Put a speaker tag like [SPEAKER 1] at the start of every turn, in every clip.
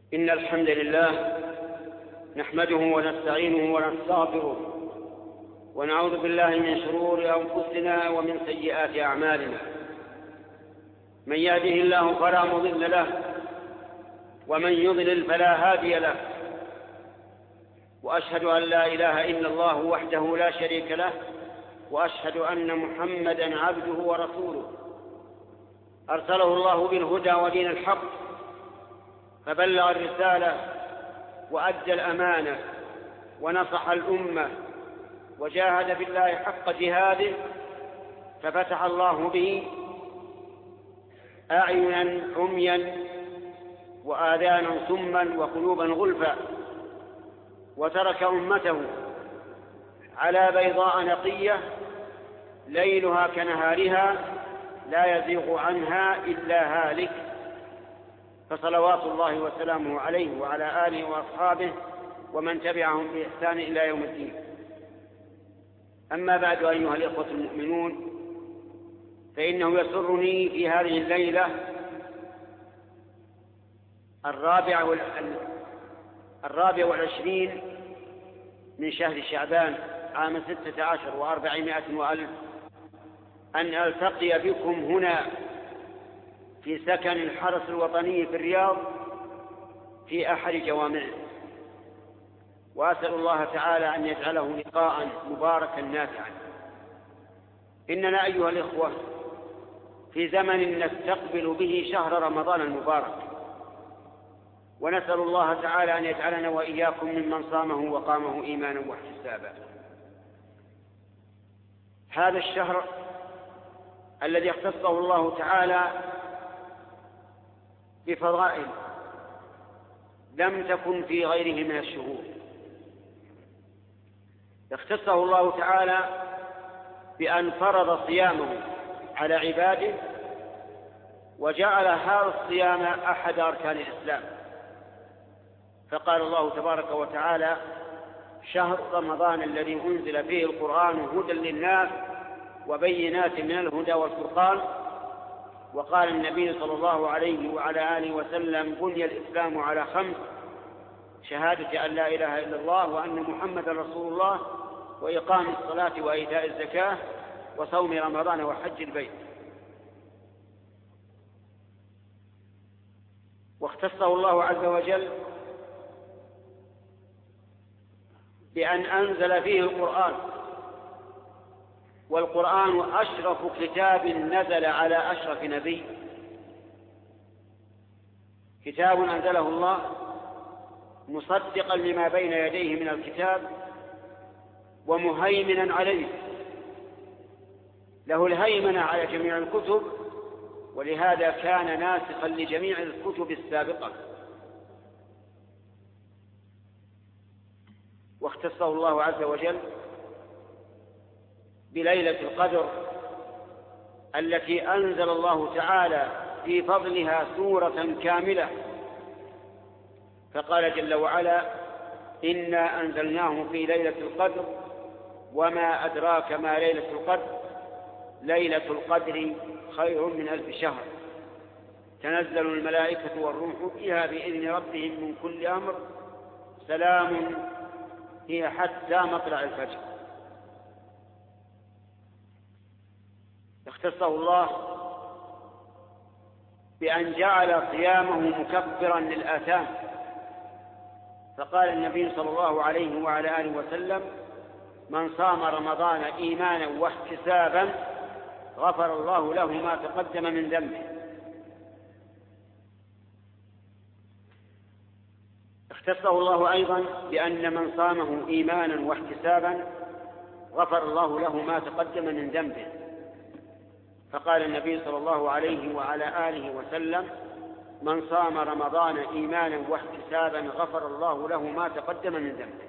[SPEAKER 1] إن الحمد لله نحمده ونستعينه ونستغفره ونعوذ بالله من شرور أنفسنا ومن سيئات أعمالنا. من يهده الله فلا مضل له ومن يضلل فلا هادي له، وأشهد أن لا إله إلا الله وحده لا شريك له، وأشهد أن محمدا عبده ورسوله أرسله الله بالهدى ودين الحق فبلغ الرسالة وأدى الأمانة ونصح الأمة وجاهد بالله حق جهاده، ففتح الله به أعينا عميا وآذانا صما وقلوبا غلفا، وترك أمته على بيضاء نقية ليلها كنهارها لا يزيغ عنها إلا هالك، فصلوات الله وسلامه عليه وعلى آله وأصحابه ومن تبعهم بإحسان إلى يوم الدين. أما بعد، أيها الإخوة المؤمنون، فإنه يسرني في هذه الليلة 24 من شهر شعبان عام 16 و400 وألف أن ألتقي بكم هنا في سكن الحرس الوطني في الرياض في أحد جوامعه، وأسأل الله تعالى أن يجعله لقاء مباركا نافعا. إننا أيها الإخوة في زمن نستقبل به شهر رمضان المبارك، ونسأل الله تعالى أن يجعلنا وإياكم ممن صامه وقامه إيمانا واحتسابا. هذا الشهر الذي اختصه الله تعالى بفضائل لم تكن في غيره من الشهور، اختصه الله تعالى بأن فرض صيامه على عباده، وجعل هذا الصيام أحد أركان الإسلام، فقال الله تبارك وتعالى: شهر رمضان الذي أنزل فيه القرآن هدى للناس وبينات من الهدى والفرقان. وقال النبي صلى الله عليه وعلى آله وسلم: بني الإسلام على 5: شهادة أن لا إله إلا الله وأن محمدا رسول الله، وإقام الصلاة وإيتاء الزكاة وصوم رمضان وحج البيت. واختصه الله عز وجل بأن أنزل فيه القرآن، والقرآن أشرف كتاب نزل على أشرف نبي، كتاب أنزله الله مصدقا لما بين يديه من الكتاب ومهيمنا عليه، له الهيمنة على جميع الكتب، ولهذا كان ناسخا لجميع الكتب السابقة. واختصه الله عز وجل بليلة القدر التي أنزل الله تعالى في فضلها سورة كاملة، فقال جل وعلا: إنا أنزلناه في ليلة القدر وما أدراك ما ليلة القدر، ليلة القدر خير من 1000 شهر، تنزل الملائكة والروح فيها بإذن ربهم من كل أمر، سلام هي حتى مطلع الفجر. اختصه الله بأن جعل صيامه مكفرا للآثام، فقال النبي صلى الله عليه وعلى آله وسلم: من صام رمضان إيمانا واحتسابا غفر الله له ما تقدم من ذنبه. اختصه الله أيضا بأن من صامه إيمانا واحتسابا غفر الله له ما تقدم من ذنبه، فقال النبي صلى الله عليه وعلى آله وسلم: من صام رمضان إيمانا واحتسابا غفر الله له ما تقدم من ذنبه.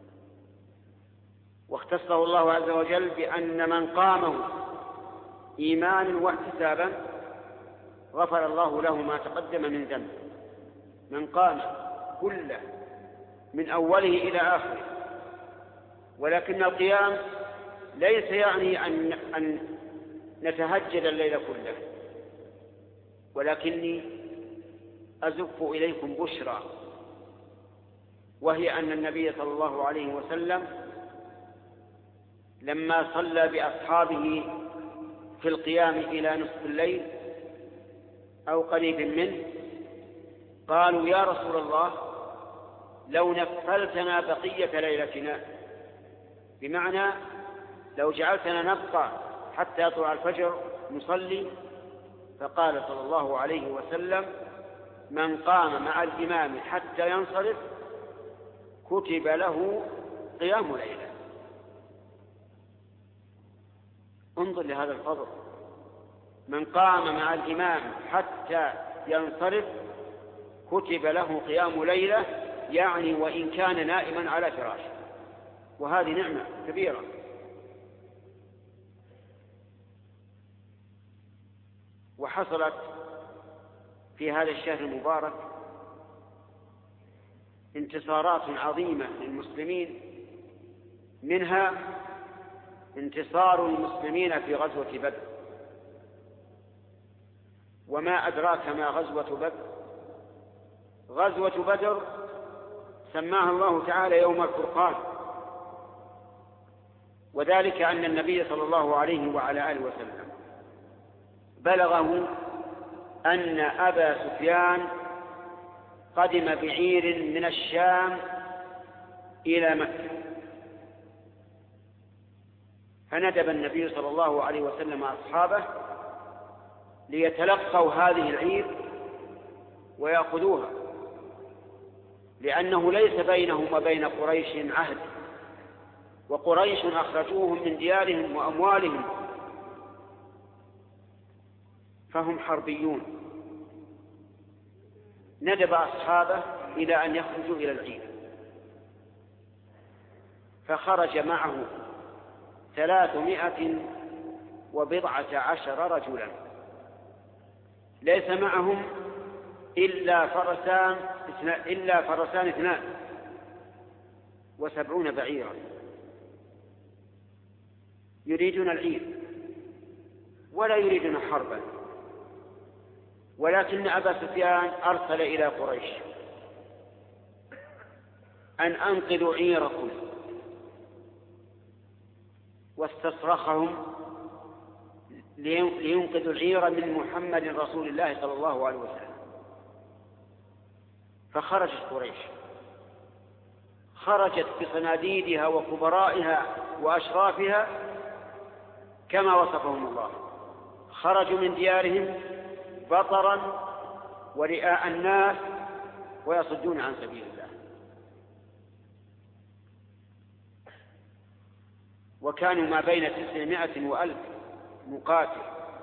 [SPEAKER 1] واختصه الله عز وجل بأن من قامه إيمانا واحتسابا غفر الله له ما تقدم من ذنبه. من قام كله من أوله إلى آخره، ولكن القيام ليس يعني أن نتهجد الليل كله، ولكني أزف إليكم بشرى، وهي أن النبي صلى الله عليه وسلم لما صلى بأصحابه في القيام إلى نصف الليل أو قريب منه قالوا: يا رسول الله، لو نفلتنا بقية ليلتنا، بمعنى لو جعلتنا نبقى حتى يطلع الفجر نصلي. فقال صلى الله عليه وسلم: من قام مع الإمام حتى ينصرف كتب له قيام ليلة. انظر لهذا الفضل، من قام مع الإمام حتى ينصرف كتب له قيام ليلة، يعني وإن كان نائما على فراشه، وهذه نعمة كبيرة. وحصلت في هذا الشهر المبارك انتصارات عظيمة للمسلمين، منها انتصار المسلمين في غزوة بدر. وما أدراك ما غزوة بدر؟ غزوة بدر سماها الله تعالى يوم الفرقان، وذلك أن النبي صلى الله عليه وعلى آله وسلم بلغه أن أبا سفيان قدم بعير من الشام إلى مكة، فندب النبي صلى الله عليه وسلم أصحابه ليتلقوا هذه العير ويأخذوها، لأنه ليس بينهم وبين قريش عهد، وقريش أخرجوهم من ديارهم وأموالهم، فهم حربيون. ندب أصحابه إلى أن يخرجوا إلى العير، فخرج معه 310 رجلا، ليس معهم إلا فرسان 72 بعيرا يريدون العير ولا يريدون حربا. ولكن أبا سفيان أرسل إلى قريش أن أنقذوا عيركم، واستصرخهم لينقذوا العير من محمد رسول الله صلى الله عليه وسلم. فخرجت قريش، خرجت بصناديدها وكبرائها وأشرافها كما وصفهم الله، خرجوا من ديارهم بطرا ورئاء الناس ويصدون عن سبيل الله. وكانوا ما بين 900 وألف مقاتل.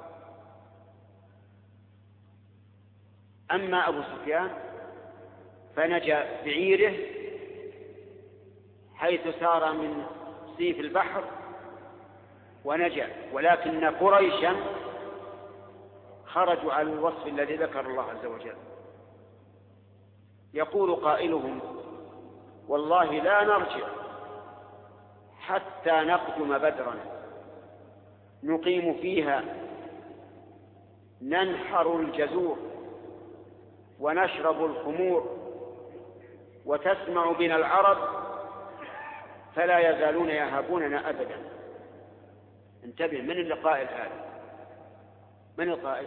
[SPEAKER 1] أما أبو سفيان فنجا بعيره حيث سار من سيف البحر ونجا، ولكن قريشا خرجوا على الوصف الذي ذكر الله عز وجل. يقول قائلهم: والله لا نرجع حتى نقدم بدرا نقيم فيها ننحر الجزور ونشرب الخمور وتسمع بنا العرب فلا يزالون يهابوننا أبدا. انتبه، من القائل هذا؟ من القائل؟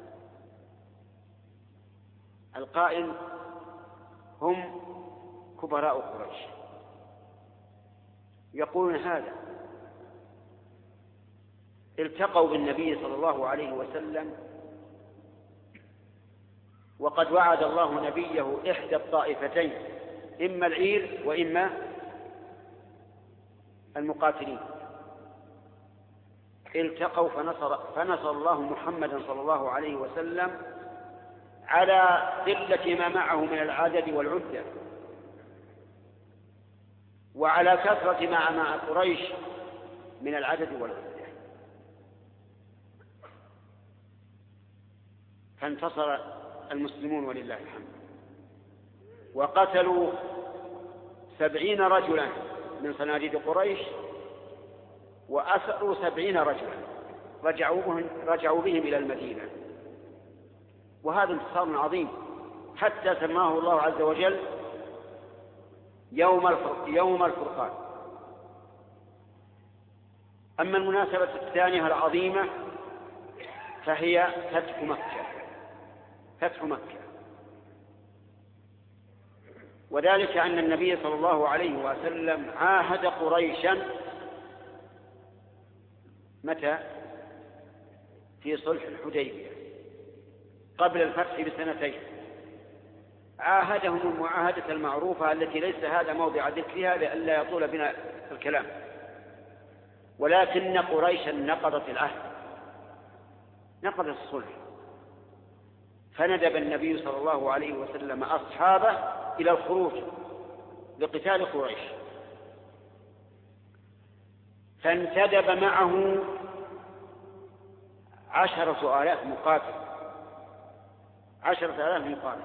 [SPEAKER 1] القائل هم كبراء قريش يقولون هذا. التقوا بالنبي صلى الله عليه وسلم وقد وعد الله نبيه إحدى الطائفتين، إما العير وإما المقاتلين. التقوا فنصر الله محمدا صلى الله عليه وسلم على قلة ما معه من العدد والعدة، وعلى كثرة ما مع قريش من العدد والعدة، فانتصر المسلمون ولله الحمد، وقتلوا 70 رجلا من صناديد قريش، وأسروا 70 رجلا رجعوا بهم إلى المدينة. وهذا انتصار عظيم حتى سماه الله عز وجل يوم الفرقان. أما المناسبة الثانية العظيمة فهي فتح مكة، وذلك أن النبي صلى الله عليه وسلم عاهد قريشا متى؟ في صلح الحديبية قبل الفتح ب2 عاهدهم المعاهدة المعروفة التي ليس هذا موضع ذكرها لئلا يطول بنا الكلام، ولكن قريشا نقضت العهد، نقضت الصلح، فندب النبي صلى الله عليه وسلم أصحابه إلى الخروج لقتال قريش، فانتدب معه 10,000 مقاتل، 10,000 مقاتل،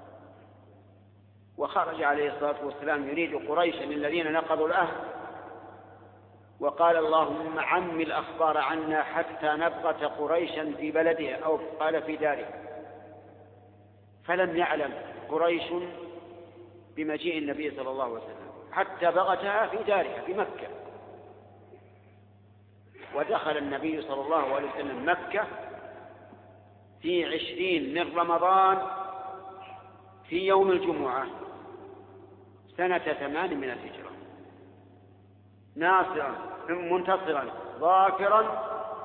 [SPEAKER 1] وخرج عليه الصلاة والسلام يريد قريشا الذين نقضوا العهد، وقال اللهم عم الأخبار عنا حتى نبغة قريشا في بلدها، أو قال في دارها. فلم يعلم قريش بمجيء النبي صلى الله عليه وسلم حتى بغتها في دارها في مكة. ودخل النبي صلى الله عليه وسلم مكة في 20 من رمضان في يوم الجمعة سنة 8 من الهجرة، ناصرا منتصرا ظافرا،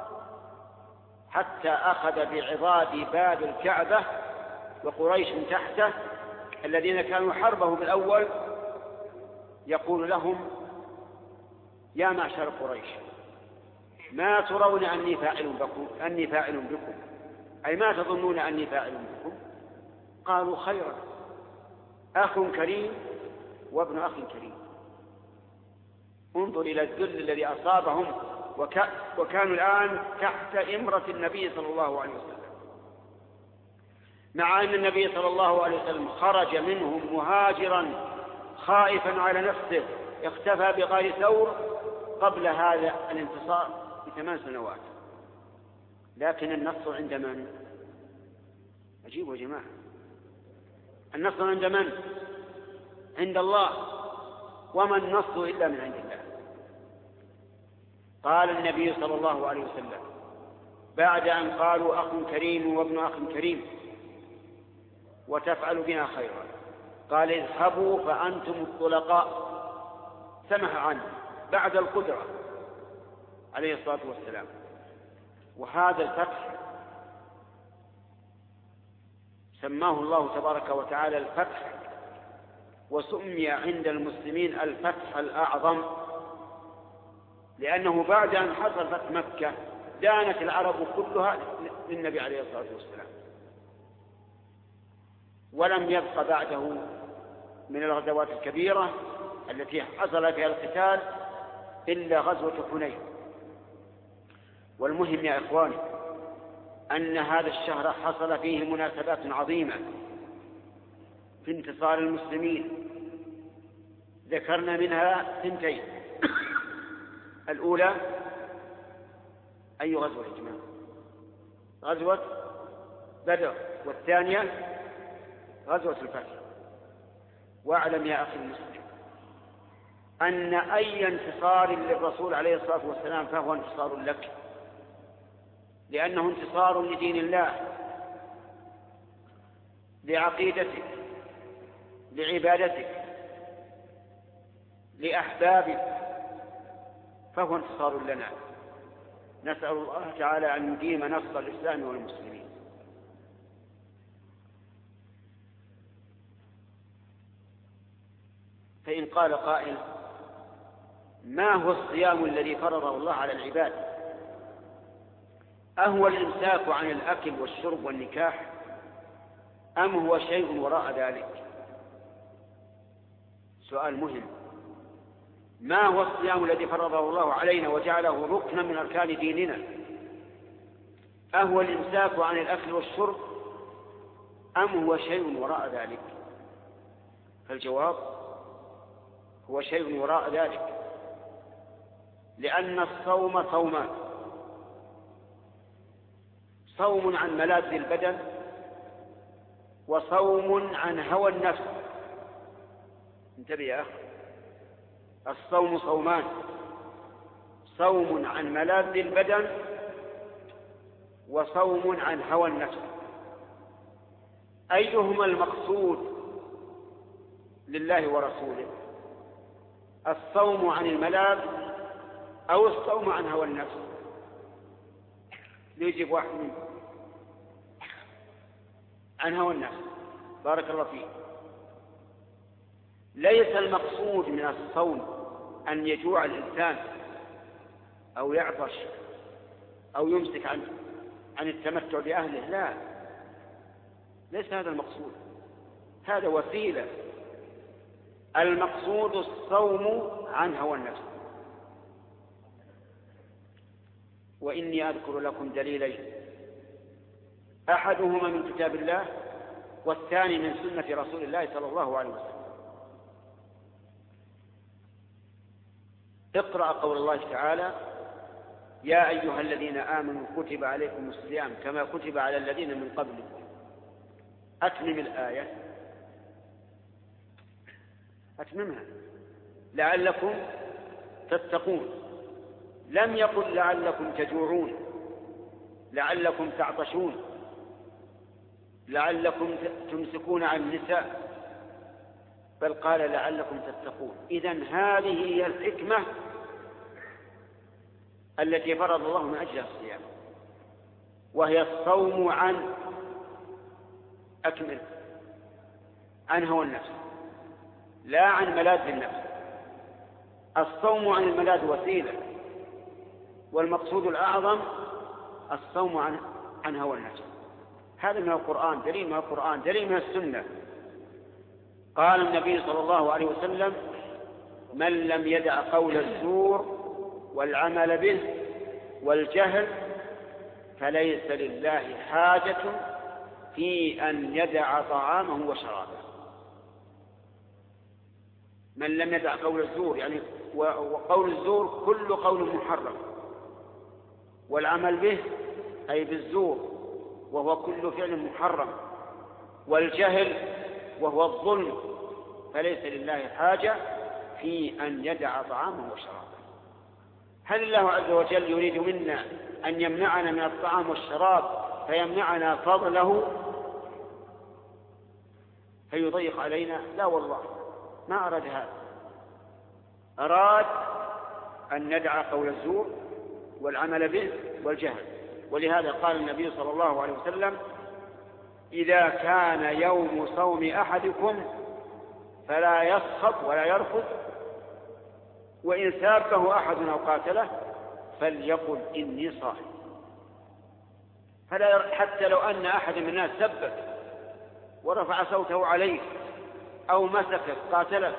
[SPEAKER 1] حتى أخذ بعضاد باب الكعبة وقريش تحته الذين كانوا حربه بالأول، يقول لهم يا معشر قريش ما ترون أني فاعل بكم، أي ما تظنون أني فاعل بكم؟ قالوا خيرا، أخ كريم وابن أخ كريم. انظر إلى الذل الذي أصابهم، وكانوا الآن تحت إمرة النبي صلى الله عليه وسلم، مع أن النبي صلى الله عليه وسلم خرج منهم مهاجرا خائفا على نفسه، اختفى بغار ثور قبل هذا الانتصار ب8 سنوات. لكن النصر عند من؟ أجيبوا يا جماعة، النصر عند من؟ عند الله، وما النصر إلا من عند الله. قال النبي صلى الله عليه وسلم بعد أن قالوا أخ كريم وابن أخ كريم وتفعل بنا خيرا، قال اذهبوا فأنتم الطلقاء، سمح عنه بعد القدرة عليه الصلاة والسلام. وهذا الفتح سماه الله تبارك وتعالى الفتح، وسمي عند المسلمين الفتح الأعظم، لأنه بعد أن حصل فتح مكة دانت العرب كلها للنبي عليه الصلاة والسلام، ولم يبق بعده من الغزوات الكبيرة التي حصل فيها القتال إلا غزوة حنين. والمهم يا إخواني أن هذا الشهر حصل فيه مناسبات عظيمة في انتصار المسلمين، ذكرنا منها 2. الأولى أي غزوة يا جماعة؟ غزوة بدر، والثانية غزوة الفتح. واعلم يا أخي المسلم أن أي انتصار للرسول عليه الصلاة والسلام فهو انتصار لك، لأنه انتصار لدين الله، لعقيدتك، لعبادتك، لأحبابك، فهو انتصار لنا. نسأل الله تعالى أن يديم نصر الإسلام والمسلمين. فإن قال قائل ما هو الصيام الذي فرضه الله على العباد؟ أهو الإمساك عن الأكل والشرب والنكاح، أم هو شيء وراء ذلك؟ سؤال مهم. ما هو الصيام الذي فرضه الله علينا وجعله ركنا من أركان ديننا؟ أهو الإمساك عن الأكل والشرب، أم هو شيء وراء ذلك؟ فالجواب هو شيء وراء ذلك، لأن الصوم صومان: صوم عن ملاذ البدن، وصوم عن هوى النفس. انتبه يا أخي، الصوم صومان: صوم عن ملاذ البدن، وصوم عن هوى النفس. أيهما المقصود لله ورسوله؟ الصوم عن الملاذ أو الصوم عن هوى النفس؟ ليجب واحد منه. عن هوى النفس. بارك الله فيك. ليس المقصود من الصوم أن يجوع الإنسان أو يعطش أو يمسك عن التمتع بأهله، لا، ليس هذا المقصود، هذا وسيلة. المقصود الصوم عن هوى النفس. وإني أذكر لكم دليلين: أحدهما من كتاب الله، والثاني من سنة رسول الله صلى الله عليه وسلم. اقرأ قول الله تعالى: يا أيها الذين آمنوا كتب عليكم الصيام كما كتب على الذين من قبلكم. أتمم الآية، أتممها: لعلكم تتقون. لم يقل لعلكم تجوعون، لعلكم تعطشون، لعلكم تمسكون عن النساء، بل قال لعلكم تتقون. إذن هذه هي الحكمة التي فرض الله من أجلها الصيام، وهي الصوم عن هوى النفس، لا عن ملاذ النفس. الصوم عن الملاذ وسيلة، والمقصود الأعظم الصوم عن هوى النفس. هذا من القرآن، دليل من القرآن، دليل من السنة. قال النبي صلى الله عليه وسلم: من لم يدع قول الزور والعمل به والجهل فليس لله حاجة في أن يدع طعامه وشرابه. من لم يدع قول الزور، يعني وقول الزور كل قول محرم، والعمل به أي بالزور وهو كل فعل محرم، والجهل وهو الظلم، فليس لله حاجة في أن يدع طعامه وشرابه. هل الله عز وجل يريد منا أن يمنعنا من الطعام والشراب فيمنعنا فضله، فيضيق علينا؟ لا والله، ما أراد هذا. أراد أن ندع قول الزور والعمل به والجهل. ولهذا قال النبي صلى الله عليه وسلم: إذا كان يوم صوم أحدكم فلا يسخط ولا يرفض، وإن سابه أحد أو قاتله فليقل إني صائم. حتى لو أن أحد من الناس سبك ورفع صوته عليك أو مسكك قاتلك،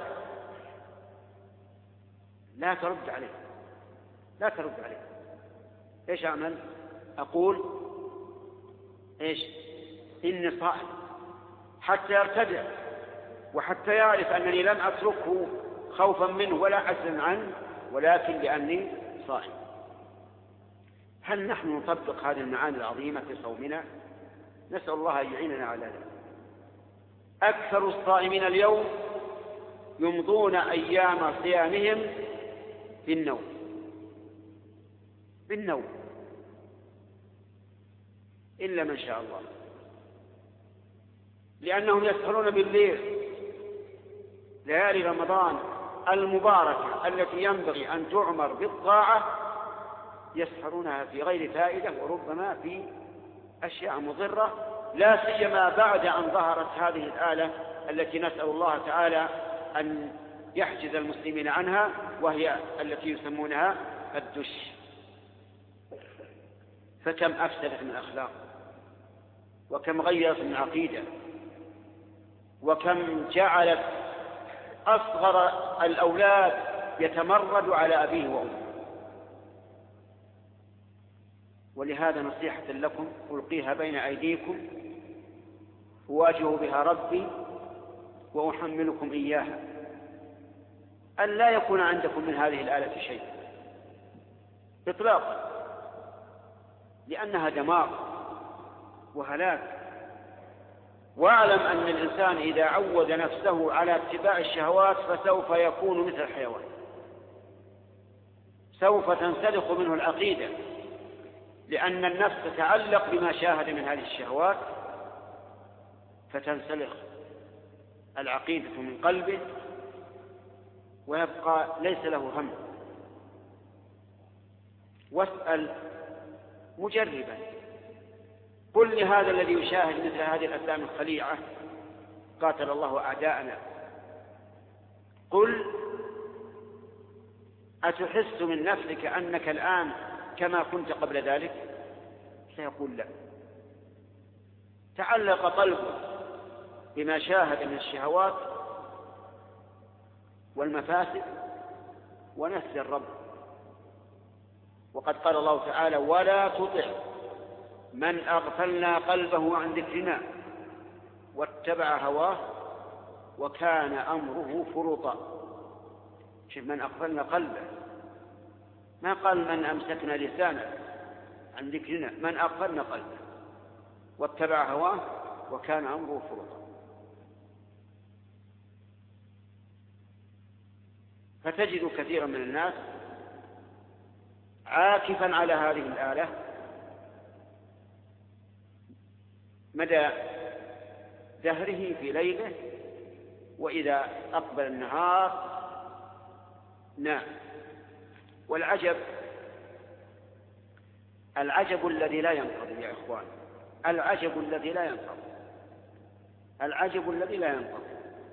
[SPEAKER 1] لا ترد عليه، لا ترد عليه. إيش أعمل؟ أقول إيش؟ إني صائم، حتى يرتدع وحتى يعرف أنني لم أتركه خوفا منه ولا حزنا عنه، ولكن لأني صائم. هل نحن نطبق هذه المعاني العظيمة في صومنا؟ نسأل الله أن يعيننا على ذلك. أكثر الصائمين اليوم يمضون أيام صيامهم بالنوم، إلا من شاء الله، لأنهم يسهرون بالليل. ليالي رمضان المباركة التي ينبغي أن تعمر بالطاعة يسهرونها في غير فائدة، وربما في أشياء مضرة، لا سيما بعد أن ظهرت هذه الآلة التي نسأل الله تعالى أن يحجز المسلمين عنها، وهي التي يسمونها الدش. فكم أفسدت من أخلاق، وكم غيرت من عقيدة، وكم جعلت أصغر الأولاد يتمرد على أبيه وأمه. ولهذا نصيحة لكم ألقيها بين أيديكم أواجه بها ربي وأحملكم إياها: أن لا يكون عندكم من هذه الآلة شيء إطلاقا، لأنها دمار وهلاك. واعلم أن الإنسان إذا عود نفسه على اتباع الشهوات فسوف يكون مثل الحيوان، سوف تنسلخ منه العقيدة، لأن النفس تتعلق بما شاهد من هذه الشهوات فتنسلخ العقيدة من قلبه ويبقى ليس له هم. واسأل مجربا، قل لهذا الذي يشاهد مثل هذه الأفلام الخليعة قاتل الله أعداءنا، قل أتحس من نفسك أنك الآن كما كنت قبل ذلك؟ سيقول لا. تعلق قلبه بما شاهد من الشهوات والمفاسد ونسي الرب. وقد قال الله تعالى: ولا تطع من أغفلنا قلبه عن ذكرنا واتبع هواه وكان أمره فرطا. شوف، من أغفلنا قلبه، ما قال من أمسكنا لسانه عن ذكرنا، من أغفلنا قلبه واتبع هواه وكان أمره فرطا. فتجد كثيرا من الناس عاكفا على هذه الآلة مدى دهره في ليله، وإذا أقبل النهار نام. والعجب الذي لا ينقضي يا إخوان، العجب الذي لا ينقضي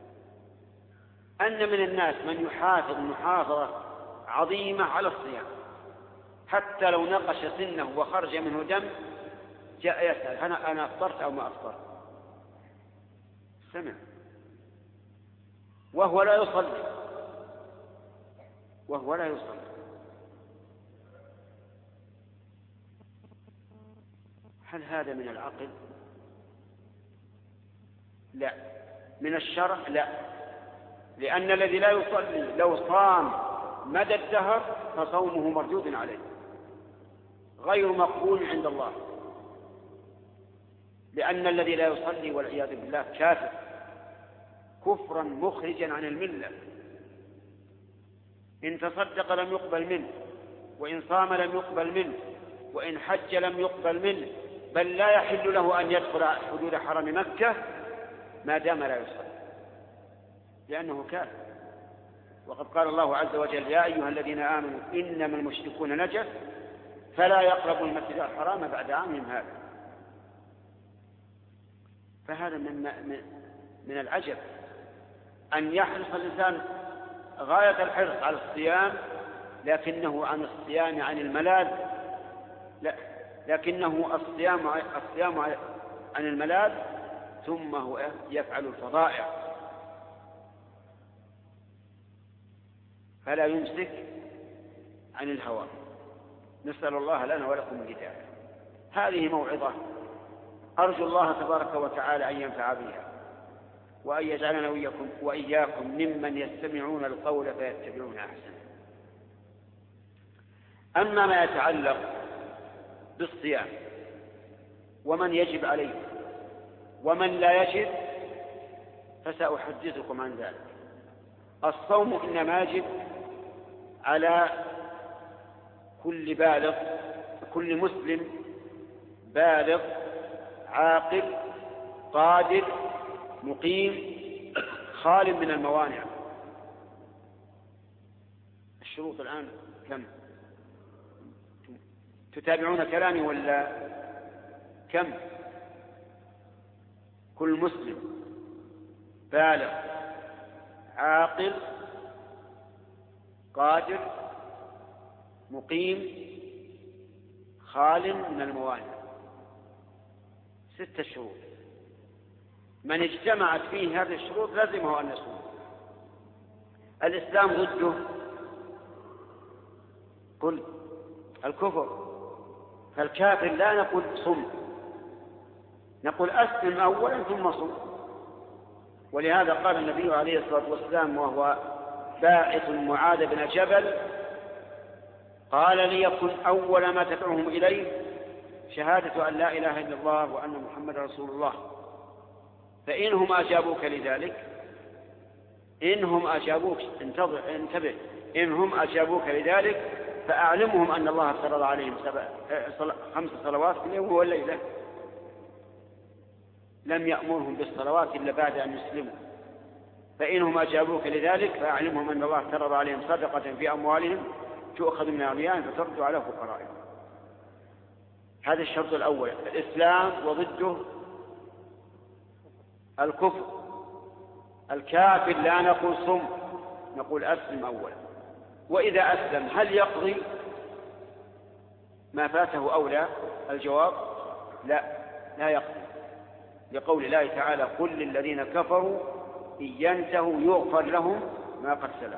[SPEAKER 1] أن من الناس من يحافظ محافظة عظيمة على الصيام، حتى لو نقش سنه وخرج منه دم جاء يسأل: أنا أفطرت أو ما أفطرت؟ سمع وهو لا يصلي. هل هذا من العقل؟ لا. من الشرع؟ لا. لأن الذي لا يصلي لو صام مدى الدهر فصومه مردود عليه غير مقبول عند الله، لأن الذي لا يصلي والعياذ بالله كافر كفرا مخرجا عن الملة. إن تصدق لم يقبل منه، وإن صام لم يقبل منه، وإن حج لم يقبل منه، بل لا يحل له أن يدخل حدود حرم مكة ما دام لا يصلي، لأنه كافر. وقد قال الله عز وجل: يا أيها الذين آمنوا إنما المشركون نجس فلا يقربوا المسجد الحرام بعد عامهم هذا. فهذا من العجب أن يحرص الإنسان غاية الحرص على الصيام، لكنه عن الصيام عن الملاذ، لا، لكنه الصيام عن الملاذ ثم هو يفعل الفضائع، فلا يمسك عن الهوى. نسأل الله لنا ولكم الهداية. هذه موعظة أرجو الله تبارك وتعالى أن ينفع بها، وأن يجعلنا وإياكم ممن يستمعون القول فيتبعون أحسنه. أما ما يتعلق بالصيام ومن يجب عليه ومن لا يجب فسأحدثكم عن ذلك. الصوم إنما يجب على كل بالغ، كل مسلم بالغ عاقل قادر مقيم خال من الموانع. الشروط الآن كم؟ تتابعون كلامي ولا كم؟ كل مسلم بالغ عاقل قادر مقيم خال من الموانع. 6 شروط، من اجتمعت فيه هذه الشروط لازمه أن يصوم. الإسلام ضده كل الكفر، فالكافر لا نقول صم، نقول أسلم أولا ثم صم. ولهذا قال النبي عليه الصلاة والسلام وهو باعث معاذ بن جبل: قال ليكن أول ما تدعوهم إليه شهادة أن لا إله إلا الله وأن محمد رسول الله. فإنهم أجابوك لذلك، إنهم أجابوك، انتبه، إنهم أجابوك لذلك فأعلمهم أن الله افترض عليهم 5 صلوات في اليوم والليلة، لم يأمرهم بالصلوات إلا بعد أن يسلموا. فإنهم أجابوك لذلك فأعلمهم أن الله افترض عليهم صدقة في أموالهم تؤخذ من أغنيائهم فترد على فقرائهم. هذا الشرط الأول، الإسلام، وضده الكفر. الكافر لا نقول صم، نقول أسلم أولا. وإذا أسلم هل يقضي ما فاته أو لا؟ الجواب لا يقضي، لقول الله تعالى: قل للذين كفروا إن ينتهوا يغفر لهم ما قد سلف.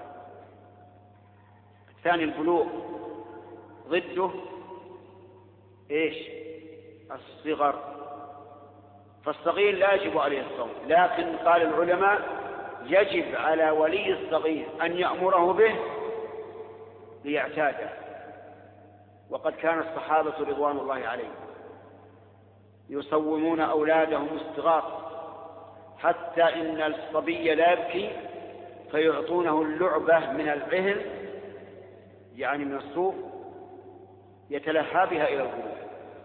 [SPEAKER 1] الثاني البلوغ، ضده الصغر. فالصغير لا يجب عليه الصوم، لكن قال العلماء يجب على ولي الصغير أن يأمره به ليعتاده. وقد كان الصحابة رضوان الله عليهم يصومون أولادهم الصغار، حتى إن الصبي لا يبكي فيعطونه اللعبة من العهن، يعني من الصوف، يتلهى بها إلى الغروب.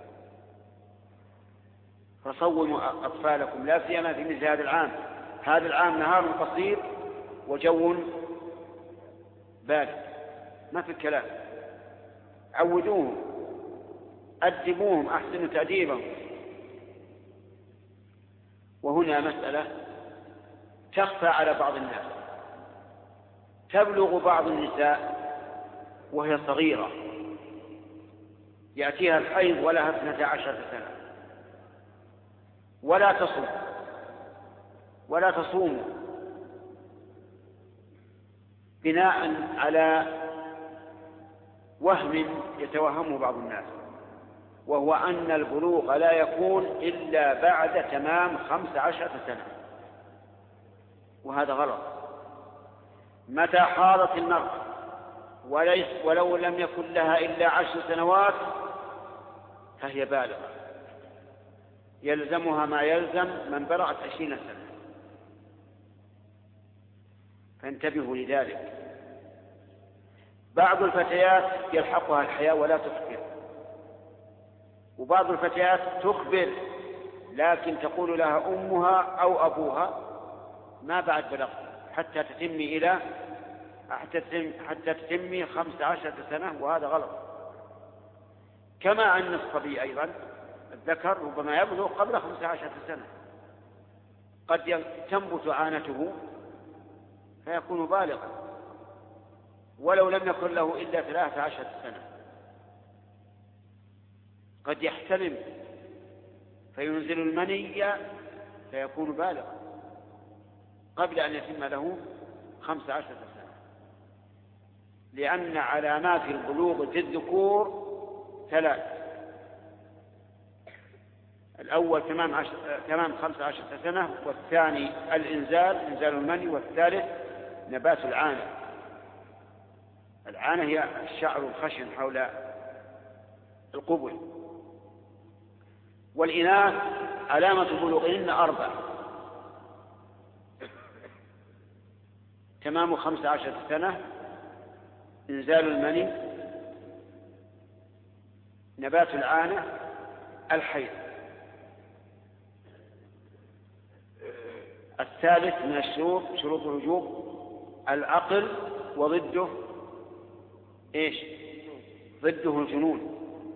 [SPEAKER 1] فصوموا أطفالكم لا سيما في مثل هذا العام. هذا العام نهار قصير وجو بارد، ما في الكلام. عودوهم، أدبوهم، أحسنوا تأديبهم. وهنا مسألة تخفى على بعض الناس. تبلغ بعض النساء وهي صغيرة، يأتيها الحيض ولها 12 سنة، ولا تصوم بناء على وهم يتوهمه بعض الناس، وهو أن البلوغ لا يكون إلا بعد تمام 15 سنة، وهذا غلط. متى حاضت المرأة ولو لم يكن لها إلا 10 سنوات فهي بالغة، يلزمها ما يلزم من بلغت 20 سنة. فانتبهوا لذلك. بعض الفتيات يلحقها الحياء ولا تخبر، وبعض الفتيات تخبر لكن تقول لها أمها أو أبوها ما بعد بلغت حتى تتمي 15 سنة، وهذا غلط. كما أن الصبي أيضا الذكر ربما يبلغ قبل 15 سنة، قد تنبت عانته فيكون بالغا ولو لم يكن له إلا 13 سنة. قد يحتلم فينزل المني فيكون بالغا قبل أن يتم له 15 سنة، لأن علامات البلوغ في الذكور 3: الأول تمام 15 سنة، والثاني إنزال المني، والثالث نبات العانة. العانة هي الشعر الخشن حول القبل. والإناث علامة بلوغهن 4: تمام 15 سنة، إنزال المني، نبات العانة، الحيض. الثالث من الشروط، شروط الوجوب، العقل، وضده ضده الجنون.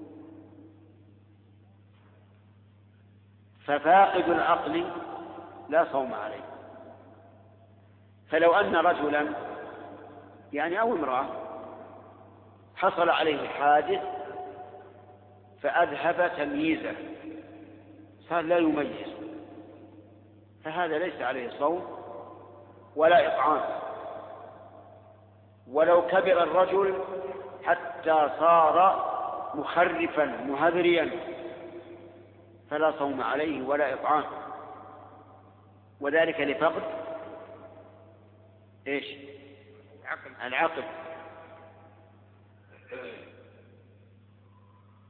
[SPEAKER 1] ففاقد العقل لا صوم عليه. فلو أن رجلا أو امرأة حصل عليه حادث فأذهب تمييزه، صار لا يميز، فهذا ليس عليه صوم ولا إطعام. ولو كبر الرجل حتى صار مخرفا مهذريا فلا صوم عليه ولا إطعام، وذلك لفقد العقل.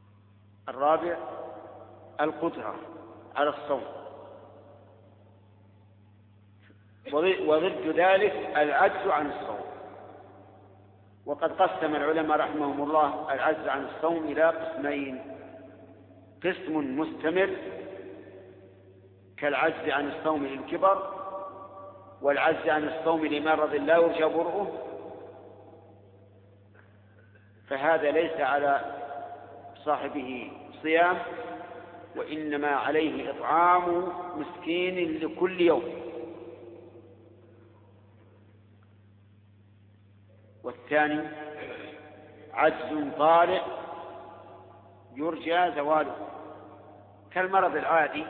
[SPEAKER 1] الرابع القدرة على الصوم. وضد ذلك العجز عن الصوم. وقد قسم العلماء رحمهم الله العجز عن الصوم إلى قسمين: قسم مستمر كالعجز عن الصوم للكبر، والعجز عن الصوم لمرض لا يرجى برؤه، فهذا ليس على صاحبه صيام، وإنما عليه إطعام مسكين لكل يوم. والثاني عجز طارئ يرجى زواله كالمرض العادي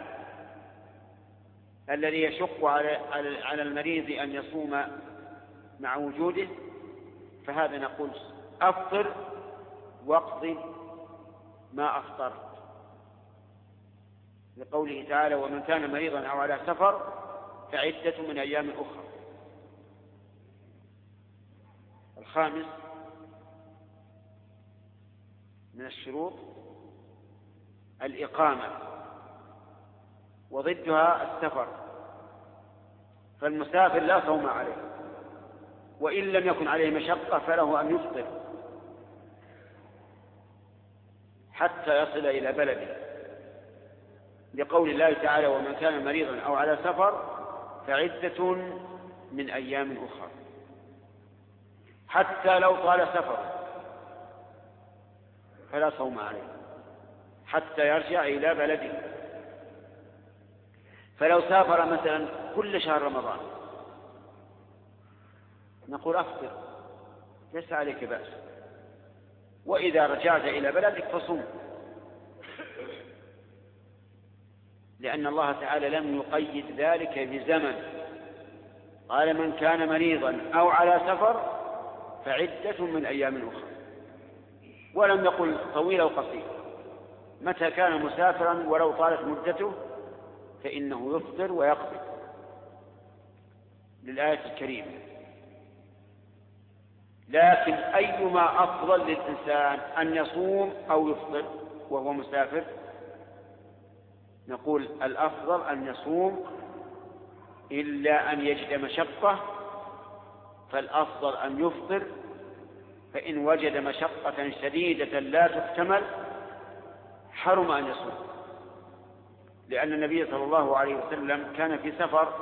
[SPEAKER 1] الذي يشق على المريض أن يصوم مع وجوده، فهذا نقول أفطر واقض ما أفطرت، لقوله تعالى: ومن كان مريضا أو على سفر فعدة من أيام أخرى. الخامس من الشروط الإقامة، وضدها السفر، فالمسافر لا صوم عليه، وإن لم يكن عليه مشقة فله أن يفطر حتى يصل إلى بلده، لقول الله تعالى: ومن كان مريضا أو على سفر فعدة من أيام أخرى. حتى لو طال سفر فلا صوم عليه حتى يرجع إلى بلده. فلو سافر مثلا كل شهر رمضان نقول أفطر ليس عليك بأس، وإذا رجعت إلى بلدك فصم، لأن الله تعالى لم يقيد ذلك بزمن، قال: من كان مريضا أو على سفر فعدة من أيام أخرى، ولم يقل طويل أو قصير. متى كان مسافرا ولو طالت مدته فإنه يفطر ويقضي للآية الكريمة. لكن أيما أفضل للإنسان أن يصوم أو يفطر وهو مسافر؟ نقول الأفضل أن يصوم، إلا أن يجد مشقة فالأفضل أن يفطر، فإن وجد مشقة شديدة لا تحتمل حرم أن يصوم، لأن النبي صلى الله عليه وسلم كان في سفر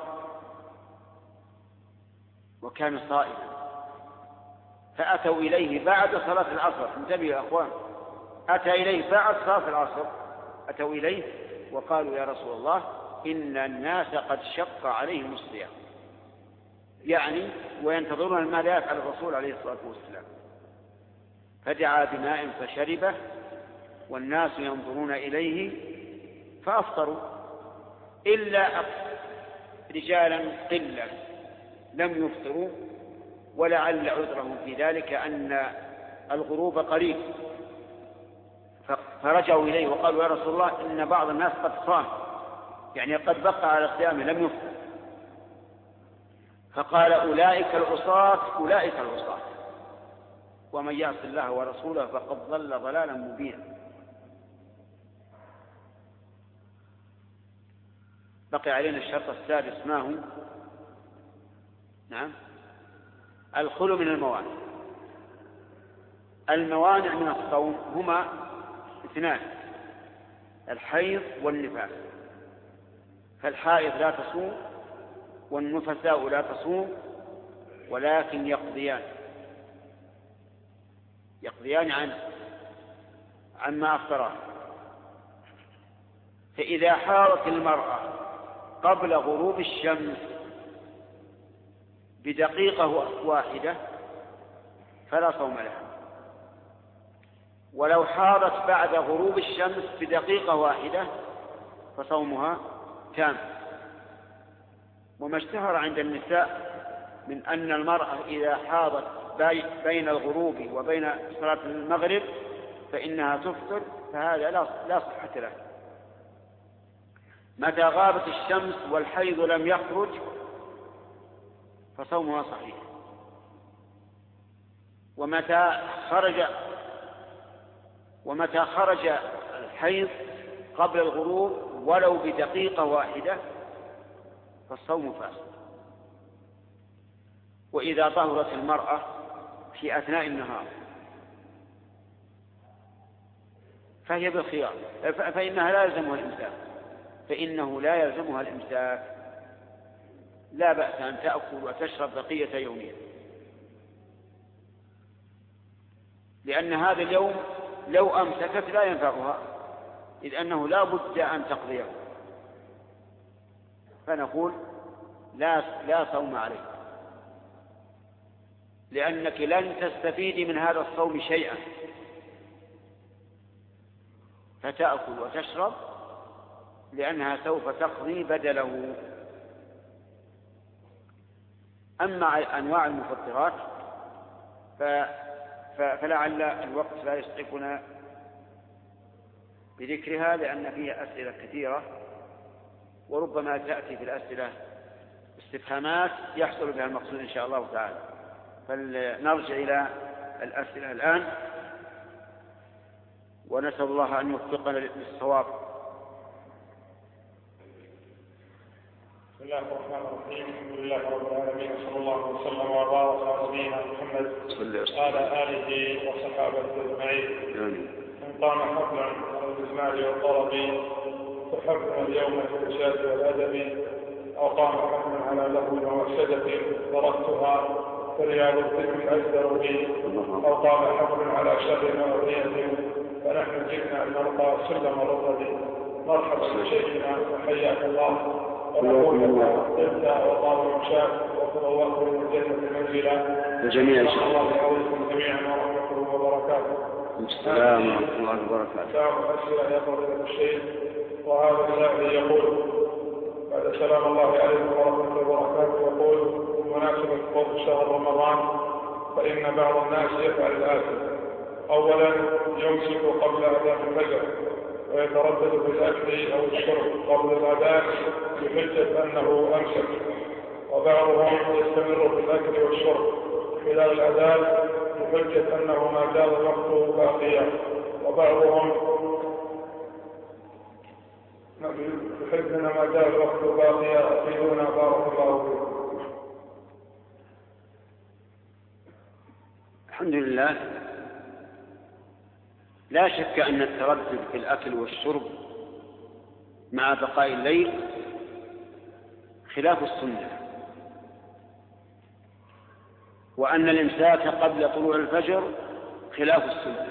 [SPEAKER 1] وكان صائما، فأتوا إليه بعد صلاة العصر. انتبهوا يا أخوان، أتى إليه بعد صلاة العصر، أتوا إليه وقالوا: يا رسول الله إن الناس قد شق عليهم الصيام، يعني وينتظرون ما لا يفعل الرسول عليه الصلاة والسلام، فدعا بماء فشربه والناس ينظرون إليه فأفطروا، إلا رجالا قلة لم يفطروا، ولعل عذرهم في ذلك أن الغروب قريب، فرجعوا إليه وقالوا: يا رسول الله إن بعض الناس قد صام، يعني قد بقى على الصيام لم يفطر. فقال: أولئك العصاة أولئك العصاة، ومن يعص الله ورسوله فقد ضل ضلالا مبينا. بقي علينا الشرط السادس، ما هو؟ نعم، الخلو من الموانع. الموانع من الصوم هما اثنان: الحيض والنفاس. فالحائض لا تصوم والنفساء لا تصوم، ولكن يقضيان عما أفطراه. فإذا حاضت المرأة قبل غروب الشمس بدقيقة واحدة فلا صوم لها، ولو حاضت بعد غروب الشمس بدقيقة واحدة فصومها تام. وما اشتهر عند النساء من أن المرأة إذا حاضت بين الغروب وبين صلاة المغرب فإنها تفطر، فهذا لا صحة له. متى غابت الشمس والحيض لم يخرج فصومها صحيح، ومتى خرج الحيض قبل الغروب ولو بدقيقة واحدة فالصوم فاسد. وإذا طهرت المرأة في أثناء النهار فهي بالخيار، فإنه لا يلزمها الإمساك، لا بأس أن تأكل وتشرب بقية يومها، لأن هذا اليوم لو أمسكت لا ينفعها، إذ أنه لا بد أن تقضيه، فنقول لا صوم عليك، لأنك لن تستفيدي من هذا الصوم شيئا، فتأكل وتشرب لأنها سوف تقضي بدله. أما أنواع المفطرات فلعل الوقت لا يسعفنا بذكرها، لأن فيها أسئلة كثيرة، وربما تأتي في الأسئلة استفهامات يحصل بها المقصود إن شاء الله تعالى. فلنرجع إلى الأسئلة الآن، ونسأل الله أن يوفقنا للصواب.
[SPEAKER 2] بسم الله الرحمن الرحيم. الحمد لله رب العالمين، صلى الله وسلم وبارك على نبينا محمد وعلى آله وصحابته أجمعين. إن قام حفلا على الإجمال والطرب فحفل اليوم في الإرشاد والأدب، أو قام حفلا على لهو ومفسدة تركتها فرياض الذكر أجدر به، أو قام حفلا على شر وأغنية فنحن جئنا أن نلقى سلم الرضا. مرحبا بشيخنا وحياك الله، ونقول لك طبت وطاب مشاك وفر الله من الجنة منزلا
[SPEAKER 1] الجميع إن شاء
[SPEAKER 2] الله عليكم جميعا ورحمته وبركاته.
[SPEAKER 1] السلام ورحمة الله وبركاته.
[SPEAKER 2] السلام أسئلة يا فضيلة الشيخ. وهذا السائل يقول: بعد سلام الله عليكم ورحمته وبركاته، يقول: بمناسبة قرب شهر رمضان فإن بعض الناس يفعل الآتي: أولا يمسك قبل أذان الفجر ويتردد بالأكل أو الشرب قبل الأذان بحجة أنه أمسك، وبعضهم يستمر في الأكل والشرب خلال الأذان بحجة أنه ما زال الوقت باقيا، وبعضهم بحجة أن ما زال الوقت باقيا. أفيدونا بارك الله فيكم.
[SPEAKER 1] الحمد لله، لا شك أن التردد في الأكل والشرب مع بقاء الليل خلاف السنة، وأن الإمساك قبل طلوع الفجر خلاف السنة،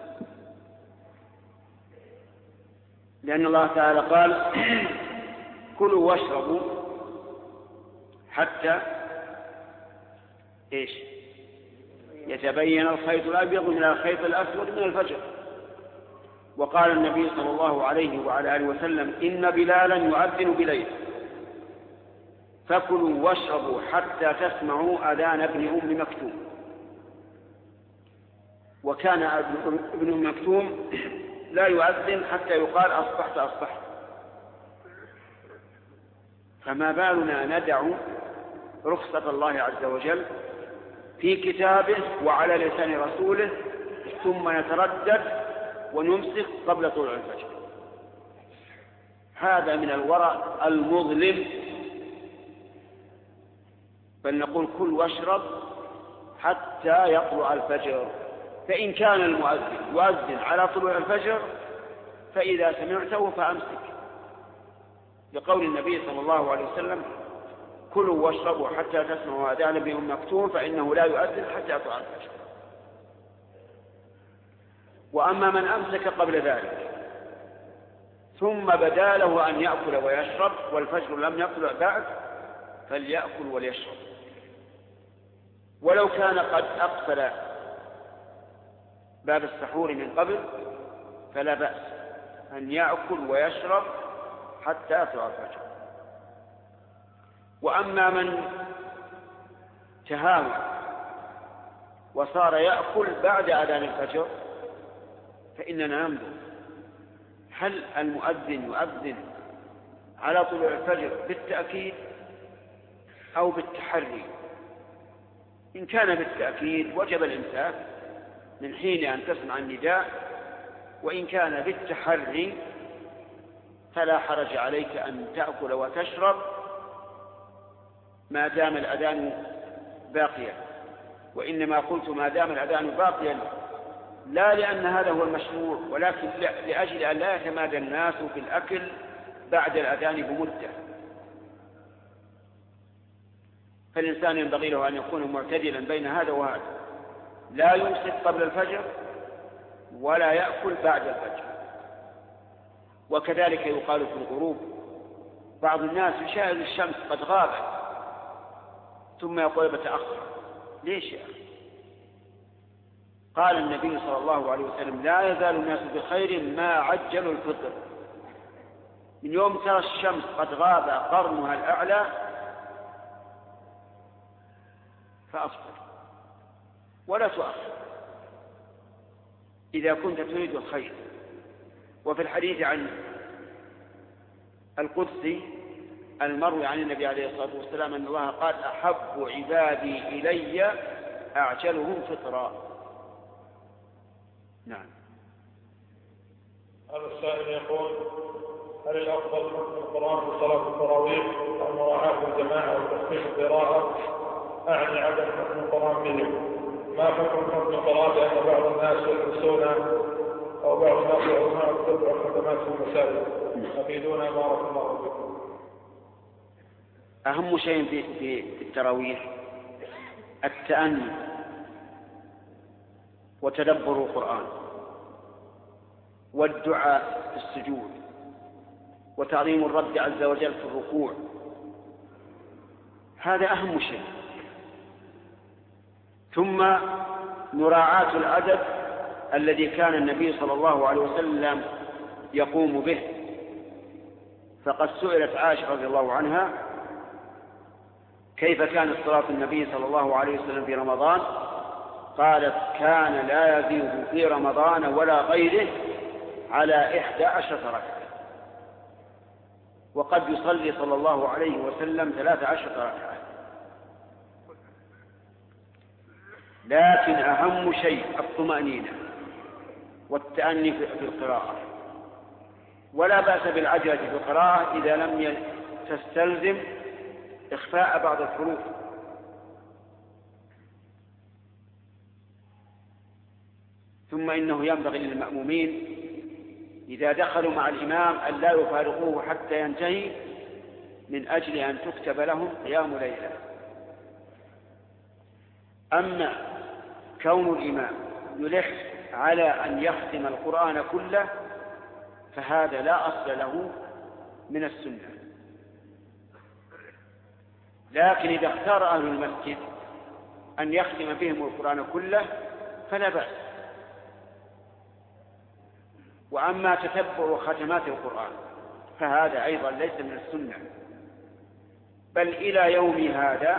[SPEAKER 1] لأن الله تعالى قال: كلوا واشربوا حتى يتبين الخيط الأبيض من الخيط الأسود من الفجر. وقال النبي صلى الله عليه وعلى آله وسلم: إن بلالا يؤذن بليل فكلوا واشربوا حتى تسمعوا أذان ابن أم مكتوم. وكان ابن أم مكتوم لا يؤذن حتى يقال: أصبحت أصبحت. فما بالنا ندع رخصة الله عز وجل في كتابه وعلى لسان رسوله ثم نتردد ونمسك قبل طلوع الفجر؟ هذا من الورع المظلم. بل نقول: كل واشرب حتى يطلع الفجر، فإن كان المؤذن يؤذن على طلوع الفجر فإذا سمعته فأمسك، لقول النبي صلى الله عليه وسلم: كلوا واشربوا حتى تسمعوا أذان ابن أم مكتوم فإنه لا يؤذن حتى يطلع الفجر. وأما من أمسك قبل ذلك ثم بدا له أن يأكل ويشرب والفجر لم يطلع بعد فليأكل وليشرب، ولو كان قد أقفل باب السحور من قبل فلا بأس أن يأكل ويشرب حتى يطلع الفجر. وأما من تهاوى وصار يأكل بعد أذان الفجر فإننا ننظر: هل المؤذن يؤذن على طلوع الفجر بالتأكيد أو بالتحري؟ إن كان بالتأكيد وجب الإمساك من حين أن تسمع النداء، وإن كان بالتحري فلا حرج عليك أن تأكل وتشرب ما دام الأذان باقيا، وإنما قلت ما دام الأذان باقيا لا لأن هذا هو المشروع، ولكن لأجل أن لا يتمادى الناس في الأكل بعد الأذان بمدة. فالإنسان ينبغي له أن يكون معتدلا بين هذا وهذا، لا يمسك قبل الفجر ولا يأكل بعد الفجر. وكذلك يقال في الغروب، بعض الناس يشاهد الشمس قد غابت ثم يقول بتأخر. ليش يا أخي؟ قال النبي صلى الله عليه وسلم لا يزال الناس بخير ما عجلوا الفطر. من يوم ترى الشمس قد غاب قرنها الأعلى فأفطر ولا تؤخر إذا كنت تريد الخير. وفي الحديث عن القدسي المروي عن النبي عليه الصلاة والسلام أن الله قال أحب عبادي إلي أعجلهم فطرا. نعم.
[SPEAKER 2] هذا السائل يقول هل الأفضل حكم القرآن في صلاة التراويح أو مراعاة الجماعة وتخفيف القراءة؟ أعني عدم حكم القرآن بهم. ما حكم القرآن لأن بعض الناس يلبسون أو بعض الناس يعرفون الكتب والخدمات في المساجد؟ أفيدونا بارك الله فيكم.
[SPEAKER 1] أهم شيء في التراويح التأني وتدبر القرآن والدعاء في السجود وتعظيم الرب عز وجل في الركوع، هذا أهم شيء. ثم مراعاة الأدب الذي كان النبي صلى الله عليه وسلم يقوم به. فقد سئلت عائشة رضي الله عنها كيف كانت صلاة النبي صلى الله عليه وسلم في رمضان؟ قالت كان لا يزيد في رمضان ولا غيره على 11 ركعة، وقد يصلي صلى الله عليه وسلم 13 ركعة. لكن أهم شيء الطمأنينة والتأني في القراءة، ولا بأس بالعجلة في القراءة إذا لم تستلزم إخفاء بعض الحروف. ثم إنه ينبغي للمأمومين إذا دخلوا مع الإمام أن لا يفارقوه حتى ينتهي من أجل أن تكتب لهم قيام ليلة. أما كون الإمام يلح على أن يختم القرآن كله فهذا لا أصل له من السنة. لكن إذا اختار أهل المسجد أن يختم بهم القرآن كله فلا بأس. وأما تتبع ختمات القرآن فهذا أيضا ليس من السنة، بل إلى يوم هذا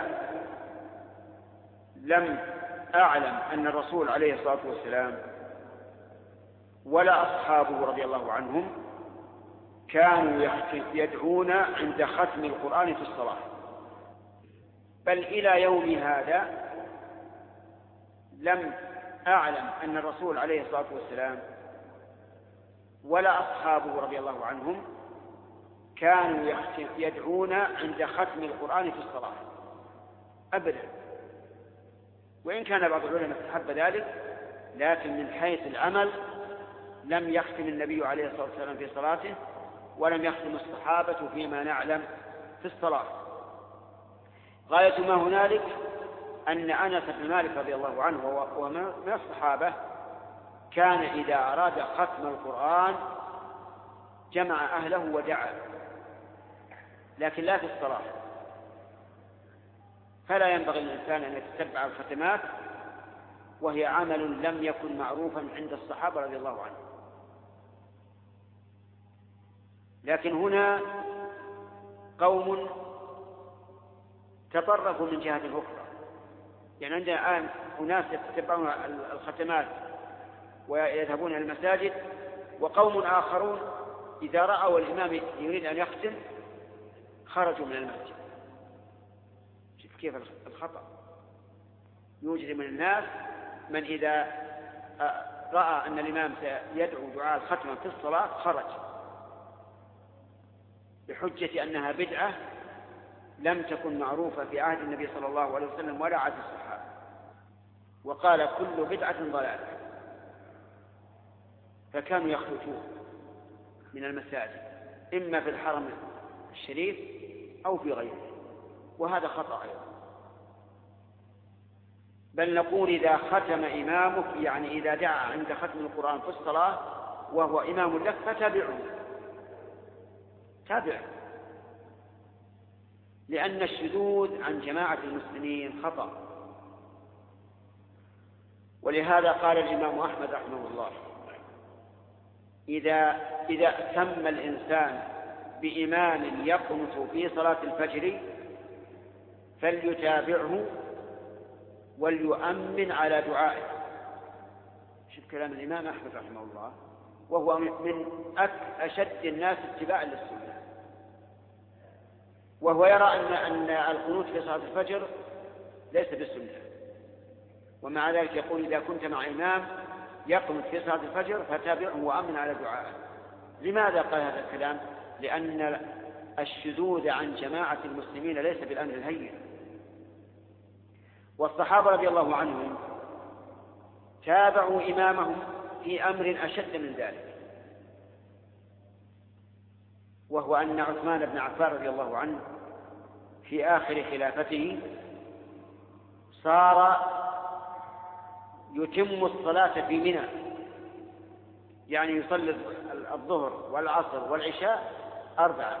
[SPEAKER 1] لم أعلم أن الرسول عليه الصلاة والسلام ولا أصحابه رضي الله عنهم كانوا يدعون عند ختم القرآن في الصلاة. بل إلى يوم هذا لم أعلم أن الرسول عليه الصلاة والسلام ولا أصحابه رضي الله عنهم كانوا يدعون عند ختم القرآن في الصلاة أبدا. وإن كان بعض العلماء استحب ذلك، لكن من حيث العمل لم يختم النبي عليه الصلاة والسلام في صلاته ولم يختم الصحابة فيما نعلم في الصلاة. غاية ما هنالك أن أنس بن مالك رضي الله عنه ومن الصحابة كان إذا أراد ختم القرآن جمع أهله ودعا، لكن لا في الصلاة. فلا ينبغي للإنسان أن يتتبع الختمات وهي عمل لم يكن معروفا عند الصحابة رضي الله عنهم. لكن هنا قوم تطرفوا من جهة أخرى، يعني عندنا الآن أناس يتتبعون الختمات ويذهبون إلى المساجد، وقوم آخرون إذا رأوا الإمام يريد أن يختم خرجوا من المسجد. شوف كيف الخطأ. يوجد من الناس من إذا رأى أن الإمام سيدعو دعاء الختمة في الصلاة خرج بحجة أنها بدعة لم تكن معروفة في عهد النبي صلى الله عليه وسلم ولا عهد الصحابة، وقال كل بدعة ضلالة، فكانوا يخرجون من المساجد إما في الحرم الشريف أو في غيره، وهذا خطأ أيضا. بل نقول إذا ختم إمامك، يعني إذا دعا عند ختم القرآن في الصلاة وهو إمام لك فتابعه، تابعه، لأن الشذوذ عن جماعة المسلمين خطأ. ولهذا قال الإمام أحمد رحمه الله: إذا أتم الإنسان بإمام يقنت في صلاة الفجر فليتابعه وليؤمن على دعائه. شوف كلام الإمام أحمد رحمه الله، وهو من أشد الناس اتباعا للسنة، وهو يرى أن القنوت في صلاة الفجر ليس بالسنة، ومع ذلك يقول إذا كنت مع إمام يقنت في صلاة الفجر فتابعه وأمن على دعائه. لماذا قال هذا الكلام؟ لأن الشذوذ عن جماعة المسلمين ليس بالأمر الهين. والصحابة رضي الله عنهم تابعوا إمامهم في أمر أشد من ذلك، وهو أن عثمان بن عفان رضي الله عنه في آخر خلافته صار يتم الصلاة في منى، يعني يصلي الظهر والعصر والعشاء 4،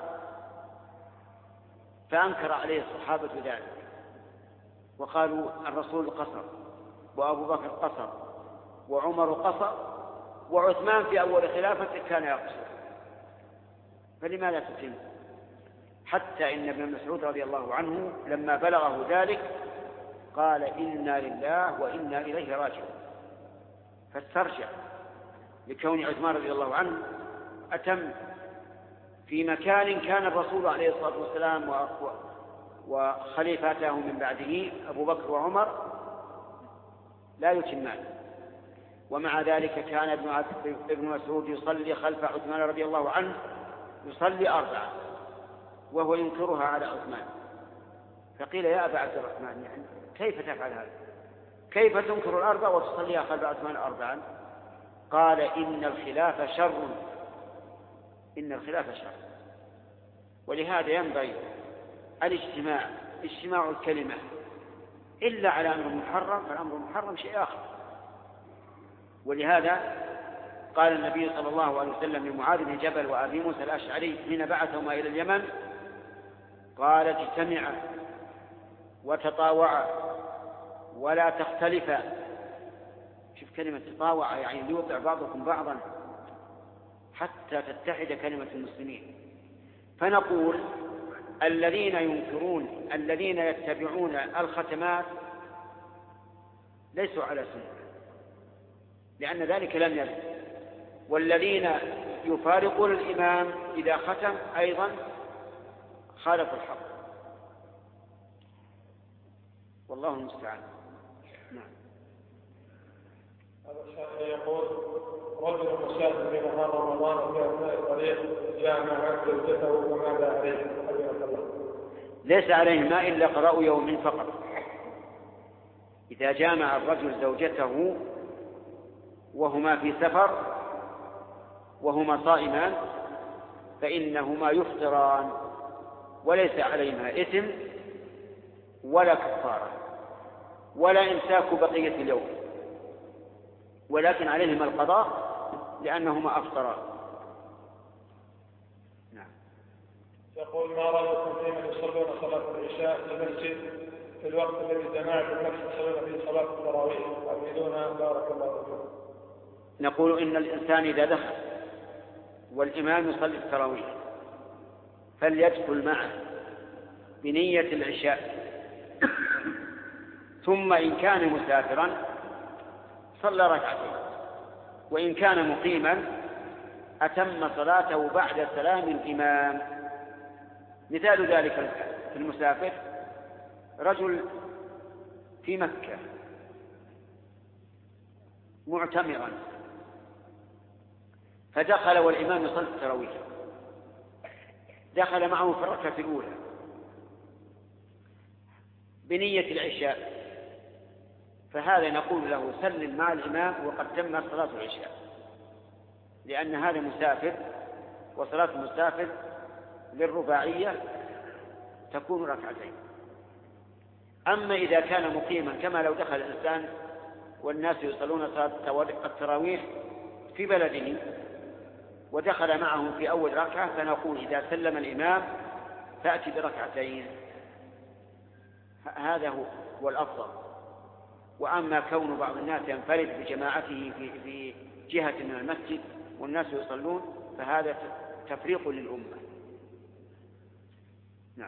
[SPEAKER 1] فأنكر عليه الصحابة ذلك وقالوا الرسول قصر، وأبو بكر قصر، وعمر قصر، وعثمان في أول خلافته كان يقصر، فلما لا تتم؟ حتى إن ابن مسعود رضي الله عنه لما بلغه ذلك قال إنا لله وإنا إليه راجعون، فاسترجع لكون عثمان رضي الله عنه أتم في مكان كان الرسول عليه الصلاة والسلام وخليفته من بعده أبو بكر وعمر لا يتمان، ومع ذلك كان ابن مسعود يصلي خلف عثمان رضي الله عنه يصلي 4 وهو ينكرها على عثمان. فقيل يا أبا عبد الرحمن، يعني كيف تفعل هذا؟ كيف تنكر 4 وتصليها خلف عثمان 4؟ قال إن الخلاف شر، إن الخلاف شر. ولهذا ينبغي اجتماع الكلمة إلا على أمر محرم، فالأمر المحرم شيء آخر. ولهذا قال النبي صلى الله عليه وسلم لمعاذ بن جبل وأبي موسى الأشعري حين بعثهما إلى اليمن، قال اجتمعا وتطاوعا ولا تختلفا. شوف كلمة تطاوع، يعني ليوقع بعضكم بعضا حتى تتحد كلمة المسلمين. فنقول الذين ينكرون، الذين يتبعون الختمات ليسوا على سنة، لأن ذلك لم يرد. والذين يفارقون الإمام إذا ختم أيضا خالفوا الحق، والله المستعان. نعم.
[SPEAKER 2] هذا الشيخ يقول: رجل مسافر في نهار رمضان وفي أثناء الطريق جامع زوجته، فماذا عليه؟
[SPEAKER 1] ليس عليهما إلا قضاء يوم فقط. إذا جامع الرجل زوجته وهما في سفر وهما صائمان فإنهما يفطران، وليس عليهما إثم ولا كفارة ولا إمساك بقية اليوم، ولكن عليهما القضاء لأنهما أفطرا. نعم.
[SPEAKER 2] يقول: ما رأيكم في من يصلون صلاة العشاء في المسجد في الوقت الذي جماعة المسجد يصلون فيه صلاة التراويح؟ أفيدونا بارك الله فيكم.
[SPEAKER 1] نقول إن الإنسان إذا دخل والإمام يصلي التراويح فليدخل معه بنية العشاء، ثم إن كان مسافرا صلى ركعتين، وإن كان مقيما أتم صلاته بعد سلام الإمام. مثال ذلك في المسافر: رجل في مكة معتمرا فدخل والإمام يصلي التراويح، دخل معه في الركعة الأولى بنية العشاء، فهذا نقول له سلم مع الإمام وقد تم صلاة العشاء، لأن هذا مسافر، وصلاة المسافر للرباعية تكون ركعتين. أما إذا كان مقيما كما لو دخل الإنسان والناس يصلون صلاة التراويح في بلده ودخل معهم في أول ركعة، فنقول إذا سلم الإمام تأتي بركعتين، هذا هو الأفضل. وأما كون بعض الناس ينفرد بجماعته في جهة من المسجد والناس يصلون فهذا تفريق للأمة. نعم.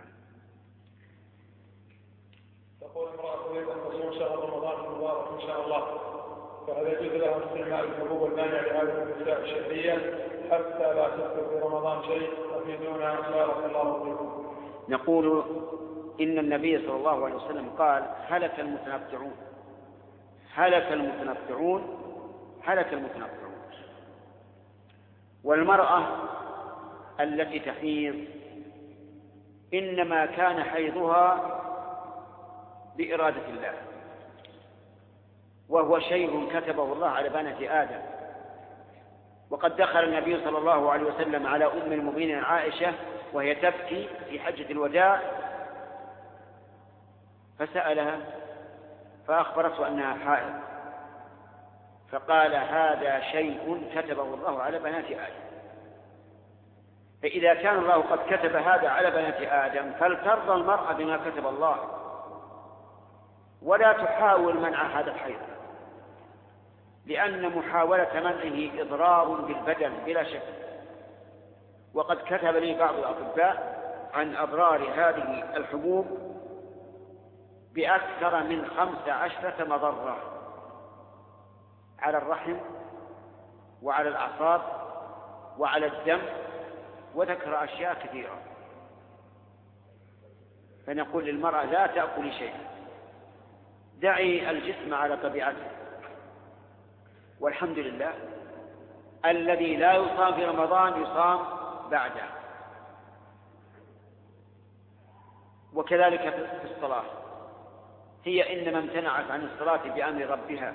[SPEAKER 2] تقول امرأة تريد أن تصوم شهر رمضان المبارك إن شاء الله، فهل يجوز لها استعمال الحبوب المانعة لهذه النساء الشهرية حتى لا تذكر في رمضان شيء؟ أفيدونا بارك الله فيكم.
[SPEAKER 1] نقول إن النبي صلى الله عليه وسلم قال هلك المتنطعون، هلك المتنطعون، هلك المتنطعون. والمرأة التي تحيض إنما كان حيضها بإرادة الله، وهو شيء كتبه الله على بنات آدم. وقد دخل النبي صلى الله عليه وسلم على أم المؤمنين عائشة وهي تبكي في حجة الوداع فسألها فأخبرته أنها حائض، فقال هذا شيء كتبه الله على بنات آدم. فإذا كان الله قد كتب هذا على بنات آدم فلترضى المرأة بما كتب الله، ولا تحاول منع هذا الحيض، لأن محاولة منعه إضرار بالبدن بلا شك. وقد كتب لي بعض الأطباء عن أضرار هذه الحبوب بأكثر من 15 مضرة على الرحم وعلى الأعصاب وعلى الدم، وذكر أشياء كثيرة. فنقول للمرأة لا تأكل شيئا، دعي الجسم على طبيعته. والحمد لله الذي لا يصام في رمضان يصام بعده. وكذلك في الصلاة، هي إنما امتنعت عن الصلاة بأمر ربها،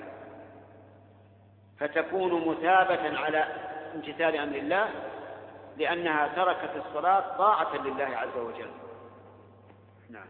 [SPEAKER 1] فتكون مثابة على امتثال أمر الله لأنها تركت الصلاة طاعة لله عز وجل. نعم.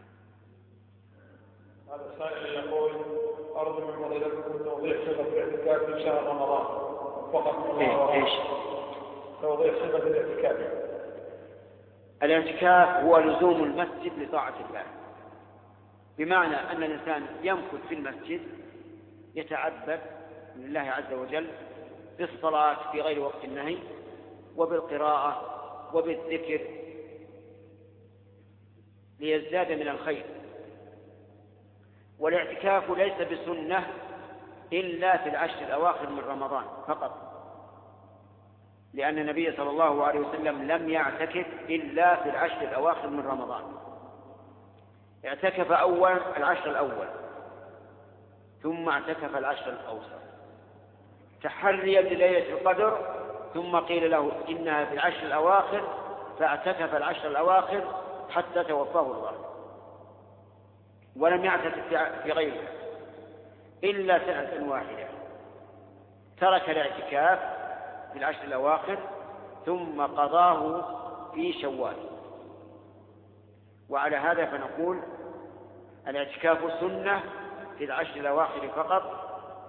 [SPEAKER 2] هذا السائل يقول أرجو من فضيلتكم توضيح صفة الاعتكاف في شهر رمضان فقط.
[SPEAKER 1] إيش؟
[SPEAKER 2] توضيح صفة الاعتكاف.
[SPEAKER 1] الاعتكاف هو لزوم المسجد لطاعة الله، بمعنى أن الإنسان يمكث في المسجد يتعبد لله عز وجل بالصلاة في غير وقت النهي وبالقراءة وبالذكر ليزداد من الخير. والاعتكاف ليس بسنة إلا في العشر الأواخر من رمضان فقط، لأن النبي صلى الله عليه وسلم لم يعتكف إلا في العشر الأواخر من رمضان. اعتكف أول العشر الأول ثم اعتكف العشر الأوسط تحريا لليلة القدر، ثم قيل له إنها في العشر الأواخر فاعتكف العشر الأواخر حتى توفاه الله، ولم يعتكف في غيرها إلا سنة واحدة. ترك الاعتكاف في العشر الأواخر ثم قضاه في شوال. وعلى هذا فنقول الاعتكاف سنة في العشر الأواخر فقط،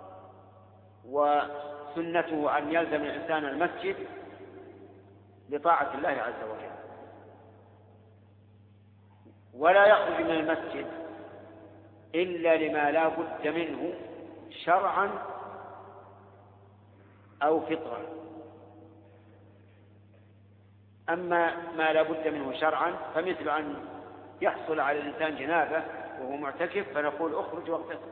[SPEAKER 1] وسنته أن يلزم الإنسان المسجد لطاعة الله عز وجل، ولا يخرج من المسجد إلا لما لا بد منه شرعا أو فطرا. أما ما لا بد منه شرعا فمثل أن يحصل على الإنسان جنابة وهو معتكف فنقول اخرج واغتسل،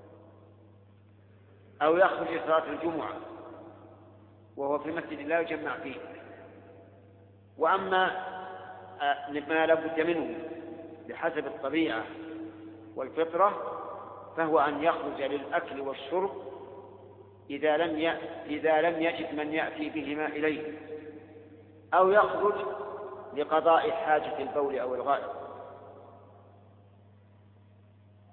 [SPEAKER 1] أو يخرج لصلاة الجمعة وهو في مسجد لا يجمع فيه. وأما ما لا بد منه بحسب الطبيعة والفطرة فهو أن يخرج للأكل والشرب إذا لم يجد من يأتي بهما إليه، أو يخرج لقضاء حاجة البول أو الغائط.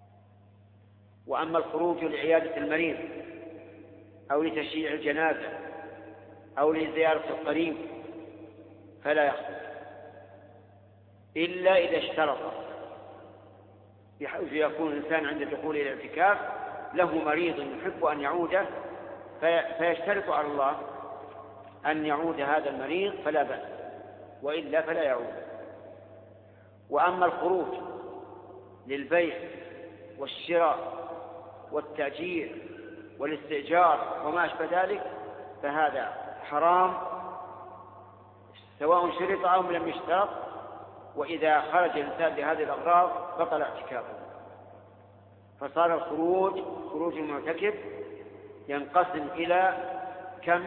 [SPEAKER 1] وأما الخروج لعيادة المريض أو لتشييع الجنازة أو لزيارة القريب فلا يخرج إلا إذا اشترط، بحيث يكون الإنسان عند دخول الاعتكاف له مريض يحب أن يعوده فيشترط على الله أن يعود هذا المريض فلا بأس، وإلا فلا يعود. وأما الخروج للبيع والشراء والتأجير والاستئجار وما أشبه ذلك فهذا حرام سواء شرط أو لم يشترط، وإذا خرج الإنسان لهذه الأغراض بطل اعتكافه. فصار الخروج خروج المعتكف ينقسم إلى كم؟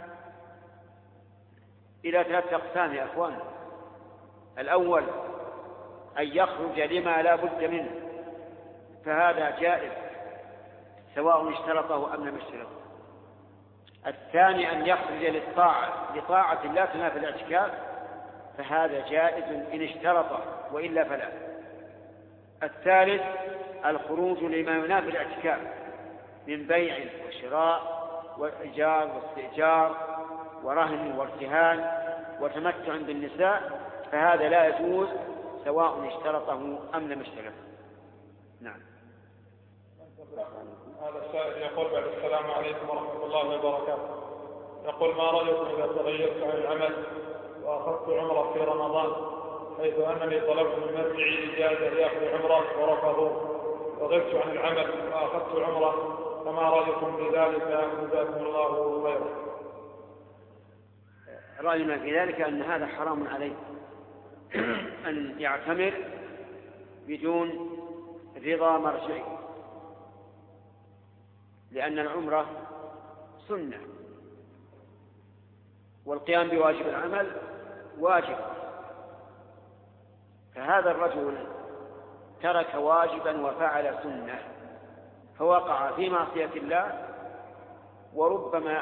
[SPEAKER 1] إلى 3 أقسام يا أخوان. الأول أن يخرج لما لا بد منه فهذا جائز سواء اشترطه أم لم يشترطه. الثاني أن يخرج لطاعة لا تنافي الاعتكاف فهذا جائز إن اشترطه وإلا فلا. الثالث الخروج لما ينافي الاعتكاف من بيع وشراء وإيجار واستئجار ورهن وارتهان وتمتع بالنساء فهذا لا يجوز سواء اشترطه أم لم يشترطه. نعم.
[SPEAKER 2] هذا السائل يقول بعد السلام عليكم ورحمة الله وبركاته، يقول: ما رأيكم إذا تغيرت عن العمل وأخذت عمرة في رمضان، حيث أنني طلبت من مرجعي إجازة لأخذ عمرة ورفضوا، وغبت عن العمل وأخذت عمرة، فما رأيكم بذلك؟ جزاكم الله خيرا.
[SPEAKER 1] رأينا في ذلك أن هذا حرام عليه أن يعتمر بدون رضا مرجعي، لأن العمرة سنة والقيام بواجب العمل واجب. فهذا الرجل ترك واجبا وفعل سنة فوقع في معصية الله، وربما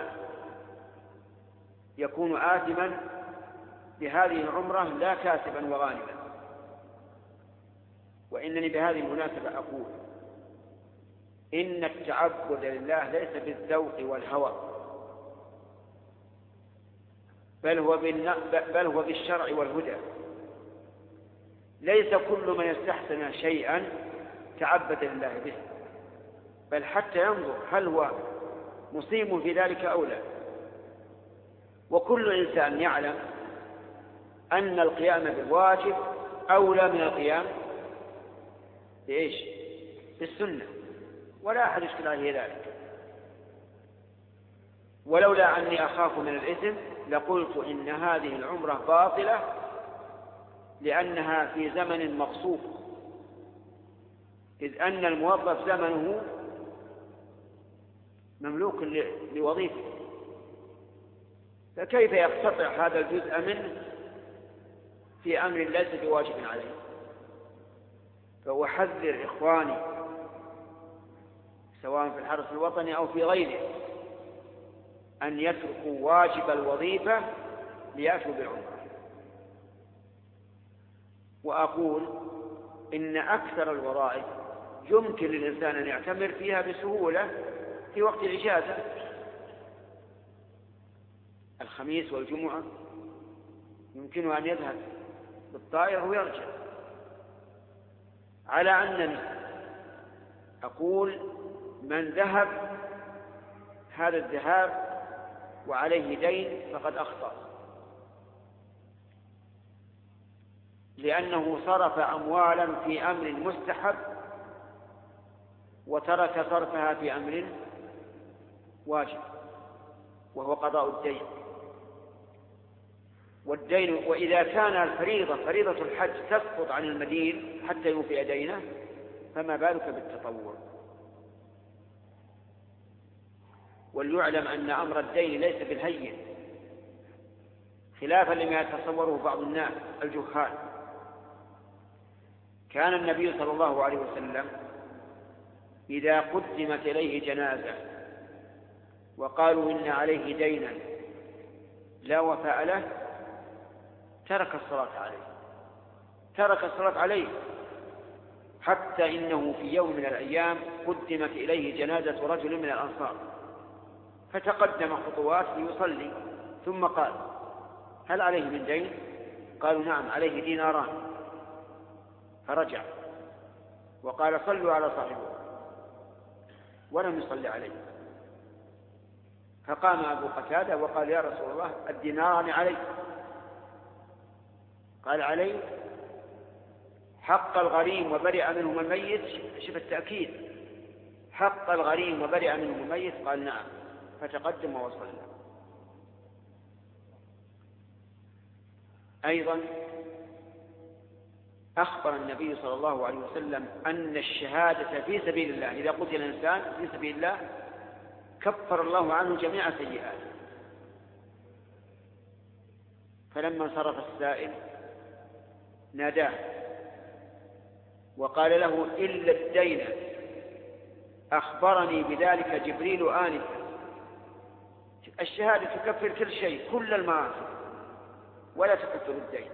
[SPEAKER 1] يكون آثما بهذه العمرة لا كاسبا وغانما. وإنني بهذه المناسبة أقول إن التعبد لله ليس بالذوق والهوى، بل هو بالشرع والهدى. ليس كل من يستحسن شيئا تعبد لله به، بل حتى ينظر هل هو مصيب في ذلك أو لا. وكل إنسان يعلم أن القيام بالواجب أولى من القيام بإيش؟ بالسنة، ولا أحد يشكل عليه ذلك. ولولا أني أخاف من الإثم لقلت إن هذه العمرة باطلة لأنها في زمن مغصوب، إذ أن الموظف زمنه مملوك لوظيفة، فكيف يقتطع هذا الجزء منه في أمر ليس بواجب عليه؟ فأحذر إخواني سواء في الحرس الوطني أو في غيره أن يتركوا واجب الوظيفة ليأتوا بالعمرة. وأقول إن أكثر الوظائف يمكن للإنسان أن يعتمر فيها بسهولة في وقت الإجازة، الخميس والجمعة يمكنه أن يذهب بالطائرة ويرجع. على أنني أقول من ذهب هذا الذهاب وعليه دين فقد أخطأ، لأنه صرف أموالا في أمر مستحب وترك صرفها في أمر واجب وهو قضاء الدين. والدين وإذا كان فريضة الحج تسقط عن المدين حتى يوفي دينه فما بالك بالتطوع. وليعلم أن أمر الدين ليس بالهين، خلافا لما يتصوره بعض الناس الجهال. كان النبي صلى الله عليه وسلم إذا قدمت إليه جنازة وقالوا إن عليه دينا لا وفاء له ترك الصلاة عليه حتى إنه في يوم من الأيام قدمت إليه جنازة رجل من الأنصار، فتقدم خطوات ليصلي، ثم قال: هل عليه من دين؟ قالوا: نعم، عليه ديناران. فرجع وقال: صلوا على صاحبه، ولم يصلي عليه. فقام أبو قتادة وقال: يا رسول الله، الديناران علي. قال: علي حق الغريم وبرئ منهم الميت. شوف التأكيد، حق الغريم وبرئ منهم الميت. قال: نعم. فتقدم وصلى. أيضا أخبر النبي صلى الله عليه وسلم أن الشهادة في سبيل الله، إذا قتل الإنسان في سبيل الله كفر الله عنه جميع سيئاته. فلما انصرف السائل ناداه وقال له: إلا الدين، أخبرني بذلك جبريل آنفا. الشهادة تكفر كل شيء، كل المعاصي، ولا تكفر الدين.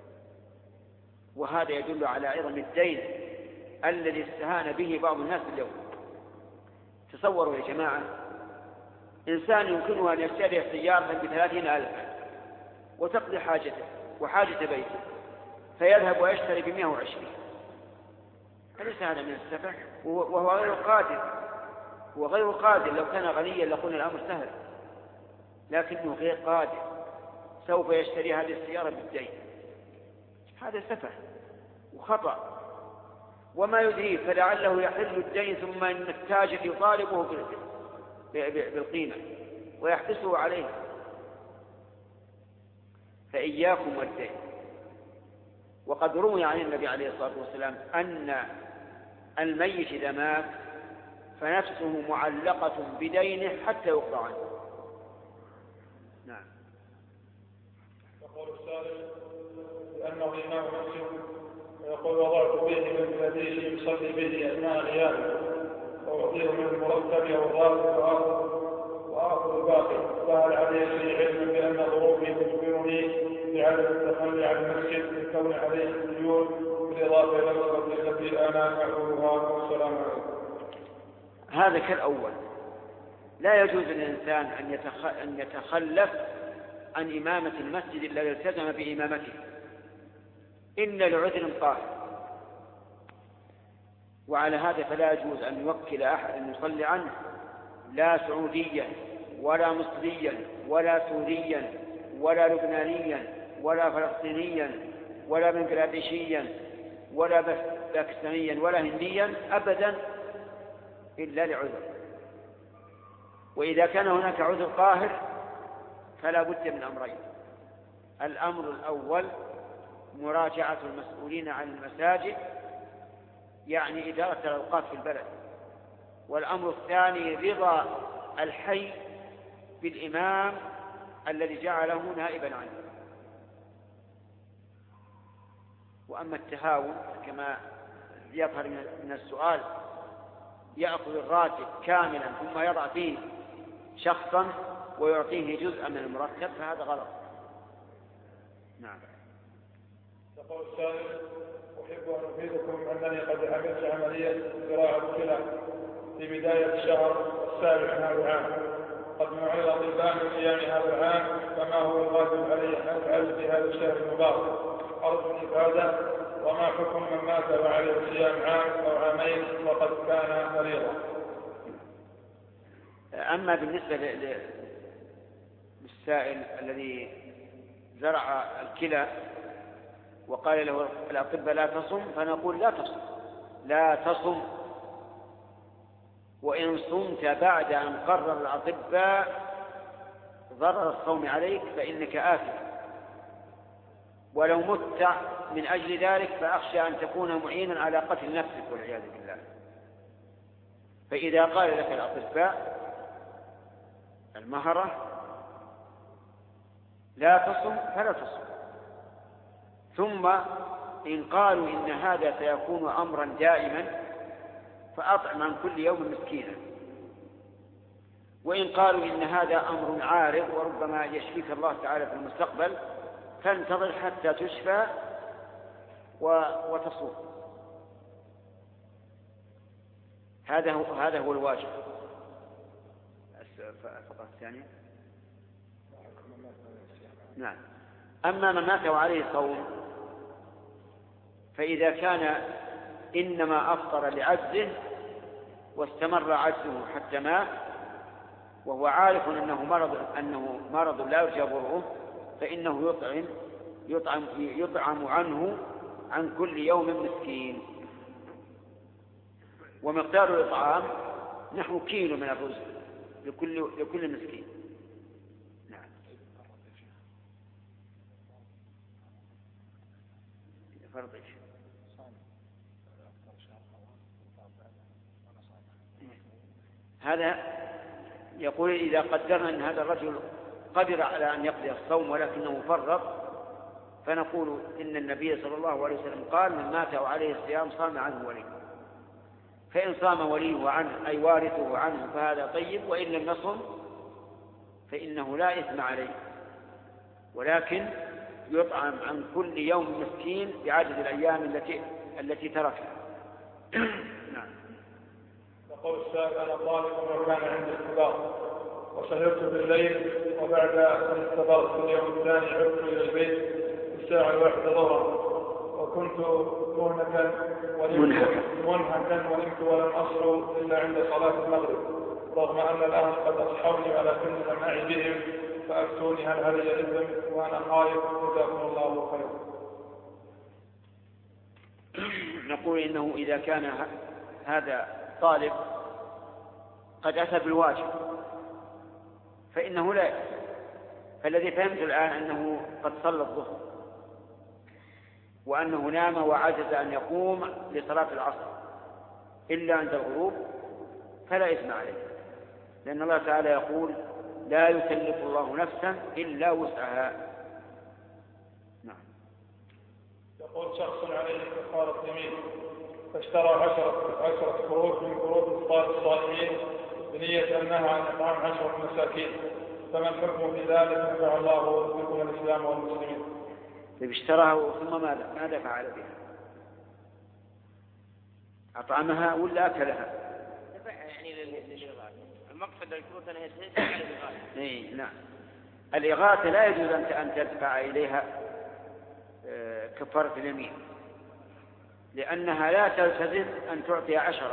[SPEAKER 1] وهذا يدل على عظم الدين الذي استهان به بعض الناس اليوم. تصوروا يا جماعة، إنسان يمكنه أن يشتري سيارة ب30,000 وتقضي حاجته وحاجة بيته، فيذهب ويشتري ب120. أليس هذا من السفه؟ وهو غير قادر، هو غير قادر. لو كان غنيا لقلنا الأمر سهل، لكنه غير قادر، سوف يشتري هذه السيارة بالدين. هذا سفه وخطأ. وما يدريه، فلعله يحل الدين ثم إن التاجر يطالبه بالقيمة ويحبسه عليه. فإياكم والدين. وقد روي عن النبي عليه الصلاة والسلام أن الميت إذا مات فنفسه معلقة بدينه حتى يقضى عنه. نعم.
[SPEAKER 2] يقول السائل لأنه إمام مسلم ويقول: وضعت به من بلديه يصلي به أثناء غيابه، وأعطيه من المرتب أو الراتب وآخذ الباقي، فهل عليه في علم بأن ظروفي تجبرني بعدم التخلي عن المسجد لكون عليه الديون بالإضافة إلى الصلاة التي أنا أعملها؟ والسلام عليكم.
[SPEAKER 1] هذا كالأول، لا يجوز للإنسان أن يتخلف عن إمامة المسجد الذي التزم بإمامته إلا لعذر قاهر. وعلى هذا فلا يجوز أن يوكل أحد أن يصلي عنه، لا سعوديا ولا مصريا ولا سوريا ولا لبنانيا ولا فلسطينيا ولا بنغلاديشيا ولا باكستانيا ولا هنديا أبدا إلا لعذر. وإذا كان هناك عذر قاهر فلا بد من أمرين: الأمر الأول مراجعة المسؤولين عن المساجد، يعني إدارة الأوقاف في البلد. والأمر الثاني رضا الحي بالإمام الذي جعله نائبا عنه. وأما التهاون كما يظهر من السؤال، يأخذ الراتب كاملا ثم يضع فيه شخصا ويعطيه جزءا من المرتب، فهذا غلط. نعم.
[SPEAKER 2] يقول السائل: أحب أن أفيدكم أنني قد عملت عملية زراعة كلى في بداية الشهر السابع من هذا العام، قد نوعي الأطباء من أيام هذا العام، فما هو الواجب علي أن أفعل في هذا الشهر المبارك؟ أرجو الإفادة. وما حكم من مات وعليه صيام عام أو عامين وقد كان مريضا؟
[SPEAKER 1] أما بالنسبة للسائل الذي زرع الكلى وقال له الأطباء لا تصم، فنقول لا تصم. وإن صمت بعد أن قرر الأطباء ضرر الصوم عليك فإنك آثم، ولو مت من أجل ذلك فأخشى أن تكون معينا على قتل نفسك والعياذ بالله. فإذا قال لك الأطباء المهرة لا تصم فلا تصم. ثم إن قالوا إن هذا سيكون أمرا دائما فأطعم عن كل يوم مسكينا. وإن قالوا إن هذا أمر عارض وربما يشفيك الله تعالى في المستقبل فانتظر حتى تشفى وتصوم. هذا هو الواجب. الفقرة الثانية. نعم. أما من مات وعليه صوم فإذا كان إنما أفطر لعجزه واستمر عجزه حتى مات وهو عارف أنه مرض لا يرجى برؤه فإنه يطعم عنه عن كل يوم مسكين، ومقدار الإطعام نحو كيلو من الرز لكل مسكين. نعم. فرض إيش؟ هذا يقول إذا قدرنا أن هذا الرجل قدر على أن يقضي الصوم ولكنه فرط، فنقول إن النبي صلى الله عليه وسلم قال من مات وعليه الصيام صام عنه وليه، فإن صام وليه عنه أي وارثه عنه فهذا طيب، وإن لم يصم فإنه لا إثم عليه، ولكن يطعم عن كل يوم مسكين بعدد الأيام التي تركها. نعم.
[SPEAKER 2] يقول السائل: أنا طالب وكان عندي اختبار وسهرت بالليل، وبعد أن اختبرت في اليوم الثاني عدت إلى البيت الساعة 1 ظهرا، وكنت منهكا ونمت ولم أصل إلا عند صلاة المغرب، رغم أن الأهل قد أصحوني ولكن لم أعي بهم، فأفتوني هل هذا إثم وأنا خائف؟ جزاكم الله خيرا.
[SPEAKER 1] نقول إنه إذا كان هذا طالب قد أتى بالواجب فإنه لا يأتي. فالذي فهمت الآن أنه قد صلى الظهر وأنه نام وعجز أن يقوم لصلاة العصر إلا عند الغروب فلا إثم عليه، لأن الله تعالى يقول: لا يكلف الله نفسا إلا وسعها. نعم.
[SPEAKER 2] يقول شخص عليه كفارة يمين فاشترى 10 كروت من كروت إفطار الصائمين بنية أنها عن إطعام 10 مساكين، فما الحكم في ذلك؟ نفع الله بكم الإسلام والمسلمين.
[SPEAKER 1] اشتراها ثم ماذا فعل بها؟ أطعمها ولا أكلها؟
[SPEAKER 3] يعني للإغاثة. المقصد الكروت أنها تنسى على الإغاثة.
[SPEAKER 1] نعم. الإغاثة لا يجوز أن تدفع إليها كفارة اليمين، لأنها لا تلتزم أن تعطي 10.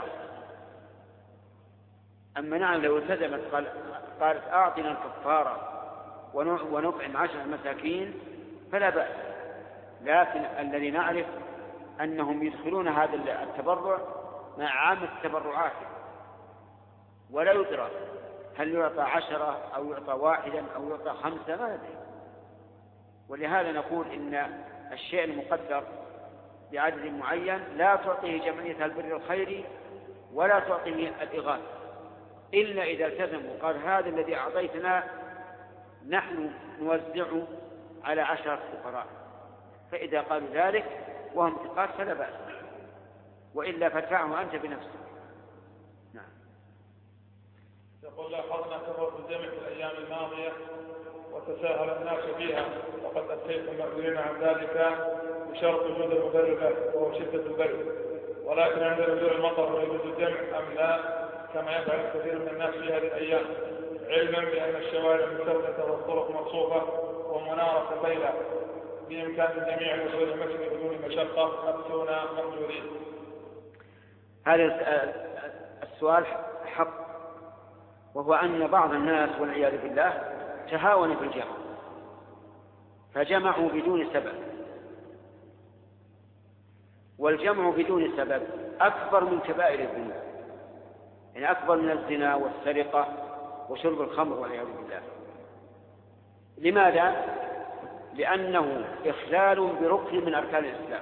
[SPEAKER 1] أما نعم لو التزمت قالت أعطنا الكفارة ونطعم 10 مساكين فلا بأس، لكن الذي نعرف أنهم يدخلون هذا التبرع مع عامة التبرعات، ولا يدرى هل يعطى 10 أو يعطى 1 أو يعطى 5 ما ندري. ولهذا نقول إن الشيء المقدر بعدد معين لا تعطيه جمعية البر الخيري ولا تعطيه الإغاثة إلا إذا التزموا قال هذا الذي أعطيتنا نحن نوزعه على 10 فقراء، فإذا قالوا ذلك وهم ثقات فلا بأس، وإلا فادفعه أنت بنفسك. نعم.
[SPEAKER 2] يقول: لاحظنا كثرة الجمع في الأيام الماضية وتساهل الناس فيها، وقد أتيتم مأذورين عن ذلك بشرط وجود المبرر وهو شدة البرد، ولكن عند نزول المطر يجوز الجمع أم لا كما يفعل كثير من الناس في هذه الأيام، علما بأن الشوارع مسدة والطرق مرصوفة ومنارة ليلة بإمكان الجميع الوصول إلى المسجد بدون مشقة؟ أفتونا مأجورين.
[SPEAKER 1] هذا السؤال حق، وهو أن بعض الناس والعياذ بالله تهاون في الجمع فجمعوا بدون سبب، والجمع بدون سبب أكبر من كبائر الذنوب، يعني أكبر من الزنا والسرقة وشرب الخمر والعياذ بالله. لماذا؟ لأنه إخلال بركن من أركان الإسلام.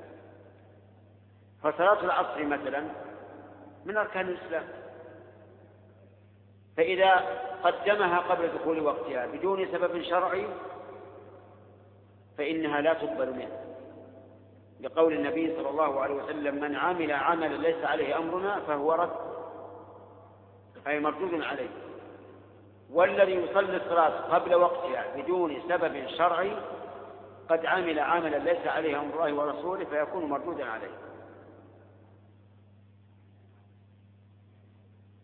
[SPEAKER 1] فصلاة العصر مثلا من أركان الإسلام، فإذا قدمها قبل دخول وقتها بدون سبب شرعي فإنها لا تقبل منه، لقول النبي صلى الله عليه وسلم: من عمل عملا ليس عليه أمرنا فهو رد، أي مردود عليه. والذي يصلي الصلاة قبل وقتها بدون سبب شرعي قد عمل عملا ليس عليه أمر الله ورسوله فيكون مردودا عليه.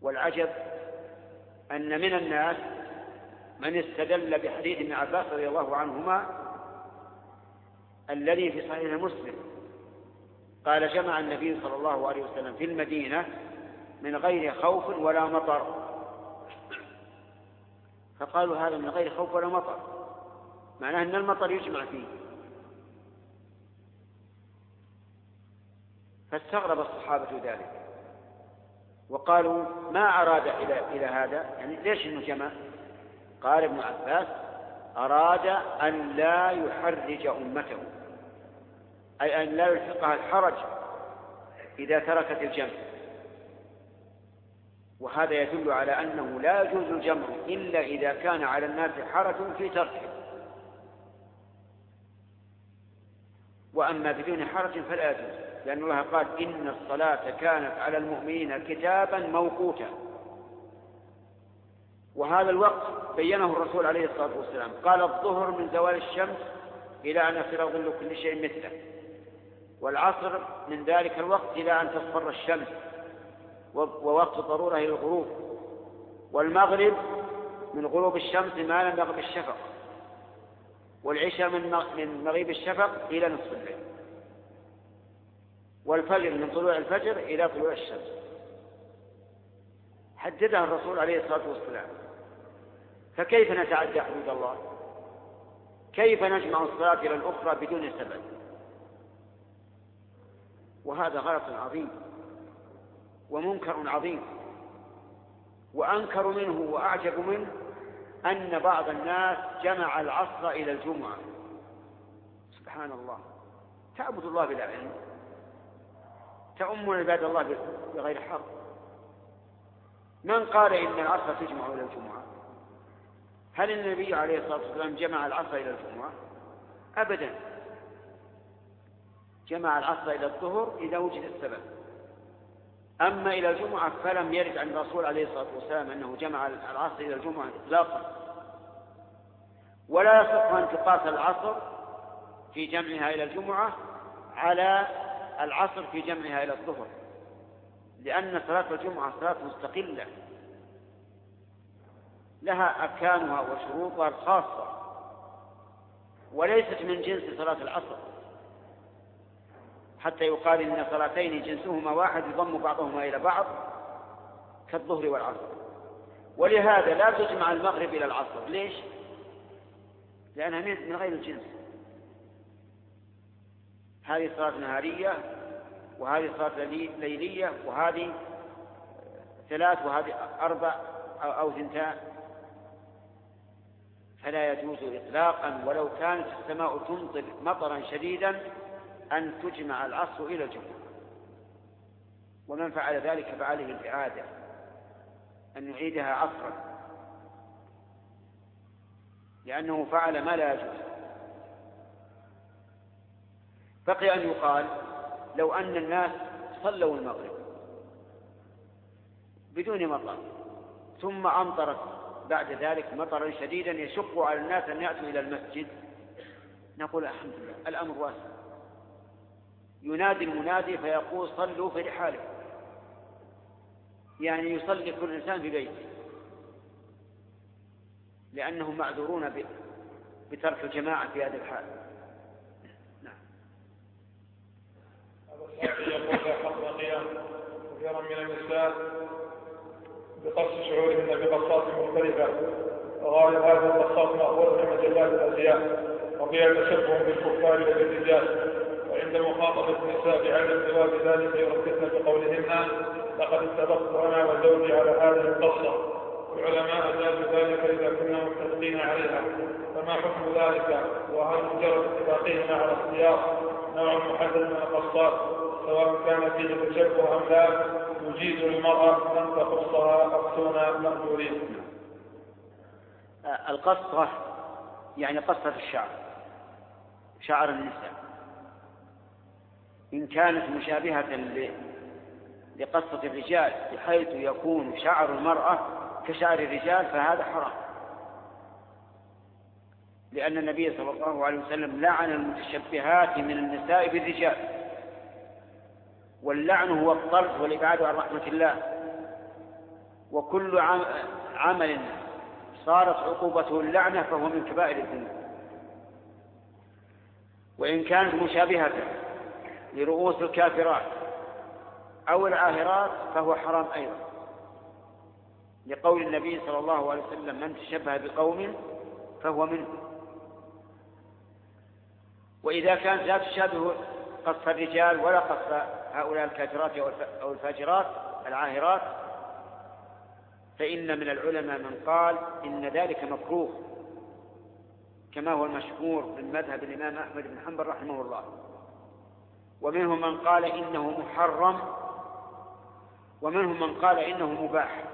[SPEAKER 1] والعجب أن من الناس من استدل بحديث ابن عباس رضي الله عنهما الذي في صحيح مسلم قال جمع النبي صلى الله عليه وسلم في المدينة من غير خوف ولا مطر، فقالوا هذا من غير خوف ولا مطر، معناه أن المطر يجمع فيه. فاستغرب الصحابة ذلك وقالوا ما أراد إلى هذا، يعني ليش إنه جمع؟ قال ابن عباس أراد أن لا يحرج أمته، أي أن لا يلحقها الحرج إذا تركت الجمع. وهذا يدل على أنه لا يجوز الجمع إلا إذا كان على الناس حرج في تركه، وأما بدون حرج فلا يجوز، لأن الله قال إن الصلاة كانت على المؤمنين كتابا موقوتا. وهذا الوقت بينه الرسول عليه الصلاة والسلام، قال الظهر من زوال الشمس إلى أن يصير ظل كل شيء مثله، والعصر من ذلك الوقت إلى أن تصفر الشمس ووقت ضرورة إلى الغروب، والمغرب من غروب الشمس ما لم يغرب الشفق، والعشاء من مغيب الشفق إلى نصف الليل، والفجر من طلوع الفجر إلى طلوع الشمس. حددها الرسول عليه الصلاة والسلام. فكيف نتعدى حدود الله؟ كيف نجمع الصلاة إلى الأخرى بدون سبب؟ وهذا غلط عظيم ومنكر عظيم. وأنكر منه وأعجب منه أن بعض الناس جمع العصر إلى الجمعة. سبحان الله، تعبد الله بلا علم، تأم عباد الله بغير حق. من قال إن العصر تجمع إلى الجمعة؟ هل النبي عليه الصلاة والسلام جمع العصر إلى الجمعة؟ أبدا، جمع العصر إلى الظهر إذا وجد السبب. أما إلى الجمعة فلم يرد عن الرسول عليه الصلاة والسلام أنه جمع العصر إلى الجمعة إطلاقا. ولا يصح أن تقاس العصر في جمعها إلى الجمعة على العصر في جمعها إلى الظهر، لأن صلاة الجمعة صلاة مستقلة لها أركانها وشروطها الخاصة، وليست من جنس صلاة العصر، حتى يقال إن صلاتين جنسهما واحد يضم بعضهما إلى بعض كالظهر والعصر. ولهذا لا تجمع المغرب إلى العصر. ليش؟ لأنها من غير الجنس. هذه صلاة نهارية وهذه صلاة ليلية، وهذه ثلاث وهذه أربع أو ثنتان، فلا يجوز إطلاقا ولو كانت السماء تمطر مطرا شديدا أن تجمع العصر إلى الجمعة. ومن فعل ذلك فعليه الإعادة، أن يعيدها عصرا، لأنه فعل ما لا يجوز. بقي أن يقال لو أن الناس صلوا المغرب بدون مطر ثم أمطرت بعد ذلك مطرا شديدا يشق على الناس أن يأتوا إلى المسجد، نقول الحمد لله الأمر واسع. ينادي المنادي فيقول صلوا في رحالكم، يعني يصلي كل إنسان في بيته، لأنهم معذورون بترك الجماعة في هذا الحال. نعم.
[SPEAKER 2] هذا السؤال يقول حق قيام كثيرا من النساء بقص شعورهن بقصات مختلفة، وغالب هذه القصات مأخوذة من مجلات الأزياء، وفيها تشبه بالكفار وبالرجال. وعند مخاطبة النساء بعدم جواز ذلك يركزن بقولهن لقد اتفقت أنا وزوجي على هذه القصة، والعلماء أجازوا ذلك إذا كنا متفقين عليها، فما حكم ذلك؟ وهل مجرد اتفاقهما على اختيار نوع محدد من القصات سواء كان فيه تشبه أم لا يجيز للمرأة أن تقصها أفتونا مأجورين؟
[SPEAKER 1] القصة يعني قصة الشعر، شعر النساء، إن كانت مشابهة لقصة الرجال بحيث يكون شعر المرأة كشعر الرجال فهذا حرام، لأن النبي صلى الله عليه وسلم لعن المتشبهات من النساء بالرجال، واللعن هو الطرد والإبعاد عن رحمة الله. وكل عمل صارت عقوبته اللعنة فهو من كبائر الذنوب، وإن كانت مشابهة لرؤوس الكافرات أو العاهرات فهو حرام أيضا، لقول النبي صلى الله عليه وسلم: من تشبه بقوم فهو منهم. وإذا كانت لا تشابه قص الرجال ولا قص هؤلاء الكافرات أو الفاجرات العاهرات، فإن من العلماء من قال إن ذلك مكروه، كما هو المشهور من مذهب الإمام أحمد بن حنبل رحمه الله. ومنهم من قال إنه محرم، ومنهم من قال إنه مباح،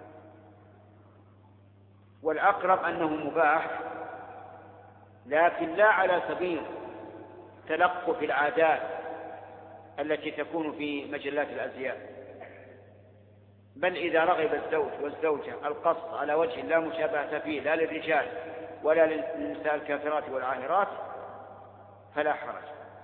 [SPEAKER 1] والأقرب أنه مباح، لكن لا على سبيل تلقف العادات التي تكون في مجلات الأزياء، بل إذا رغب الزوج والزوجة القص على وجه لا مشابهة فيه لا للرجال ولا للنساء الكافرات والعاهرات فلا حرج.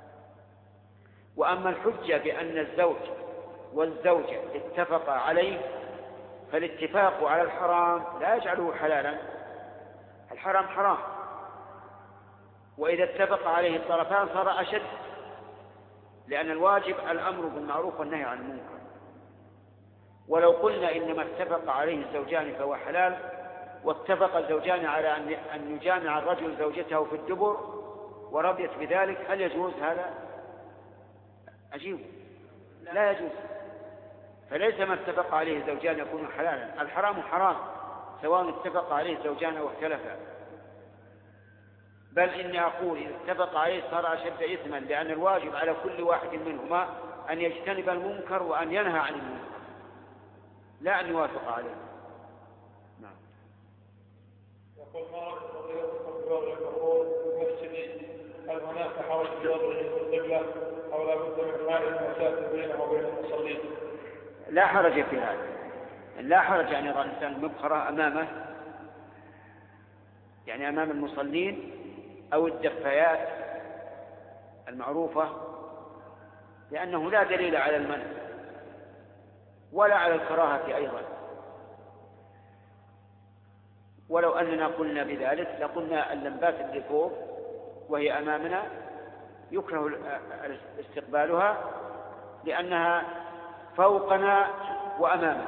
[SPEAKER 1] وأما الحجة بأن الزوج والزوجة اتفقا عليه، فالاتفاق على الحرام لا يجعله حلالا، الحرام حرام، وإذا اتفق عليه الطرفان صار أشد، لأن الواجب الأمر بالمعروف والنهي عن المنكر. ولو قلنا إنما اتفق عليه الزوجان فهو حلال، واتفق الزوجان على أن يجامع الرجل زوجته في الدبر ورضيت بذلك، هل يجوز هذا؟ أجيب لا يجوز. فليس ما اتفق عليه الزوجان يكون حلالا، الحرام حرام سواء اتفق عليه الزوجان أو اختلفا، بل إني أقول إذا اتفق عليه صار أشد إثما، لأن الواجب على كل واحد منهما أن يجتنب المنكر وأن ينهى عن المنكر، لا أن يوافق عليه. نعم.
[SPEAKER 2] يقول ما رأيك في وضع الكفور في المسجد؟ هل هناك حرج في وضعه في القبلة أو لا بد من ماء المسافة بينه وبين المصلين؟
[SPEAKER 1] لا حرج في هذا، لا حرج أن يرى الإنسان مبخرة أمامه، يعني أمام المصلين أو الدفايات المعروفة، لأنه لا دليل على المنع ولا على الكراهة أيضا. ولو أننا قلنا بذلك لقلنا اللمبات اللي فوق وهي أمامنا يكره استقبالها لأنها فوقنا وأمامنا.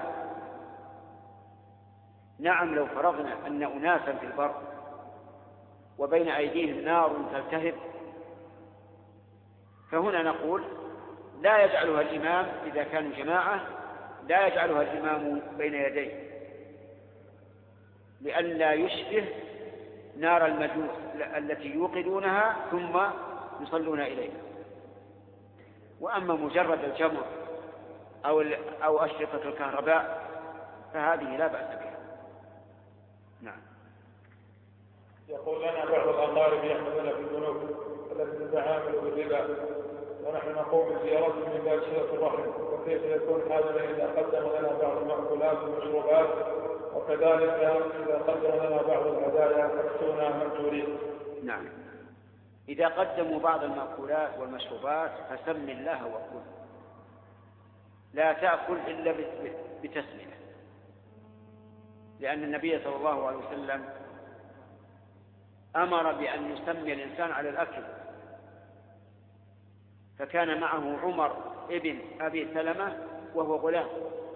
[SPEAKER 1] نعم، لو فرضنا أن أناسا في البر وبين أيديهم نار تلتهب، فهنا نقول لا يجعلها الإمام إذا كانوا جماعة، لا يجعلها الإمام بين يديه، لئلا يشبه نار المجوس التي يوقدونها ثم يصلون إليها. وأما مجرد الجمر أو أشرطة الكهرباء فهذه لا بأس بها. نعم.
[SPEAKER 2] يقول لنا بعض الأقارب يحملون في البنوك التي تتعامل بالربا، ونحن نقوم بزيارتهم من باب صلة الرحم، وكيف يكون هذا إذا قدم لنا بعض المأكولات والمشروبات، وكذلك إذا قدم لنا بعض الهدايا أكثرنا مأجورين؟
[SPEAKER 1] نعم، إذا قدموا بعض المأكولات والمشروبات فسم الله وكل، لا تأكل إلا بتسمية، لأن النبي صلى الله عليه وسلم أمر بأن يسمي الإنسان على الأكل، فكان معه عمر ابن أبي سلمة وهو غلام،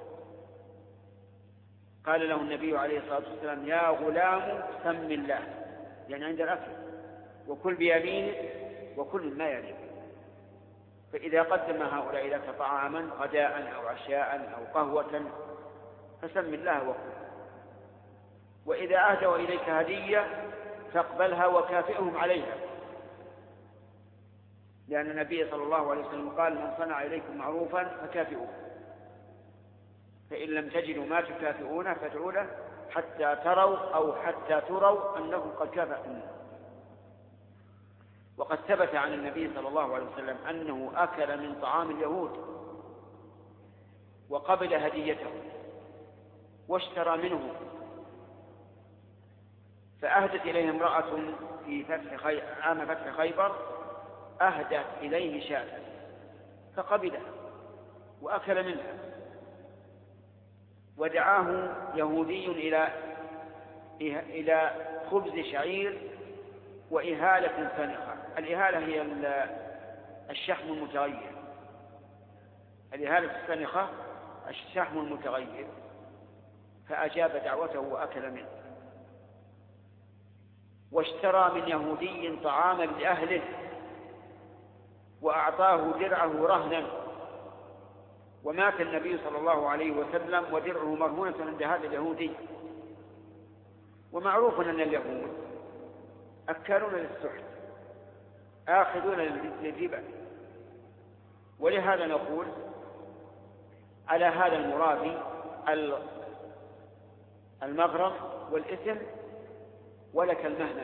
[SPEAKER 1] قال له النبي عليه الصلاة والسلام: يا غلام سم الله، يعني عند الأكل، وكل بيمينه وكل ما يليق. فإذا قدم هؤلاء لك طعاما غداء أو عشاء أو قهوة فسم الله وكل، وإذا أهدوا إليك هدية فاقبلها وكافئهم عليها، لأن النبي صلى الله عليه وسلم قال: من صنع إليكم معروفا فكافئوه، فإن لم تجدوا ما تكافئونه فادعوا له حتى تروا أو حتى تروا أنه قد كافأكم. وقد ثبت عن النبي صلى الله عليه وسلم أنه أكل من طعام اليهود وقبل هديته واشترى منه، فأهدت إليه امرأة في عام فتح خيبر، أهدت إليه شاة فقبلها وأكل منها، ودعاه يهودي إلى خبز شعير وإهالة سنخة. الإهالة هي الشحم المتغير، الإهالة السنخة الشحم المتغير، فأجاب دعوته وأكل منه. واشترى من يهودي طعاما لأهله وأعطاه درعه رهنا، ومات النبي صلى الله عليه وسلم ودرعه مرهونة عند هذا اليهودي. ومعروف أن اليهود أكالون للسحت آخذون للربا، ولهذا نقول على هذا المرابي المغرم والإثم ولك المهنة،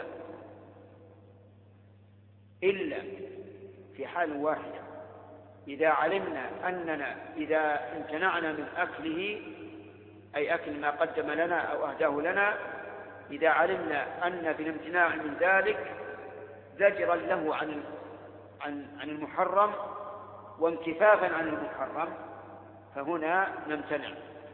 [SPEAKER 1] إلا في حال واحدة: إذا علمنا أننا إذا امتنعنا من أكله، أي أكل ما قدم لنا أو أهداه لنا، إذا علمنا أن في الامتناع من ذلك زجرا له عن المحرم وانكفافا عن المحرم، فهنا نمتنع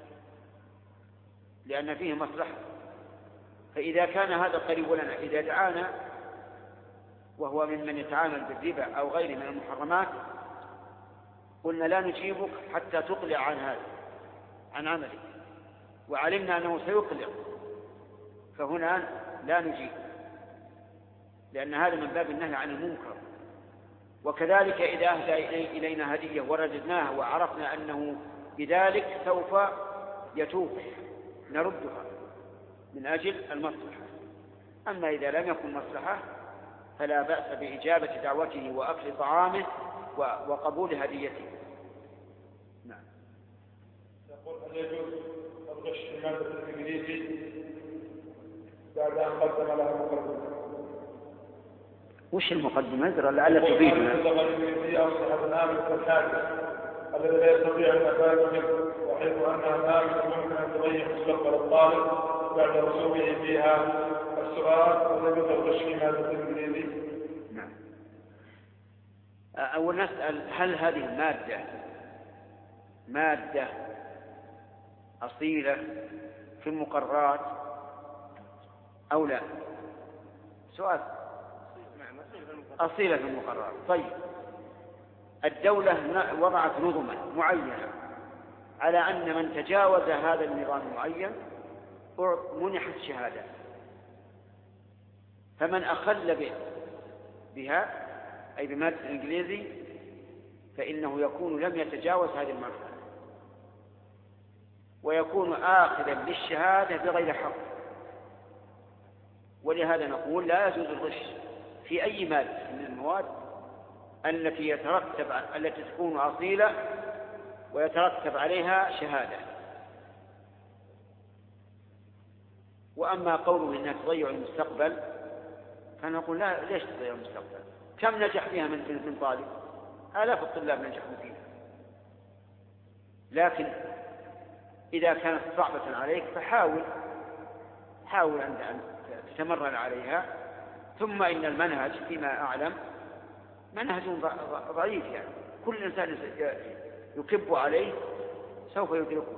[SPEAKER 1] لأن فيه مصلحة. فإذا كان هذا قريب لنا إذا دعانا وهو ممن يتعامل بالربا أو غيره من المحرمات، قلنا لا نجيبك حتى تقلع عن هذا عن عملك، وعلمنا أنه سيقلع، فهنا لا نجيب، لأن هذا من باب النهي عن المنكر. وكذلك إذا أهدى إلينا هدية ورددناها وعرفنا أنه بذلك سوف يتوب نردها من أجل المصلحة. أما إذا لم يكن مصلحة فلا بأس بإجابة دعوته وأكل طعامه وقبول هديته. نعم.
[SPEAKER 2] يقول: هل يجوز الغش في المادة الإنجليزي بعد أن قدم لها مقدمة؟
[SPEAKER 1] وش المقدمة؟ لعل تفيدنا.
[SPEAKER 2] اللغة الإنجليزية أصبحت آمنة الحادث الذي لا يستطيع النفاذ منه، وحيث أنها آمنة ممكن أن تغير مستقبل الطالب بعد رسوبه فيها. السؤال: هل يجوز الغش في مادة الإنجليزي؟
[SPEAKER 1] نعم. أول نسأل: هل هذه مادة أصيلة في المقررات أو لا؟ سؤال. أصيلة في المقررات. طيب، الدولة وضعت نظما معينة على أن من تجاوز هذا النظام المعين منحت شهادة، فمن أخل بها أي بمادة الإنجليزي فإنه يكون لم يتجاوز هذه المرحلة ويكون آخذا للشهادة بغير حق. ولهذا نقول لا يجوز الغش في أي مادة من المواد التي تكون أصيلة ويترتب عليها شهادة. وأما قوله إنها تضيع المستقبل فنقول لا، ليش تضيع المستقبل؟ كم نجح فيها من طالب؟ آلاف الطلاب نجحوا فيها. لكن إذا كانت صعبة عليك حاول أن تتمرن عليها. ثم إن المنهج فيما أعلم منهج ضعيف، يعني كل إنسان يكب عليه سوف يدركه.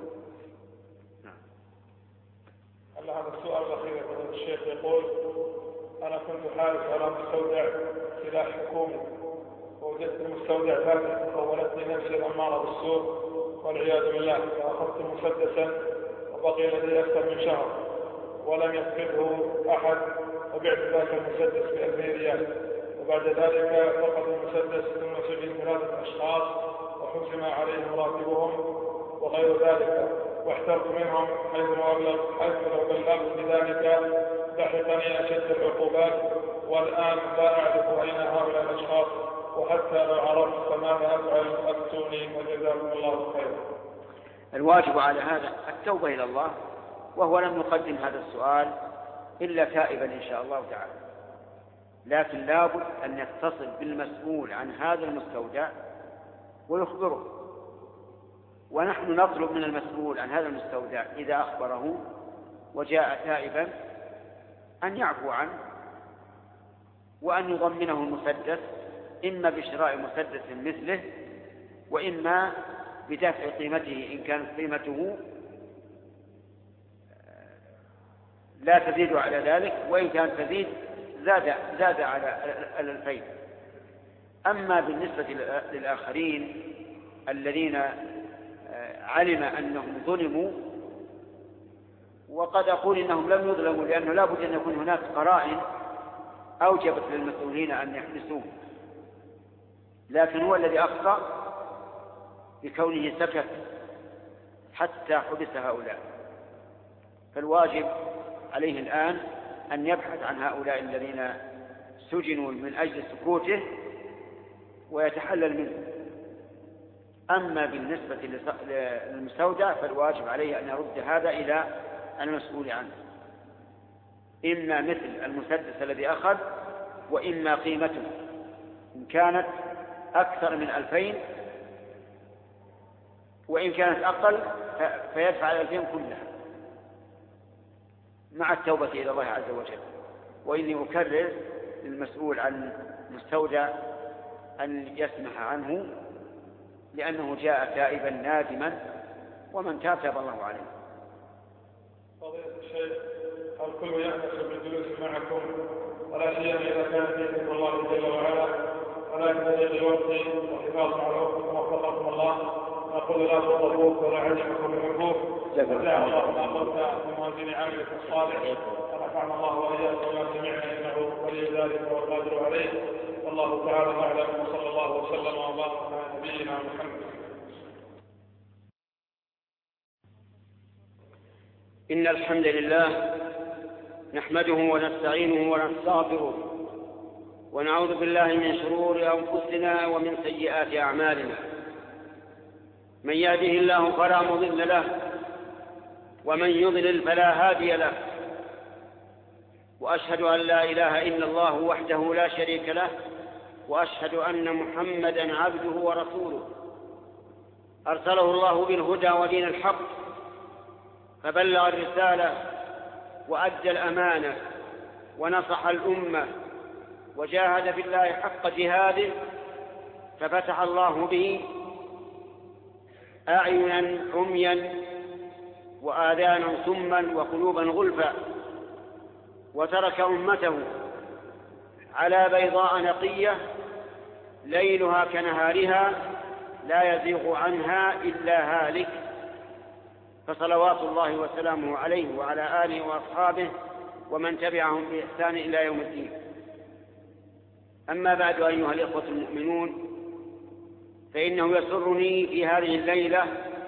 [SPEAKER 2] هل هذا السؤال الأخير فضيلة الشيخ يقول: أنا كنت حارس على مستودع سلاح حكومي، ووجدت المستودع فاتح فولتني نفسي الأمارة بالسوء والعياذ بالله، فأخذت مسدسا وبقي لدي أكثر من شهر ولم يفقده أحد، وبعت ذاك المسدس ب2000 ريال، وبعد ذلك فقدوا المسدس ثم سجن 3 أشخاص وحكم عليهم راتبهم وغير ذلك، واحترت منهم حيث لو بلغت بذلك لحقني أشد العقوبات، والآن لا أعرف أين هؤلاء الأشخاص، وحتى لو عرفت فماذا أفعل؟ أفتوني وجزاكم الله خيرا.
[SPEAKER 1] الواجب على هذا التوبة إلى الله، وهو لم يقدم هذا السؤال إلا تائبا إن شاء الله تعالى، لكن لابد أن يتصل بالمسؤول عن هذا المستودع ويخبره. ونحن نطلب من المسؤول عن هذا المستودع إذا أخبره وجاء تائبا أن يعفو عنه وأن يضمنه المسدس، إما بشراء مسدس مثله وإما بدفع قيمته إن كانت قيمته لا تزيد على ذلك، وإن كانت تزيد زاد على 2000. أما بالنسبة للآخرين الذين علم أنهم ظلموا، وقد أقول إنهم لم يظلموا لأنه لا بد أن يكون هناك قرائن أوجبت للمسؤولين أن يحبسوه، لكن هو الذي أخطأ بكونه سكت حتى حبس هؤلاء. فالواجب عليه الآن أن يبحث عن هؤلاء الذين سجنوا من أجل سكوته ويتحلل منه. أما بالنسبة للمستودع فالواجب عليه أن يرد هذا إلى المسؤول عنه، إما مثل المسدس الذي أخذ، وإما قيمته إن كانت أكثر من 2000، وإن كانت أقل فيدفع 2000 كلها مع التوبة إلى الله عز وجل. وإني أكرر للمسؤول عن مستودع أن يسمح عنه، لأنه جاء تائبا نادما، ومن تاب تاب الله عليه.
[SPEAKER 2] فضيلة الشيخ، الكل يأنس بالجلوس معكم، ولا سيما إذا كان في ذكر الله جل وعلا، ولكن تضيق الوقت والحفاظ على الوقت وفقكم الله. نقول لا تضروك ولا عجبكم بحبوك، وجاء الله ما قلت في موازين عملك الصالح، ونفعنا الله وإياك وما سمعنا إنه ولي ذلك والقادر عليه. والله تعالى أعلم، وصلى الله وسلم وبارك على نبينا محمد.
[SPEAKER 4] إن الحمد لله نحمده ونستعينه ونستغفره، ونعوذ بالله من شرور أنفسنا ومن سيئات أعمالنا. من يهده الله فلا مضل له، ومن يضلل فلا هادي له، وأشهد أن لا إله إلا الله وحده لا شريك له، وأشهد أن محمدا عبده ورسوله، أرسله الله بالهدى ودين الحق، فبلغ الرسالة وأدى الأمانة ونصح الأمة، وجاهد في الله حق جهاده، ففتح الله به أعينا عميا وآذانا صما وقلوبا غلفا، وترك أمته على بيضاء نقية ليلها كنهارها لا يزيغ عنها إلا هالك، فصلوات الله وسلامه عليه وعلى آله وأصحابه ومن تبعهم بإحسان إلى يوم الدين. أما بعد، أيها الإخوة المؤمنون، فإنه يسرني في هذه الليلة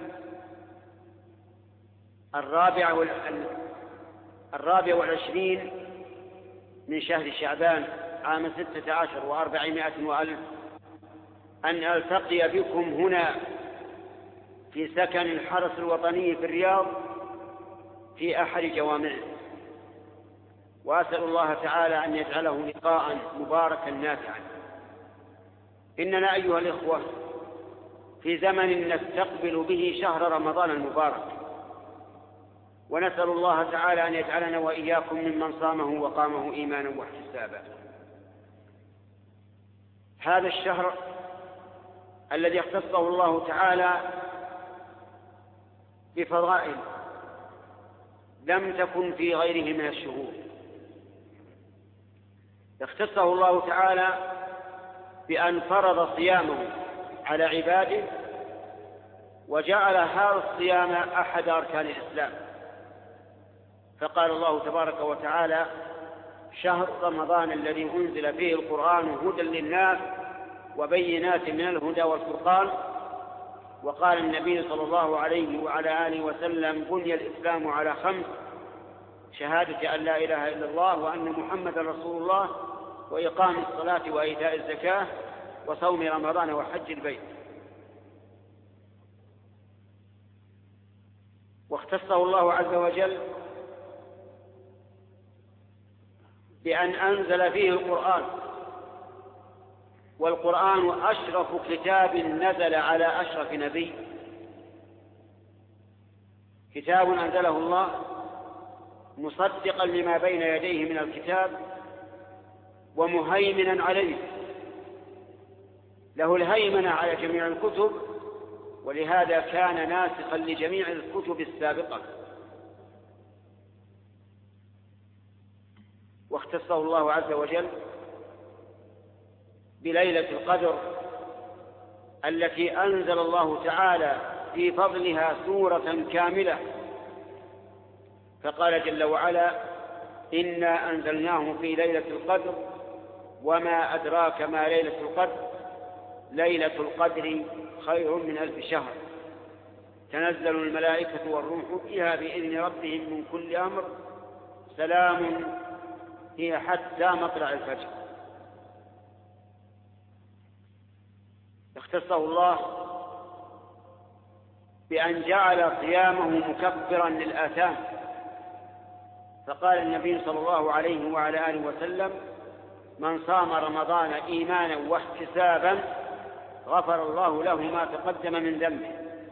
[SPEAKER 4] 24 من شهر شعبان عام 16 و400 وألف أن ألتقي بكم هنا في سكن الحرس الوطني في الرياض في أحد جوامعه، وأسأل الله تعالى أن يجعله لقاء مباركا نافعا. إننا أيها الإخوة في زمن نستقبل به شهر رمضان المبارك، ونسأل الله تعالى أن يجعلنا وإياكم ممن صامه وقامه إيمانا واحتسابا. هذا الشهر الذي اختصه الله تعالى بفضائل لم تكن في غيره من الشهور، اختصه الله تعالى بأن فرض صيامه على عباده، وجعل هذا الصيام أحد أركان الإسلام، فقال الله تبارك وتعالى: شهر رمضان الذي أنزل فيه القرآن هدى للناس وبينات من الهدى والفرقان. وقال النبي صلى الله عليه وعلى آله وسلم: بني الإسلام على 5: شهادة أن لا إله إلا الله وأن محمدا رسول الله، وإقام الصلاة وإيتاء الزكاة، وصوم رمضان وحج البيت. واختصه الله عز وجل بأن أنزل فيه القرآن، والقرآن أشرف كتاب نزل على أشرف نبي، كتاب أنزله الله مصدقا لما بين يديه من الكتاب ومهيمنا عليه، له الهيمنة على جميع الكتب، ولهذا كان ناسخا لجميع الكتب السابقة.
[SPEAKER 1] واختصه الله عز وجل بليلة القدر التي أنزل الله تعالى في فضلها سورة كاملة، فقال جل وعلا: إنا أنزلناه في ليلة القدر وما أدراك ما ليلة القدر ليلة القدر خير من 1000 شهر تنزل الملائكة والروح فيها بإذن ربهم من كل أمر سلام هي حتى مطلع الفجر. اختصه الله بأن جعل صيامه مكفرا للآثام، فقال النبي صلى الله عليه وعلى آله وسلم: من صام رمضان إيمانا واحتسابا غفر الله له ما تقدم من ذنبه.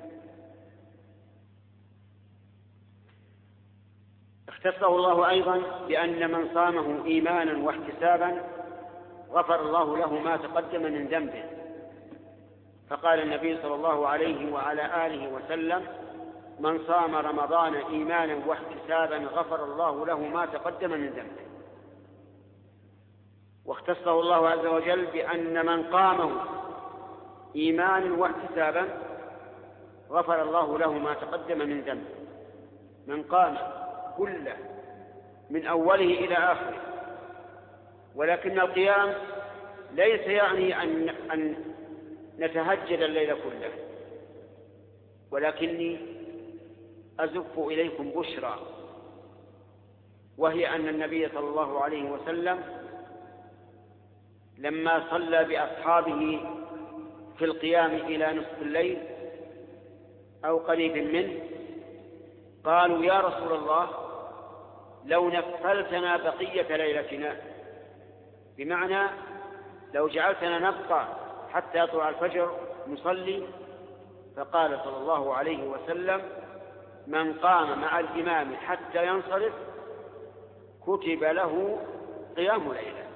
[SPEAKER 1] اختصه الله أيضا بأن من صامه إيمانا واحتسابا غفر الله له ما تقدم من ذنبه، فقال النبي صلى الله عليه وعلى آله وسلم: من صام رمضان إيمانا واحتسابا غفر الله له ما تقدم من ذنبه. واختصه الله عز وجل بأن من قامه إيمانا واحتسابا غفر الله له ما تقدم من ذنبه. من قام كله من أوله إلى آخره، ولكن القيام ليس يعني أن نتهجد الليل كله، ولكني أزف إليكم بشرى، وهي أن النبي صلى الله عليه وسلم لما صلى بأصحابه في القيام إلى نصف الليل أو قريب منه قالوا: يا رسول الله، لو نفلتنا بقية ليلتنا، بمعنى لو جعلتنا نبقى حتى يطلع الفجر نصلي. فقال صلى الله عليه وسلم: من قام مع الإمام حتى ينصرف كتب له قيام ليلة.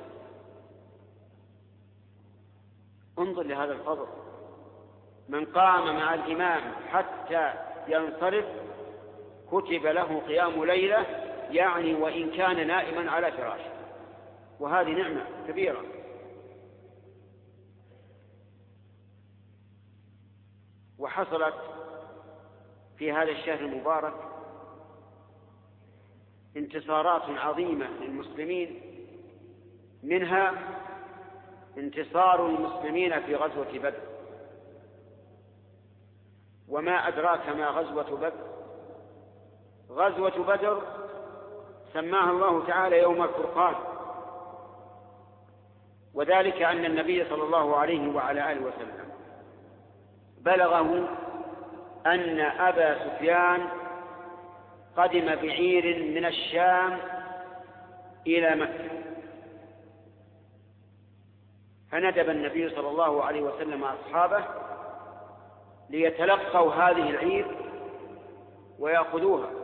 [SPEAKER 1] انظر لهذا الفضل: من قام مع الإمام حتى ينصرف كتب له قيام ليلة، يعني وإن كان نائما على فراشه، وهذه نعمة كبيرة. وحصلت في هذا الشهر المبارك انتصارات عظيمة للمسلمين، منها انتصار المسلمين في غزوة بدر. وما أدراك ما غزوة بدر؟ غزوة بدر سماها الله تعالى يوم الفرقان، وذلك أن النبي صلى الله عليه وعلى آله وسلم بلغه أن أبا سفيان قدم بعير من الشام إلى مكة، فندب النبي صلى الله عليه وسلم أصحابه ليتلقوا هذه العير ويأخذوها،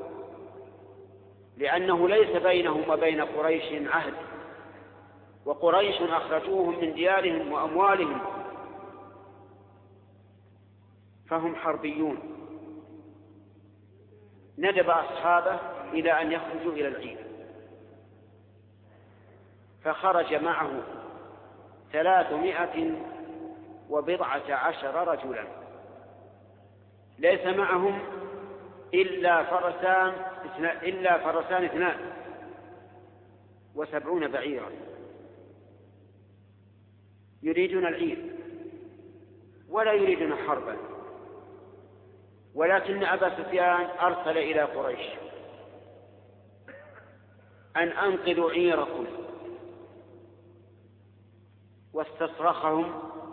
[SPEAKER 1] لأنه ليس بينهم وبين قريش عهد، وقريش أخرجوهم من ديارهم وأموالهم، فهم حربيون. ندب أصحابه إلى أن يخرجوا إلى العير، فخرج معه 310 رجلا، ليس معهم إلا فرسان 72 بعيرا يريدون العير ولا يريدون حربا. ولكن أبا سفيان أرسل إلى قريش أن أنقذوا عيركم، واستصرخهم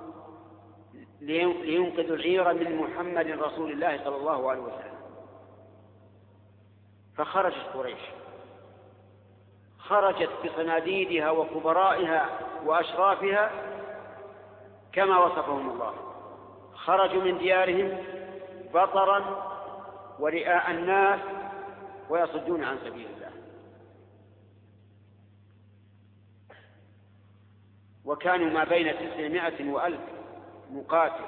[SPEAKER 1] لينقذوا العير من محمد رسول الله صلى الله عليه وسلم. فخرجت قريش، خرجت بصناديدها وكبرائها وأشرافها كما وصفهم الله، خرجوا من ديارهم بطرا ورئاء الناس ويصدون عن سبيل الله. وكانوا ما بين 900 و1000 مقاتل.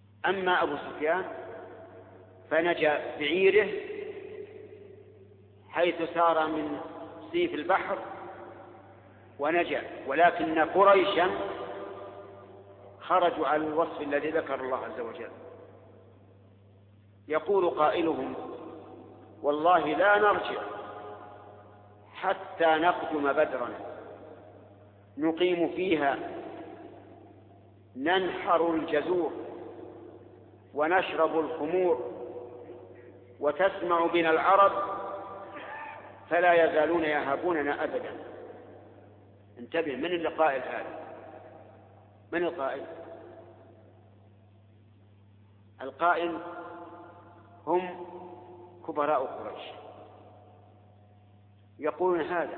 [SPEAKER 1] أما أبو سفيان فنجا بعيره حيث سار من سيف البحر ونجا، ولكن قريشا خرجوا على الوصف الذي ذكر الله عز وجل. يقول قائلهم: والله لا نرجع حتى نقدم بدرا نقيم فيها ننحر الجزور ونشرب الخمور وتسمع بنا العرب فلا يزالون يهابوننا أبدا. انتبه، من القائل هذا؟ من القائل؟ القائل هم كبراء قريش يقولون هذا.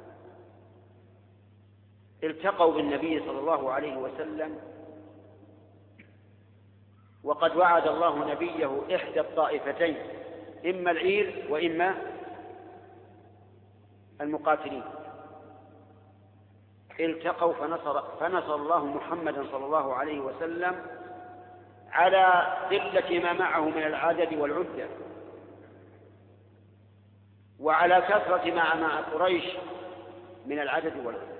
[SPEAKER 1] التقوا بالنبي صلى الله عليه وسلم وقد وعد الله نبيه إحدى الطائفتين، إما العير وإما المقاتلين. التقوا فنصر الله محمدا صلى الله عليه وسلم على قلة ما معه من العدد والعدة، وعلى كثرة ما مع قريش من العدد والعدة،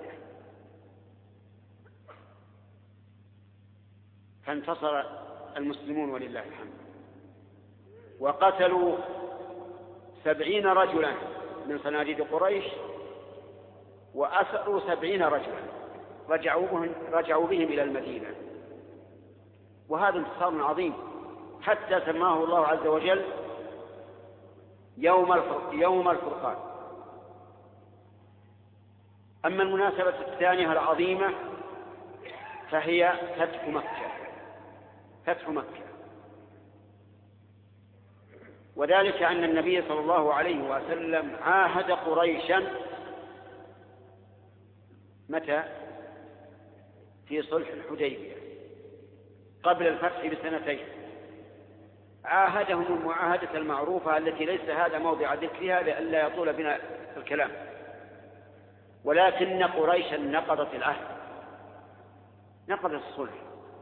[SPEAKER 1] فانتصر المسلمون ولله الحمد، وقتلوا 70 رجلا من صناديد قريش، وأسروا 70 رجلا رجعوا بهم إلى المدينة. وهذا انتصار عظيم حتى سماه الله عز وجل يوم الفرقان. أما المناسبة الثانية العظيمة فهي فتح مكة، وذلك أن النبي صلى الله عليه وسلم عاهد قريشا متى؟ في صلح الحديبية قبل الفتح بسنتين. عاهدهم المعاهدة المعروفة التي ليس هذا موضع ذكرها لئلا يطول بنا الكلام، ولكن قريشا نقضت العهد، نقضت الصلح،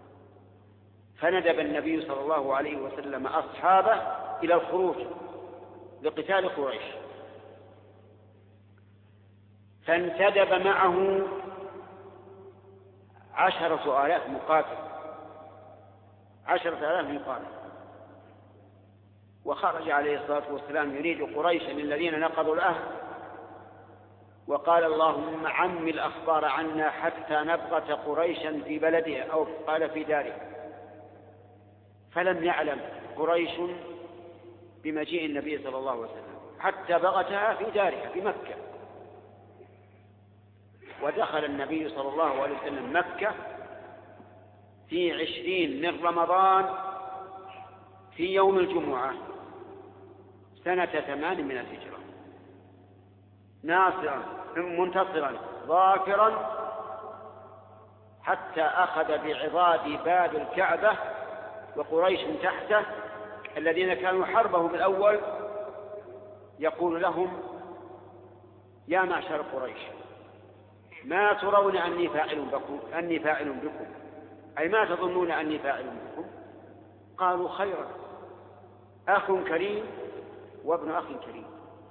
[SPEAKER 1] فندب النبي صلى الله عليه وسلم أصحابه إلى الخروج لقتال قريش، فانتدب معه 10,000 مقاتل، 10,000 مقاتل، وخرج عليه الصلاة والسلام يريد قريشا الذين نقضوا العهد، وقال: اللهم عم الأخبار عنا حتى نبغت قريشا في بلدها، أو قال في دارها. فلم يعلم قريش بمجيء النبي صلى الله عليه وسلم حتى بغتها في دارها في مكة. ودخل النبي صلى الله عليه وسلم مكة في 20 من رمضان في يوم الجمعة سنة 8 من الهجرة، ناصرا منتصرا ظافرا، حتى أخذ بعضاد باب الكعبة وقريش تحته الذين كانوا حربه بالأول، يقول لهم: يا معشر قريش، ما ترون أني فاعل بكم، أي ما تظنون أني فاعل بكم؟ قالوا: خيرا، أخ كريم وابن أخ كريم.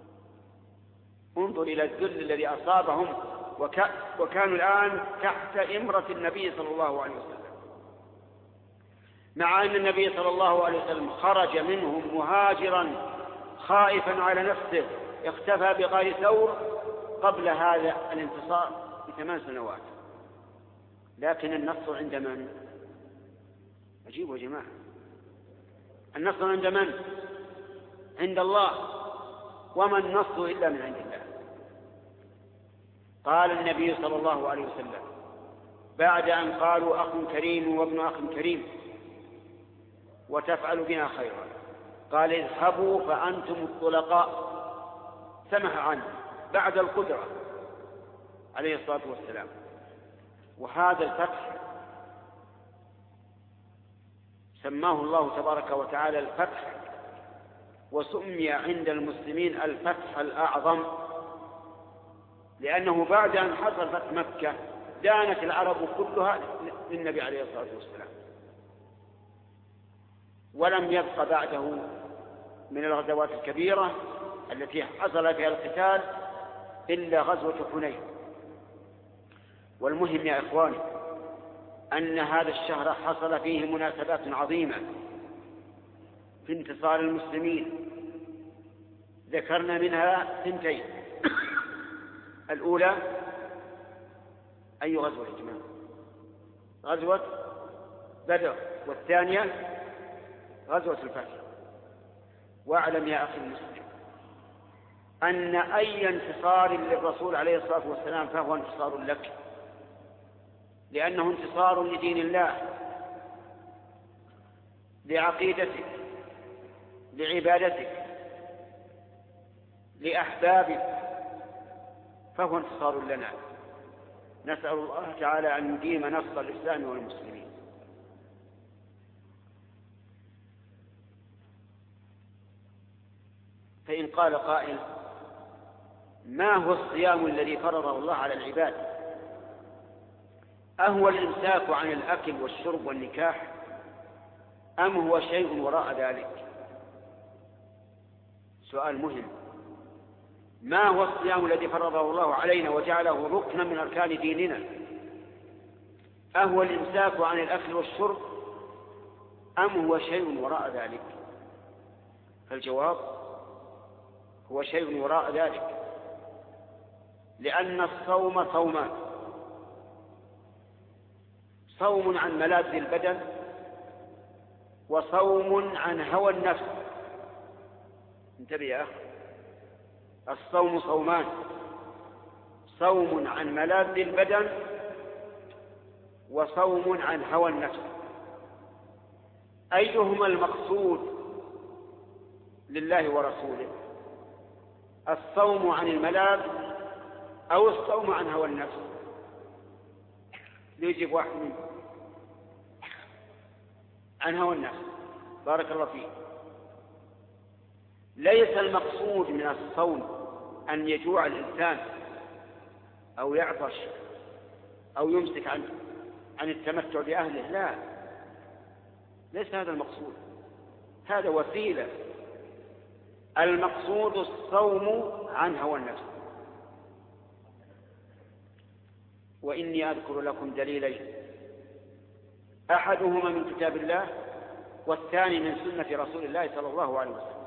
[SPEAKER 1] انظر إلى الذل الذي أصابهم، وكانوا الآن تحت إمرة النبي صلى الله عليه وسلم، مع أن النبي صلى الله عليه وسلم خرج منهم مهاجرا خائفا على نفسه، اختفى بغار ثور قبل هذا الانتصار ب8 سنوات. لكن النصر عند من؟ عجيب يا جماعة، النصر عند من؟ عند الله، وما النصر إلا من عند الله. قال النبي صلى الله عليه وسلم بعد أن قالوا: أخ كريم وابن أخ كريم وتفعل بنا خيرا، قال: اذهبوا فأنتم الطلقاء، سمح عنه بعد القدرة عليه الصلاة والسلام. وهذا الفتح سماه الله تبارك وتعالى الفتح، وسمي عند المسلمين الفتح الأعظم، لأنه بعد أن حصل فتح مكة دانت العرب كلها للنبي عليه الصلاة والسلام، ولم يبق بعده من الغزوات الكبيرة التي حصل فيها القتال إلا غزوة حنين. والمهم يا إخواني أن هذا الشهر حصل فيه مناسبات عظيمة في انتصار المسلمين، ذكرنا منها 2. الأولى أي غزوة يا جماعة؟ غزوة بدر، والثانية غزوة الفتح. واعلم يا أخي المسلم أن أي انتصار للرسول عليه الصلاة والسلام فهو انتصار لك، لأنه انتصار لدين الله، لعقيدتك، لعبادتك، لأحبابك، فهو انتصار لنا. نسأل الله تعالى أن يديم نصر الإسلام والمسلمين. فإن قال قائل: ما هو الصيام الذي فرضه الله على العباد؟ أهو الإمساك عن الأكل والشرب والنكاح، أم هو شيء وراء ذلك؟ سؤال مهم. ما هو الصيام الذي فرضه الله علينا وجعله ركنا من أركان ديننا؟ أهو الإمساك عن الأكل والشرب، أم هو شيء وراء ذلك؟ فالجواب هو شيء وراء ذلك، لأن الصوم صومان: صوم عن ملاذ البدن، وصوم عن هوى النفس. انتبه يا أخي، الصوم صومان: صوم عن ملاذ البدن، وصوم عن هوى النفس. أيهما المقصود لله ورسوله؟ الصوم عن الملاذ أو الصوم عن هوى النفس؟ يجب واحد منهم. عن هوى النفس. بارك الله فيك. ليس المقصود من الصوم أن يجوع الإنسان أو يعطش أو يمسك عن التمتع بأهله، لا، ليس هذا المقصود، هذا وسيلة. المقصود الصوم عن هوى النفس. وإني أذكر لكم دليلين: أحدهما من كتاب الله، والثاني من سنة رسول الله صلى الله عليه وسلم.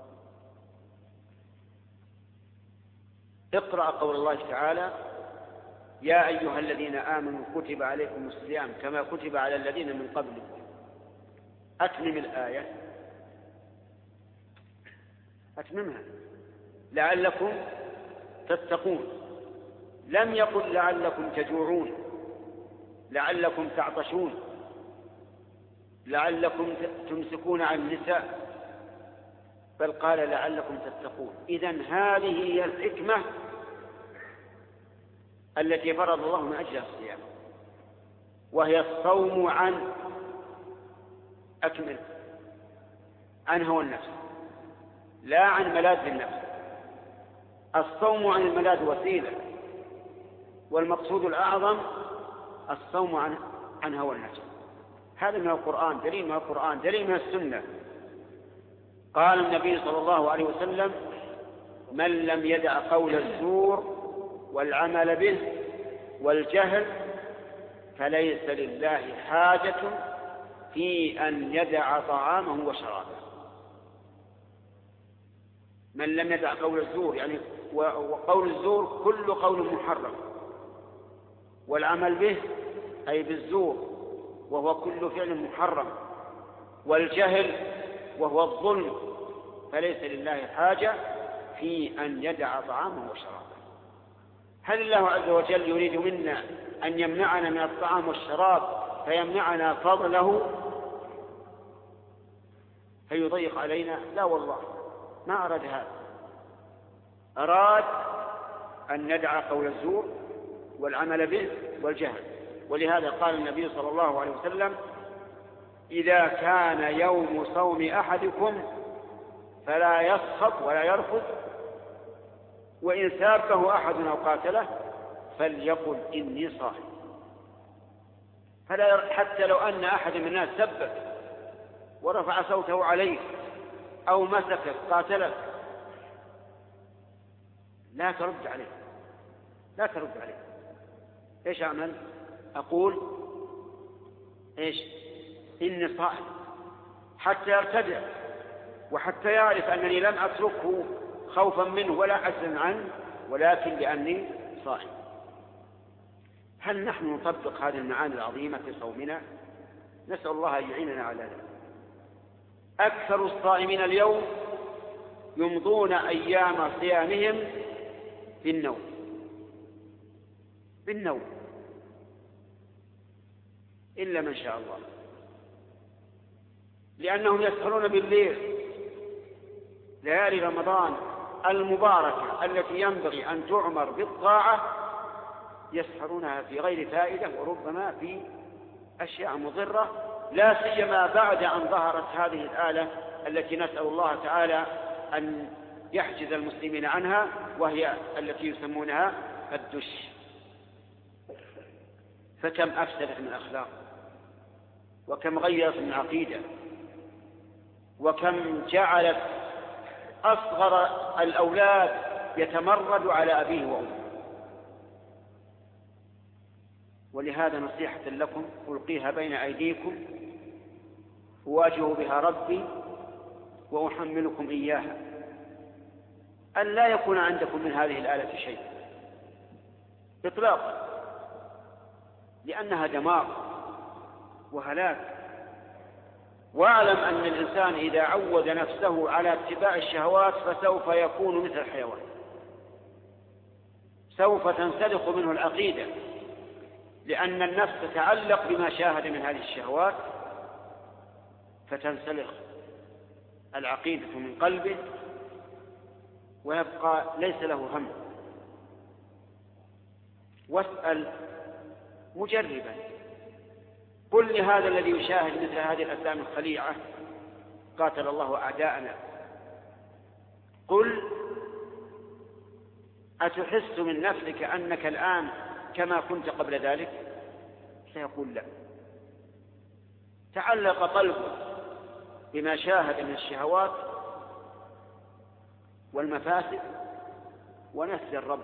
[SPEAKER 1] اقرأ قول الله تعالى: يا أيها الذين آمنوا كتب عليكم الصيام كما كتب على الذين من قبلكم. أتمم الآية، أتممها: لعلكم تتقون. لم يقل لعلكم تجوعون، لعلكم تعطشون، لعلكم تمسكون عن النساء، بل قال لعلكم تتقون. إذن هذه هي الحكمة التي فرض الله من أجلها الصيام، وهي الصوم عن أكمل عن هوى النفس، لا عن ملاذ النفس. الصوم عن الملاذ وسيلة، والمقصود الأعظم الصوم عن هوى النفس. هذا من القرآن، دليل من القرآن، دليل من السنة. قال النبي صلى الله عليه وسلم: من لم يدع قول الزور والعمل به والجهل فليس لله حاجة في أن يدع طعامه وشرابه. من لم يدع قول الزور، يعني وقول الزور كل قول محرم، والعمل به أي بالزور وهو كل فعل محرم، والجهل وهو الظلم، فليس لله حاجة في أن يدع طعامه وشرابه. هل الله عز وجل يريد منا أن يمنعنا من الطعام والشراب فيمنعنا فضله فيضيق علينا؟ لا والله، ما أراد هذا. أراد أن ندع قول الزور والعمل به والجهل. ولهذا قال النبي صلى الله عليه وسلم: إذا كان يوم صوم أحدكم فلا يسخط ولا يرفض، وإن سابه أحد أو قاتله فليقل إني صائم. حتى لو أن أحد من الناس سبك ورفع صوته عليك أو مسكك قاتلك لا ترد عليه، لا ترد عليه. إيش أعمل؟ أقول إيش؟ إني صائم، حتى يرتدع وحتى يعرف أنني لم أتركه خوفا منه ولا عجزا عنه، ولكن لأني صائم. هل نحن نطبق هذه المعاني العظيمة في صومنا؟ نسأل الله أن يعيننا على ذلك. أكثر الصائمين اليوم يمضون أيام صيامهم في النوم، بالنوم، إلا من شاء الله، لأنهم يسهرون بالليل، ليالي رمضان المباركة التي ينبغي أن تعمر بالطاعة يسهرونها في غير فائدة، وربما في أشياء مضرة، لا سيما بعد أن ظهرت هذه الآلة التي نسأل الله تعالى أن يحجز المسلمين عنها، وهي التي يسمونها الدش. فكم أفسدت من أخلاق، وكم غيرت من عقيدة، وكم جعلت أصغر الأولاد يتمرد على أبيه وأمه. ولهذا نصيحة لكم ألقيها بين أيديكم أواجه بها ربي وأحملكم إياها، أن لا يكون عندكم من هذه الآلة شيء إطلاقا، لأنها دمار وهلاك. واعلم أن الإنسان إذا عود نفسه على اتباع الشهوات فسوف يكون مثل الحيوان، سوف تنسلخ منه العقيدة، لأن النفس تتعلق بما شاهد من هذه الشهوات، فتنسلخ العقيدة من قلبه ويبقى ليس له هم. واسأل مجربا، قل لهذا الذي يشاهد مثل هذه الأفلام الخليعة قاتل الله أعداءنا، قل أتحس من نفسك أنك الآن كما كنت قبل ذلك؟ سيقول لا. تعلق قلبه بما شاهد من الشهوات والمفاسد ونسي الرب.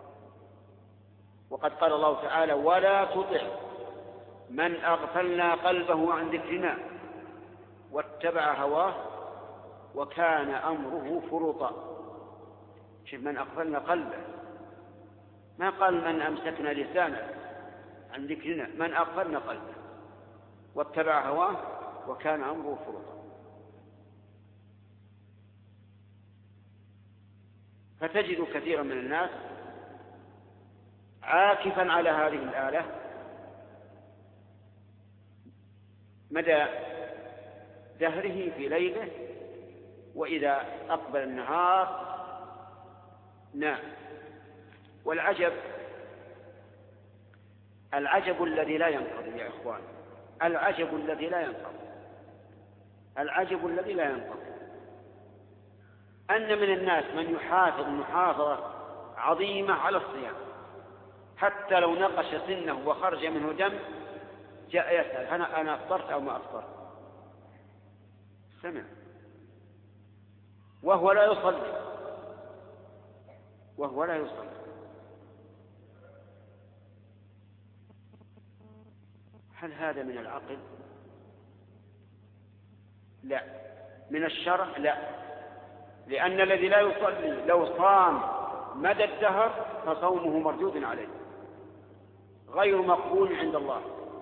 [SPEAKER 1] وقد قال الله تعالى: ولا تطع من أغفلنا قلبه عن ذكرنا واتبع هواه وكان أمره فرطا. شوف، من أغفلنا قلبه، ما قال من أمسكنا لسانه عن ذكرنا، من أغفلنا قلبه واتبع هواه وكان أمره فرطا. فتجد كثيرا من الناس عاكفا على هذه الآلة مدى دهره في ليله، وإذا أقبل النهار نام. والعجب الذي لا ينقضي يا إخوان، العجب الذي لا ينقضي، العجب الذي لا ينقضي أن من الناس من يحافظ محافظة عظيمة على الصيام، حتى لو نقش سنه وخرج منه دم جاء يسأل: أنا أفطرت أو ما أفطرت؟ سمع، وهو لا يصلي. هل هذا من العقل؟ لا. من الشرع؟ لا. لأن الذي لا يصلي لو صام مدى الدهر فصومه مردود عليه غير مقبول عند الله،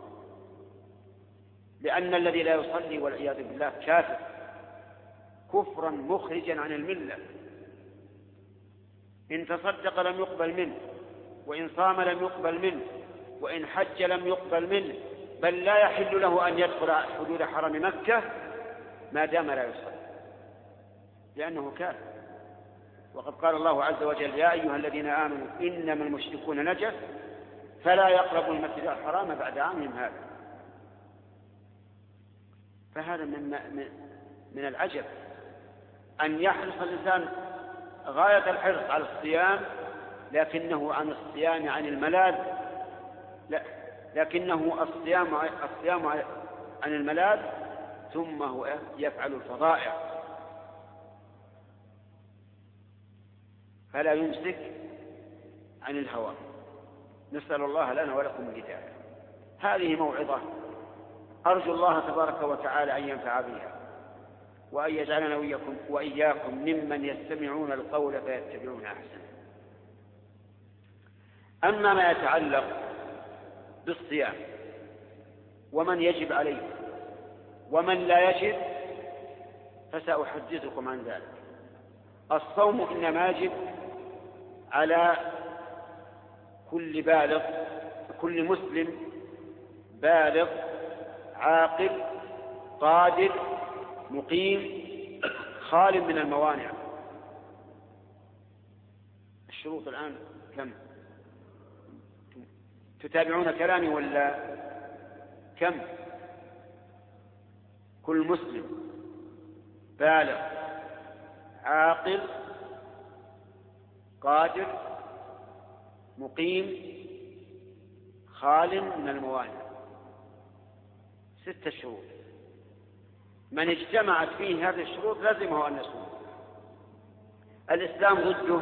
[SPEAKER 1] لأن الذي لا يصلي والعياذ بالله كافر كفرا مخرجا عن الملة. إن تصدق لم يقبل منه، وإن صام لم يقبل منه، وإن حج لم يقبل منه، بل لا يحل له أن يدخل حدود حرم مكة ما دام لا يصلي، لأنه كافر. وقد قال الله عز وجل: يا أيها الذين آمنوا إنما المشركون نجس فلا يقربوا المسجد الحرام بعد عامهم هذا. فهذا من العجب أن يحرص الإنسان غاية الحرص على الصيام، لكنه عن الصيام عن الملاذ، لكنه الصيام عن الملاذ ثم هو يفعل الفظائع.
[SPEAKER 4] فلا يمسك عن الهوى. نسأل الله لنا ولكم الهداية. هذه موعظة أرجو الله تبارك وتعالى أن ينفع بها، وأن يجعلنا وإياكم ممن يستمعون القول فيتبعون أحسنه. أما ما يتعلق بالصيام ومن يجب عليه ومن لا يجب فسأحدثكم عن ذلك. الصوم إنما يجب على كل بالغ، كل مسلم بالغ عاقل قادر مقيم خال من الموانع. الشروط الآن كم؟ تتابعون كلامي ولا كم؟ كل مسلم بالغ عاقل قادر مقيم خال من الموانع. 6 شروط، من اجتمعت فيه هذه الشروط لازمه أن يصوم. الإسلام ضده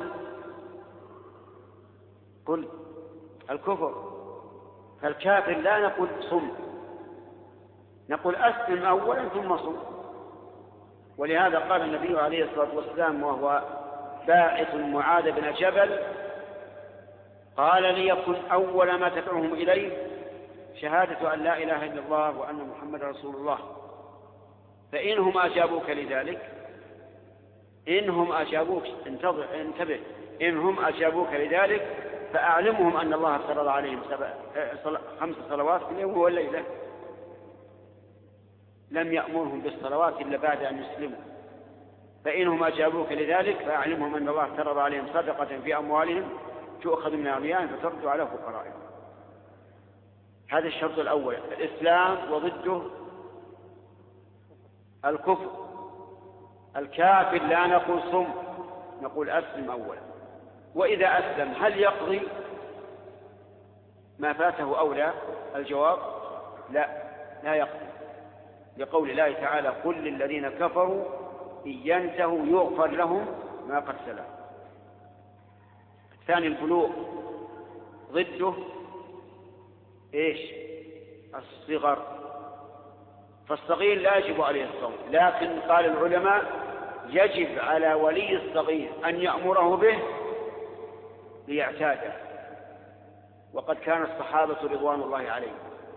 [SPEAKER 4] قل الكفر، فالكافر لا نقول صم، نقول أسلم أولا ثم صم. ولهذا قال النبي عليه الصلاة والسلام وهو باعث معاذ بن جبل قال ليكن أول ما تدعوهم إليه شهادة أن لا إله إلا الله وأن محمد رسول الله، فإنهم أجابوك لذلك، إنهم أجابوك انتبه، إنهم أجابوك لذلك فأعلمهم أن الله افترض عليهم 5 صلوات في اليوم والليلة، لم يأمرهم بالصلوات إلا بعد أن يسلموا، فإنهم أجابوك لذلك فأعلمهم أن الله افترض عليهم صدقة في أموالهم تؤخذ من أغنيائهم فترد على فقرائهم. هذا الشرط الأول الإسلام، وضده الكفر. الكافر لا نقول صم، نقول أسلم أولا. وإذا أسلم هل يقضي ما فاته أو لا؟ الجواب لا يقضي، لقول الله تعالى قل للذين كفروا إن ينتهوا يغفر لهم ما قد سلف. الثاني البلوغ، ضده إيش؟ الصغر، فالصغير لا يجب عليه الصوم، لكن قال العلماء يجب على ولي الصغير أن يأمره به ليعتاده. وقد كان الصحابة رضوان الله عليهم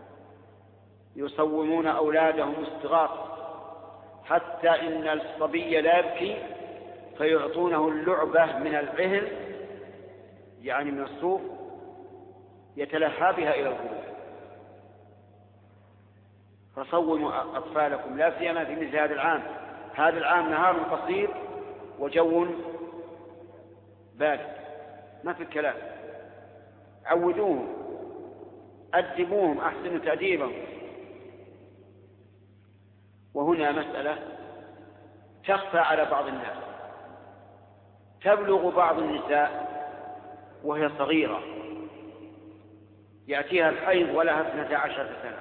[SPEAKER 4] يصومون أولادهم الصغار حتى إن الصبي لا يبكي فيعطونه اللعبة من العهن يعني من الصوف يتلهى بها إلى الغروب. فصوموا أطفالكم لا سيما في مثل هذا العام. هذا العام نهار قصير وجو بارد، ما في الكلام. عودوهم، أدبوهم، أحسنوا تأديبهم. وهنا مسألة تخفى على بعض الناس، تبلغ بعض النساء وهي صغيرة يأتيها الحيض ولها 12 سنة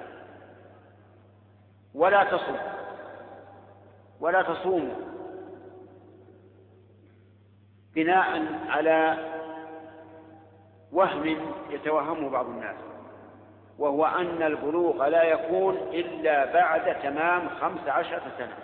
[SPEAKER 4] ولا تصوم بناء على وهم يتوهمه بعض الناس، وهو أن البلوغ لا يكون إلا بعد تمام 15 سنة،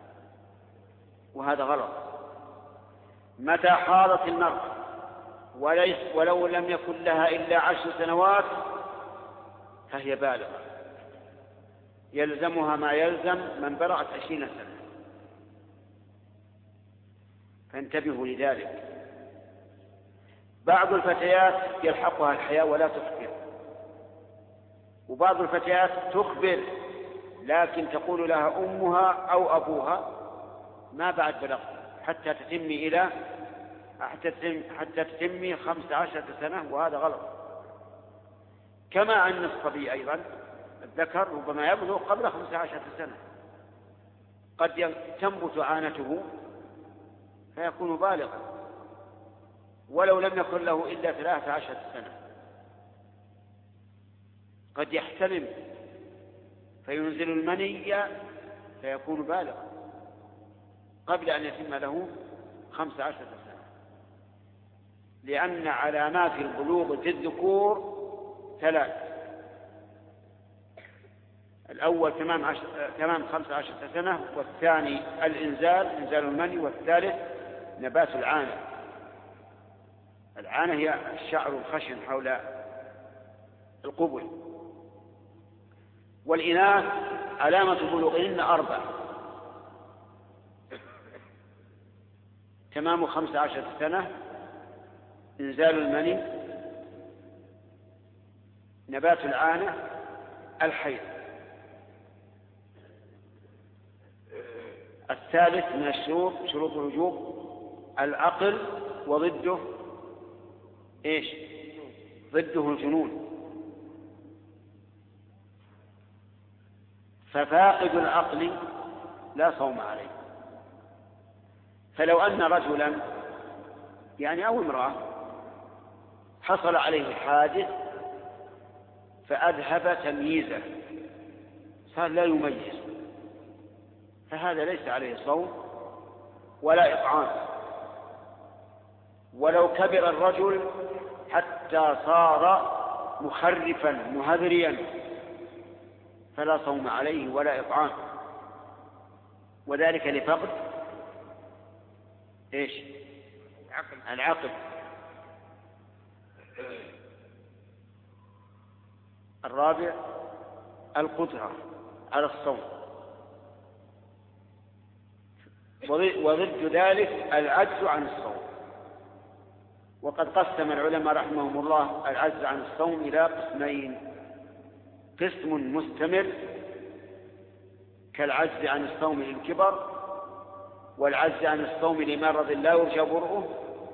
[SPEAKER 4] وهذا غلط. متى حاضت المرأة ولو لم يكن لها إلا 10 سنوات فهي بالغة، يلزمها ما يلزم من بلغت 20 سنة. فانتبهوا لذلك. بعض الفتيات يلحقها الحياء ولا تخبر، وبعض الفتيات تخبر لكن تقول لها أمها أو أبوها ما بعد بلغت حتى تتمي 15 سنة، وهذا غلط. كما أن الصبي أيضا الذكر ربما يبلغ قبل 15 سنة، قد تنبت عانته فيكون بالغا ولو لم يكن له إلا 13 سنة، قد يحتلم فينزل المني فيكون بالغا قبل أن يتم له 15 سنة.
[SPEAKER 1] لأن علامات البلوغ في الذكور 3: الأول تمام 15 سنة، والثاني إنزال المني، والثالث نبات العانة. العانة هي الشعر الخشن حول القبل. والإناث علامة بلوغهن 4: تمام 15 سنة، إنزال المني، نبات العانة، الحيض. الثالث من الشروط، شروط الوجوب، العقل، وضده ايش؟ ضده الجنون. ففاقد العقل لا صوم عليه. فلو أن رجلا يعني أو امرأة حصل عليه حادث فأذهب تمييزه، صار لا يميز، فهذا ليس عليه صوم ولا إطعام. ولو كبر الرجل حتى صار مخرفا مهذريا فلا صوم عليه ولا إطعام، وذلك لفقد ايش؟ العقل. الرابع القدرة على الصوم، وضد ذلك العجز عن الصوم. وقد قسم العلماء رحمهم الله العجز عن الصوم إلى قسمين: قسم مستمر كالعجز عن الصوم للكبر، والعجز عن الصوم لمرض لا يرجى برؤه،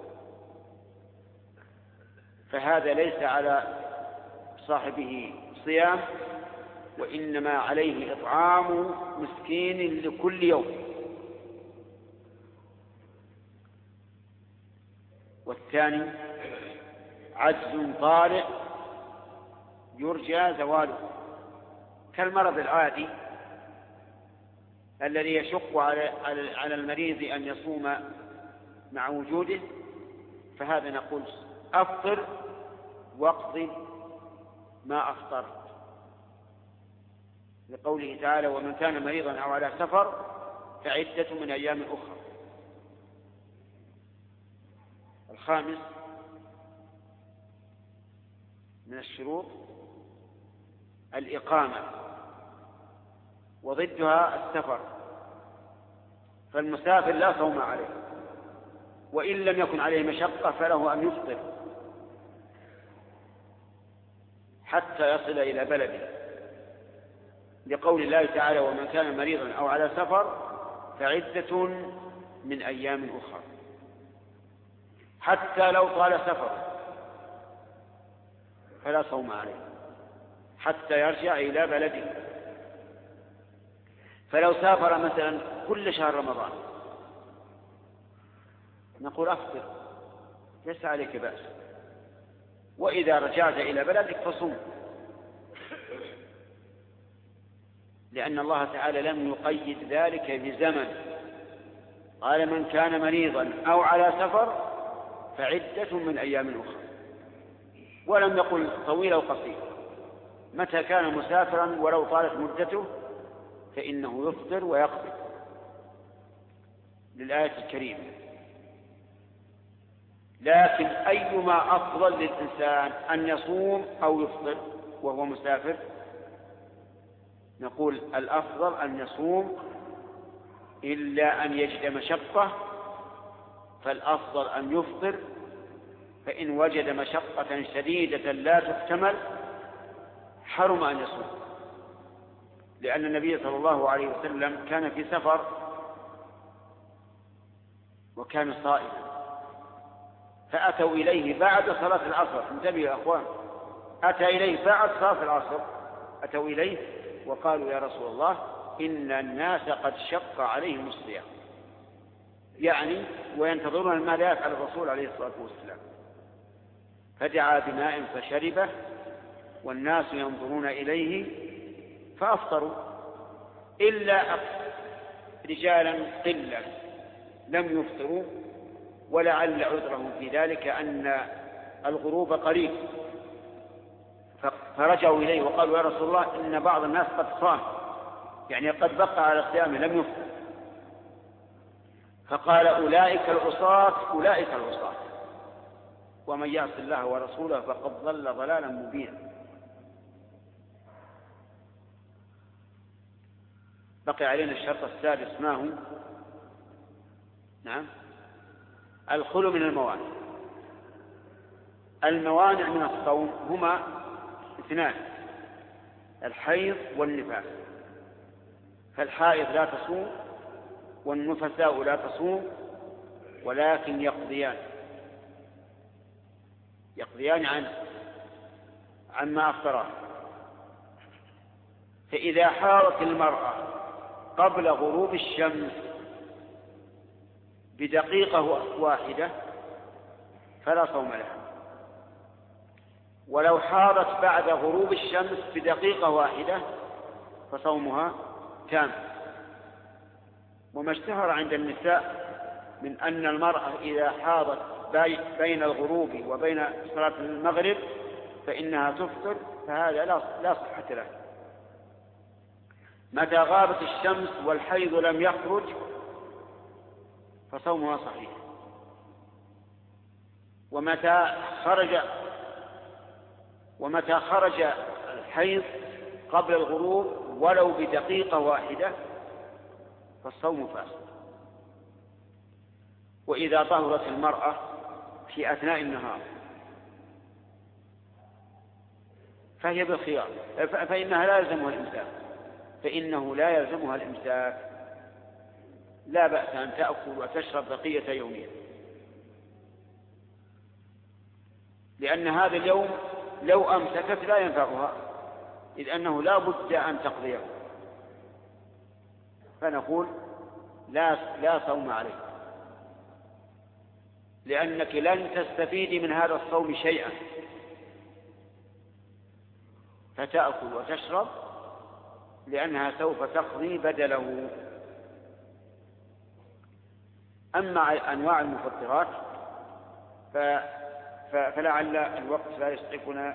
[SPEAKER 1] فهذا ليس على صاحبه صيام، وإنما عليه إطعام مسكين لكل يوم. والثاني عجز طارئ يرجى زواله، كالمرض العادي الذي يشق على المريض أن يصوم مع وجوده، فهذا نقول أفطر واقض ما أفطرت، لقوله تعالى: ومن كان مريضا أو على سفر فعدة من أيام أخرى. الخامس من الشروط الإقامة، وضدها السفر، فالمسافر لا صوم عليه، وإن لم يكن عليه مشقة فله أن يفطر حتى يصل إلى بلده، لقول الله تعالى: ومن كان مريضا أو على سفر فعدة من أيام أخرى. حتى لو طال سفر فلا صوم عليه حتى يرجع إلى بلده. فلو سافر مثلا كل شهر رمضان نقول أفطر، ليس عليك بأس، وإذا رجعت إلى بلدك فصوم، لأن الله تعالى لم يقيد ذلك بزمن، قال: من كان مريضا أو على سفر فعدة من أيام أخرى، ولم يقل طويل أو قصير. متى كان مسافرا ولو طالت مدته فإنه يفطر ويقضي للآية الكريمة. لكن أيما أفضل للإنسان أن يصوم أو يفطر وهو مسافر؟ نقول الأفضل أن يصوم، إلا أن يجد مشقة فالأفضل أن يفطر، فإن وجد مشقة شديدة لا تحتمل حرم أن يصوم، لأن النبي صلى الله عليه وسلم كان في سفر وكان صائما، فأتوا إليه بعد صلاة العصر. انتبهوا يا أخوان، أتى إليه بعد صلاة العصر، أتوا إليه وقالوا: يا رسول الله، إن الناس قد شق عليهم الصيام، يعني وينتظرون الماذا يفعل الرسول عليه الصلاة والسلام. فدعا بماء فشربه والناس ينظرون إليه فأفطروا، إلا رجالا قلة لم يفطروا ولعل عذرهم في ذلك أن الغروب قريب، فرجعوا إليه وقالوا يا رسول الله إن بعض الناس قد صام، يعني قد بقى على صيامه لم يفطر. فقال أولئك العصاة أولئك العصاة، ومن يعص الله ورسوله فقد ضل ضلالا مبينا. بقي علينا الشرط السادس، ما هو؟ نعم، الخلو من الموانع. الموانع من الصوم هما اثنان: الحيض والنفاس. فالحائض لا تصوم والنفساء لا تصوم، ولكن يقضيان عما أفطراه. فإذا حاضت المرأة قبل غروب الشمس بدقيقة واحدة فلا صوم لها، ولو حاضت بعد غروب الشمس بدقيقة واحدة فصومها تام. وما اشتهر عند النساء من أن المرأة إذا حاضت بين الغروب وبين صلاة المغرب فإنها تفطر، فهذا لا صحة له. متى غابت الشمس والحيض لم يخرج فصومها صحيح. ومتى خرج الحيض قبل الغروب ولو بدقيقة واحدة فالصوم فاسد. وإذا طهرت المرأة في أثناء النهار فهي بالخيار، فإنه لا يلزمها الإمساك، لا بأس أن تأكل وتشرب بقية يومها، لأن هذا اليوم لو أمسكت لا ينفعها، إذ أنه لا بد أن تقضيه. فنقول لا صوم عليك، لأنك لن تستفيدي من هذا الصوم شيئا، فتأكل وتشرب لأنها سوف تقضي بدله. أما أنواع المفطرات فلعل الوقت لا يسعفنا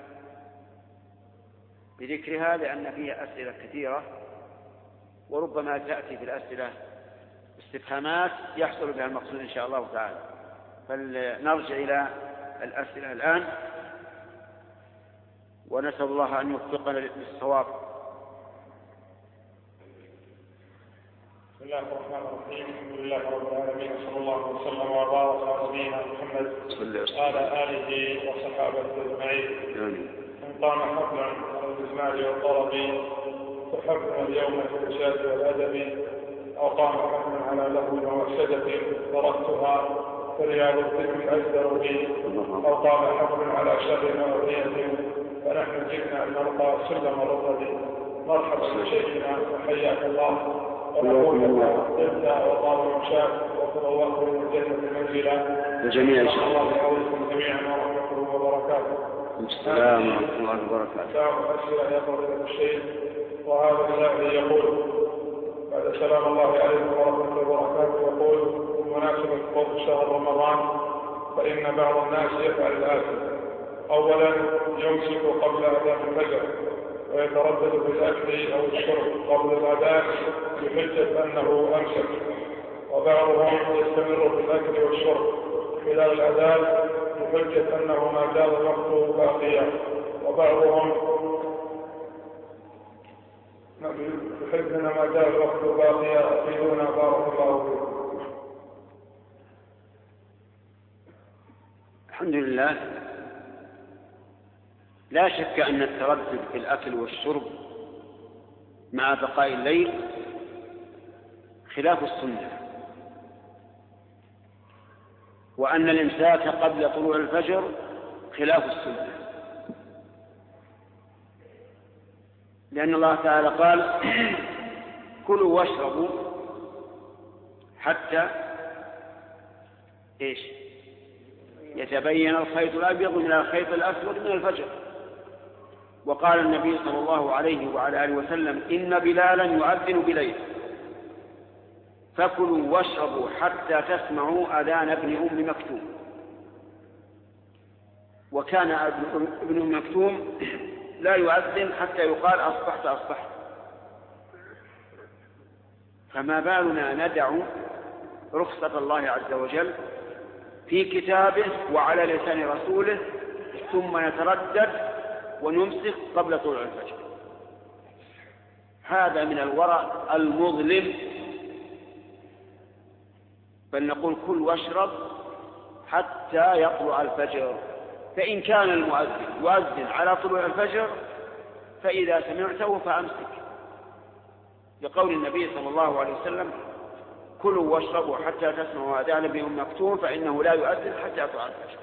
[SPEAKER 1] بذكرها، لأن فيها أسئلة كثيرة، وربما تأتي في الأسئلة استفهامات يحصل بها المقصود إن شاء الله تعالى. فلنرجع إلى الأسئلة الآن، ونسأل الله أن يوفقنا للصواب.
[SPEAKER 2] بسم الله الرحمن الرحيم. الحمد لله رب العالمين، صلى الله وسلم وبارك على نبينا محمد وعلى آله وصحابته أجمعين. إن قام حفلا على الإجمال والطلب فحفظنا اليوم في الإرشاد والأدب، أو قام حفلا على لهو ومفسدة تركتها فرياض الذكر أجدر به، أو قام حفلا على شر مأوية فنحن جئنا أن نلقى سلم الرضا. مرحبا بشيخنا وحياك الله، ونقول لك طبت وطاب مشاك وتبوأت من الجنة منزلا.
[SPEAKER 1] الجميع إن شاء الله.
[SPEAKER 2] عليكم جميعا ورحمته وبركاته.
[SPEAKER 1] السلام ورحمة الله وبركاته.
[SPEAKER 2] أسئلة يا فضيلة الشيخ. وهذا السائل يقول: بعد سلام الله عليكم ورحمته وبركاته، يقول: بمناسبة قرب شهر رمضان فإن بعض الناس يفعل الآتي: أولا يمسك قبل أذان الفجر ويتردد بالأكل أو الشرب قبل الأذان بحجة أنه أمسك، وبعضهم يستمر في الأكل والشرب خلال الأذان بحجة أنه ما زال الوقت باقيا، وبعضهم بحجة أن ما زال الوقت باقيا. أفيدونا بارك الله فيكم.
[SPEAKER 1] الحمد لله. لا شك أن التردد في الأكل والشرب مع بقاء الليل خلاف السنة، وأن الإمساك قبل طلوع الفجر خلاف السنة، لأن الله تعالى قال: كلوا واشربوا حتى يتبين الخيط الأبيض من الخيط الأسود من الفجر. وقال النبي صلى الله عليه وعلى آله وسلم: إن بلالا يؤذن بليل.
[SPEAKER 4] فكلوا واشربوا حتى تسمعوا أذان ابن أم مكتوم. وكان ابن أم مكتوم لا يؤذن حتى يقال أصبحت أصبحت. فما بالنا ندع رخصة الله عز وجل في كتابه وعلى لسان رسوله ثم نتردد ونمسك قبل طلوع الفجر؟ هذا من الورع المظلم. بل نقول كل واشرب حتى يطلع الفجر، فإن كان المؤذن يؤذن على طلوع الفجر فإذا سمعته فأمسك، لقول النبي صلى الله عليه وسلم: كلوا واشربوا حتى تسمعوا أذان ابن أم مكتوم فإنه لا يؤذن حتى يطلع الفجر.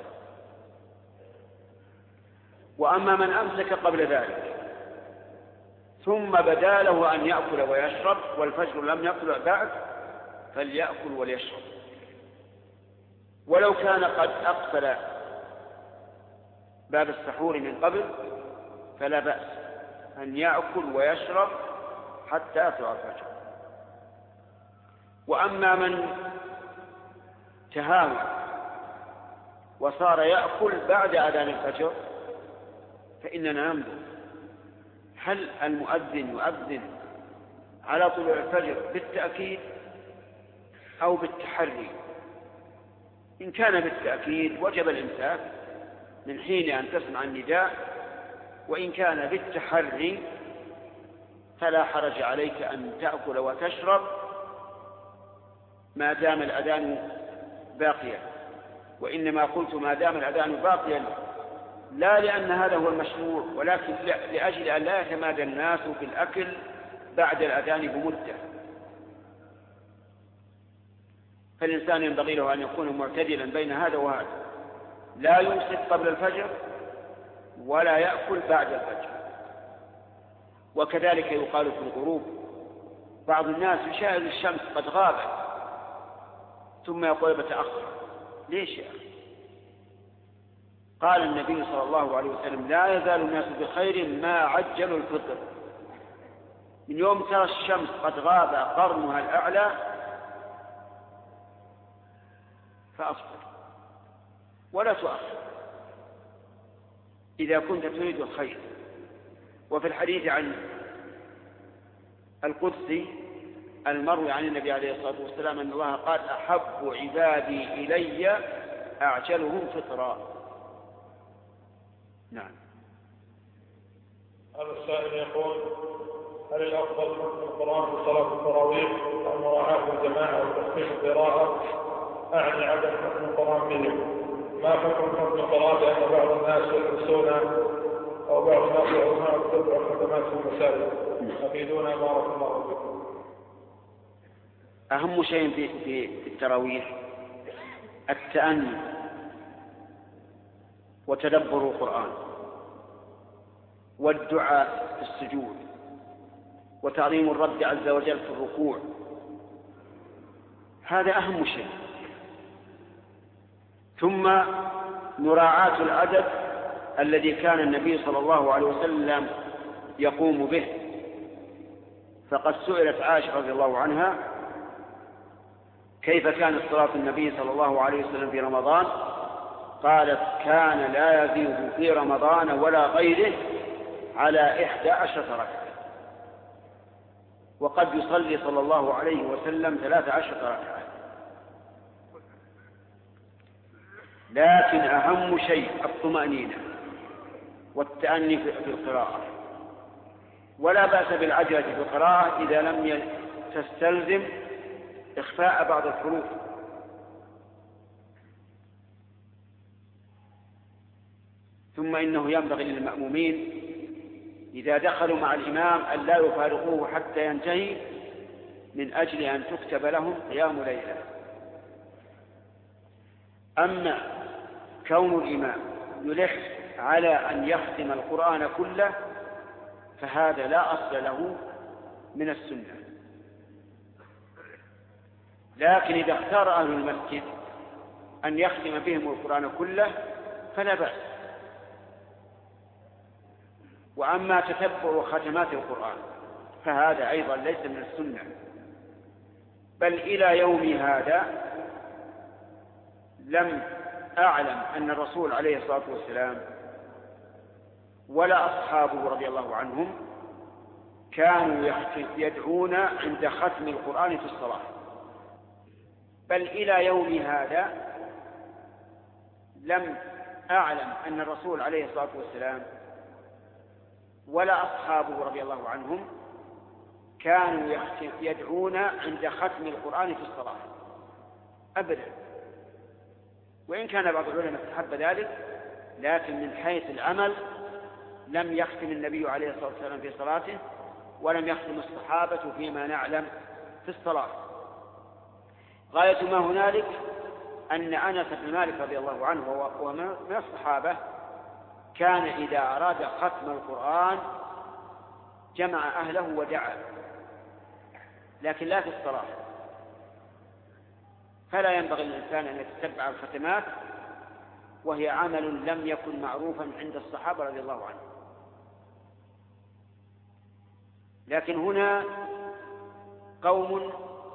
[SPEAKER 4] وأما من أمسك قبل ذلك ثم بدا له أن يأكل ويشرب والفجر لم يطلع بعد فليأكل وليشرب، ولو كان قد أقفل باب السحور من قبل فلا بأس أن يأكل ويشرب حتى يطلع الفجر. وأما من تهاون وصار يأكل بعد أذان الفجر فإننا ننظر هل المؤذن يؤذن على طلوع الفجر بالتأكيد أو بالتحري. إن كان بالتأكيد وجب الإمساك من حين أن تسمع النداء، وإن كان بالتحري فلا حرج عليك أن تأكل وتشرب ما دام الأذان باقيا. وإنما قلت ما دام الأذان باقيا لا لأن هذا هو المشروع، ولكن لأجل أن لا يتمادى الناس في الأكل بعد الأذان بمدة. فالإنسان ينبغي له أن يكون معتدلا بين هذا وهذا، لا يمسك قبل الفجر ولا يأكل بعد الفجر. وكذلك يقال في الغروب، بعض الناس يشاهد الشمس قد غابت ثم يقول بتأخر. ليش يا أخي؟ قال النبي صلى الله عليه وسلم: لا يزال الناس بخير ما عجلوا الفطر. من يوم ترى الشمس قد غاب قرنها الأعلى فأفطر ولا تؤخر إذا كنت تريد الخير. وفي الحديث عن القدسي المروي عن النبي عليه الصلاة والسلام أن الله قال: أحب عبادي إلي أعجلهم فطرا. نعم.
[SPEAKER 2] هذا السائل يقول: هل الأفضل حكم القرآن في صلاة التراويح أو مراعاة الجماعة وتخفيف القراءة؟ أعني عدم حكم القرآن بهم. ما حكم القرآن لأن بعض الناس يحرصون أو بعض الناس يحرصون تتبع خدمات في المساجد؟ أفيدونا بارك الله فيكم.
[SPEAKER 4] أهم شيء في التراويح التأني وتدبر القرآن والدعاء في السجود وتعظيم الرب عز وجل في الركوع، هذا أهم شيء. ثم مراعاة الأدب الذي كان النبي صلى الله عليه وسلم يقوم به. فقد سئلت عائشة رضي الله عنها: كيف كانت صلاة النبي صلى الله عليه وسلم في رمضان؟ قالت: كان لا يزيد في رمضان ولا غيره على 11 ركعة، وقد يصلي صلى الله عليه وسلم 13 ركعة. لكن أهم شيء الطمأنينة والتأني في القراءة، ولا بأس بالعجلة في القراءة إذا لم تستلزم إخفاء بعض الحروف. ثم إنه ينبغي للمأمومين إذا دخلوا مع الإمام أن لا يفارقوه حتى ينتهي، من أجل أن تكتب لهم قيام ليلة. أما كون الإمام يلح على أن يختم القرآن كله فهذا لا أصل له من السنة. لكن إذا اختار أهل المسجد أن يختم بهم القرآن كله فلا بأس. وأما تتبع ختمات القرآن فهذا أيضا ليس من السنة، بل إلى يوم هذا لم أعلم أن الرسول عليه الصلاة والسلام ولا أصحابه رضي الله عنهم كانوا يدعون عند ختم القرآن في الصلاة. بل إلى يوم هذا لم أعلم أن الرسول عليه الصلاة والسلام ولا أصحابه رضي الله عنهم كانوا يدعون عند ختم القرآن في الصلاة أبدا. وإن كان بعض العلماء استحب ذلك، لكن من حيث العمل لم يختم النبي عليه الصلاة والسلام في صلاته، ولم يختم الصحابة فيما نعلم في الصلاة. غاية ما هنالك أن أنس بن مالك رضي الله عنه وهو من الصحابة كان إذا أراد ختم القرآن جمع أهله ودعا، لكن لا في الصلاة. فلا ينبغي للإنسان أن يتتبع الختمات وهي عمل لم يكن معروفا عند الصحابة رضي الله عنهم. لكن هنا قوم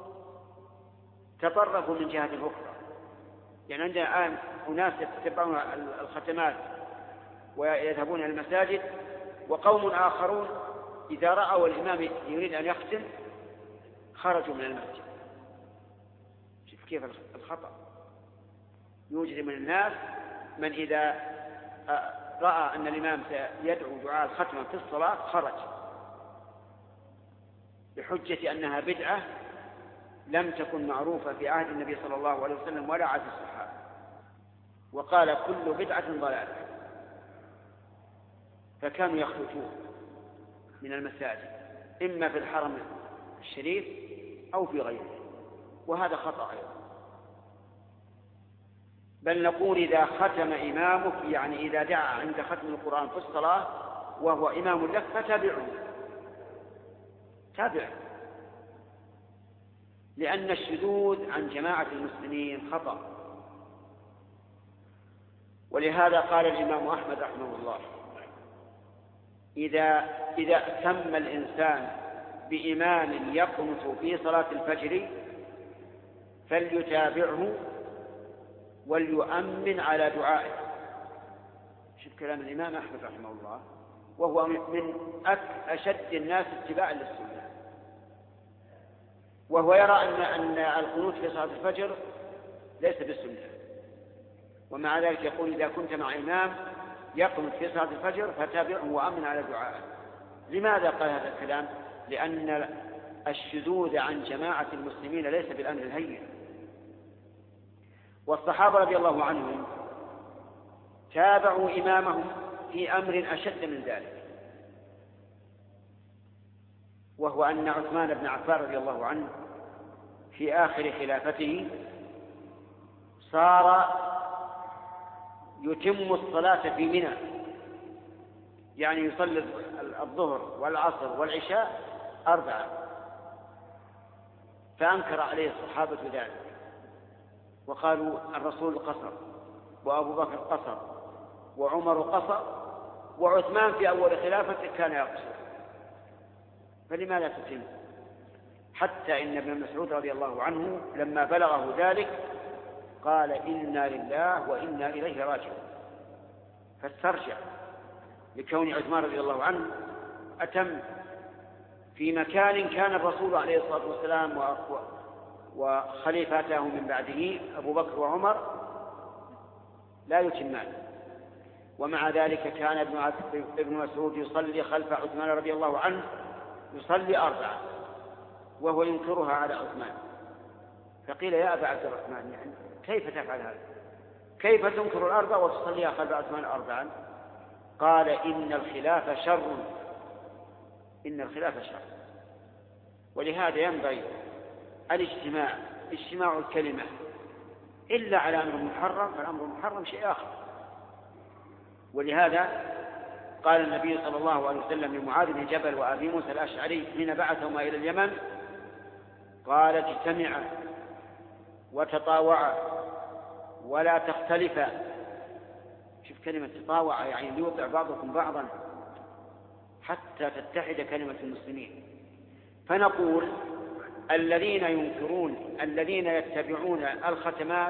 [SPEAKER 4] تطرفوا من جهة أخرى، يعني عندنا الآن أناس يتتبعون الختمات ويذهبون إلى المساجد، وقوم آخرون إذا رأوا الإمام يريد أن يختم خرجوا من المسجد. شوف كيف الخطأ يوجد من الناس من إذا رأى أن الإمام سيدعو دعاء الختمة في الصلاة خرج بحجة أنها بدعة لم تكن معروفة في عهد النبي صلى الله عليه وسلم ولا عهد الصحابة، وقال كل بدعة ضلالة. فكانوا يخرجون من المساجد إما في الحرم الشريف أو في غيره، وهذا خطأ أيضا. بل نقول إذا ختم إمامك، يعني إذا دعا عند ختم القرآن في الصلاة وهو إمام لك فتابعه، تابع، لأن الشذوذ عن جماعة المسلمين خطأ. ولهذا قال الإمام أحمد رحمه الله إذا أتم الإنسان بإمام يقنط في صلاة الفجر فليتابعه وليؤمن على دعائه. شوف كلام الإمام أحمد رحمه الله، وهو من أشد الناس اتباعا للسنة، وهو يرى أن القنوت في صلاة الفجر ليس بالسنة، ومع ذلك يقول إذا كنت مع إمام يقنط في صلاة الفجر فتابعه وأمن على دعائه. لماذا قال هذا الكلام؟ لأن الشذوذ عن جماعة المسلمين ليس بالأمر الهين. والصحابة رضي الله عنهم تابعوا إمامهم في أمر أشد من ذلك، وهو أن عثمان بن عفان رضي الله عنه في آخر خلافته صار يتم الصلاة في منى، يعني يصلي الظهر والعصر والعشاء 4، فأنكر عليه الصحابة ذلك وقالوا الرسول قصر، وأبو بكر قصر، وعمر قصر، وعثمان في أول خلافته كان يقصر، فلما لا تتم؟ حتى إن ابن مسعود رضي الله عنه لما بلغه ذلك قال إنا لله وإنا إليه راجعون، فاسترجع لكون عثمان رضي الله عنه أتم في مكان كان الرسول عليه الصلاة والسلام وخليفته من بعده أبو بكر وعمر لا يتمان، ومع ذلك كان ابن مسعود يصلي خلف عثمان رضي الله عنه يصلي 4 وهو ينكرها على عثمان. فقيل يا أبا عبد الرحمن يعني كيف تفعل هذا؟ كيف تنكر 4 وتصليها خلف عثمان 4؟ قال إن الخلاف شر، إن الخلاف شر. ولهذا ينبغي اجتماع الكلمة إلا على أمر محرم، فالأمر المحرم شيء آخر. ولهذا قال النبي صلى الله عليه وسلم لمعاذ بن جبل وأبي موسى الأشعري حين بعثهما إلى اليمن قال اجتمعا وتطاوعا ولا تختلفا. شوف كلمة تطاوع يعني ليطع بعضكم بعضا حتى تتحد كلمة المسلمين. فنقول
[SPEAKER 1] الذين ينكرون الذين يتبعون الختمات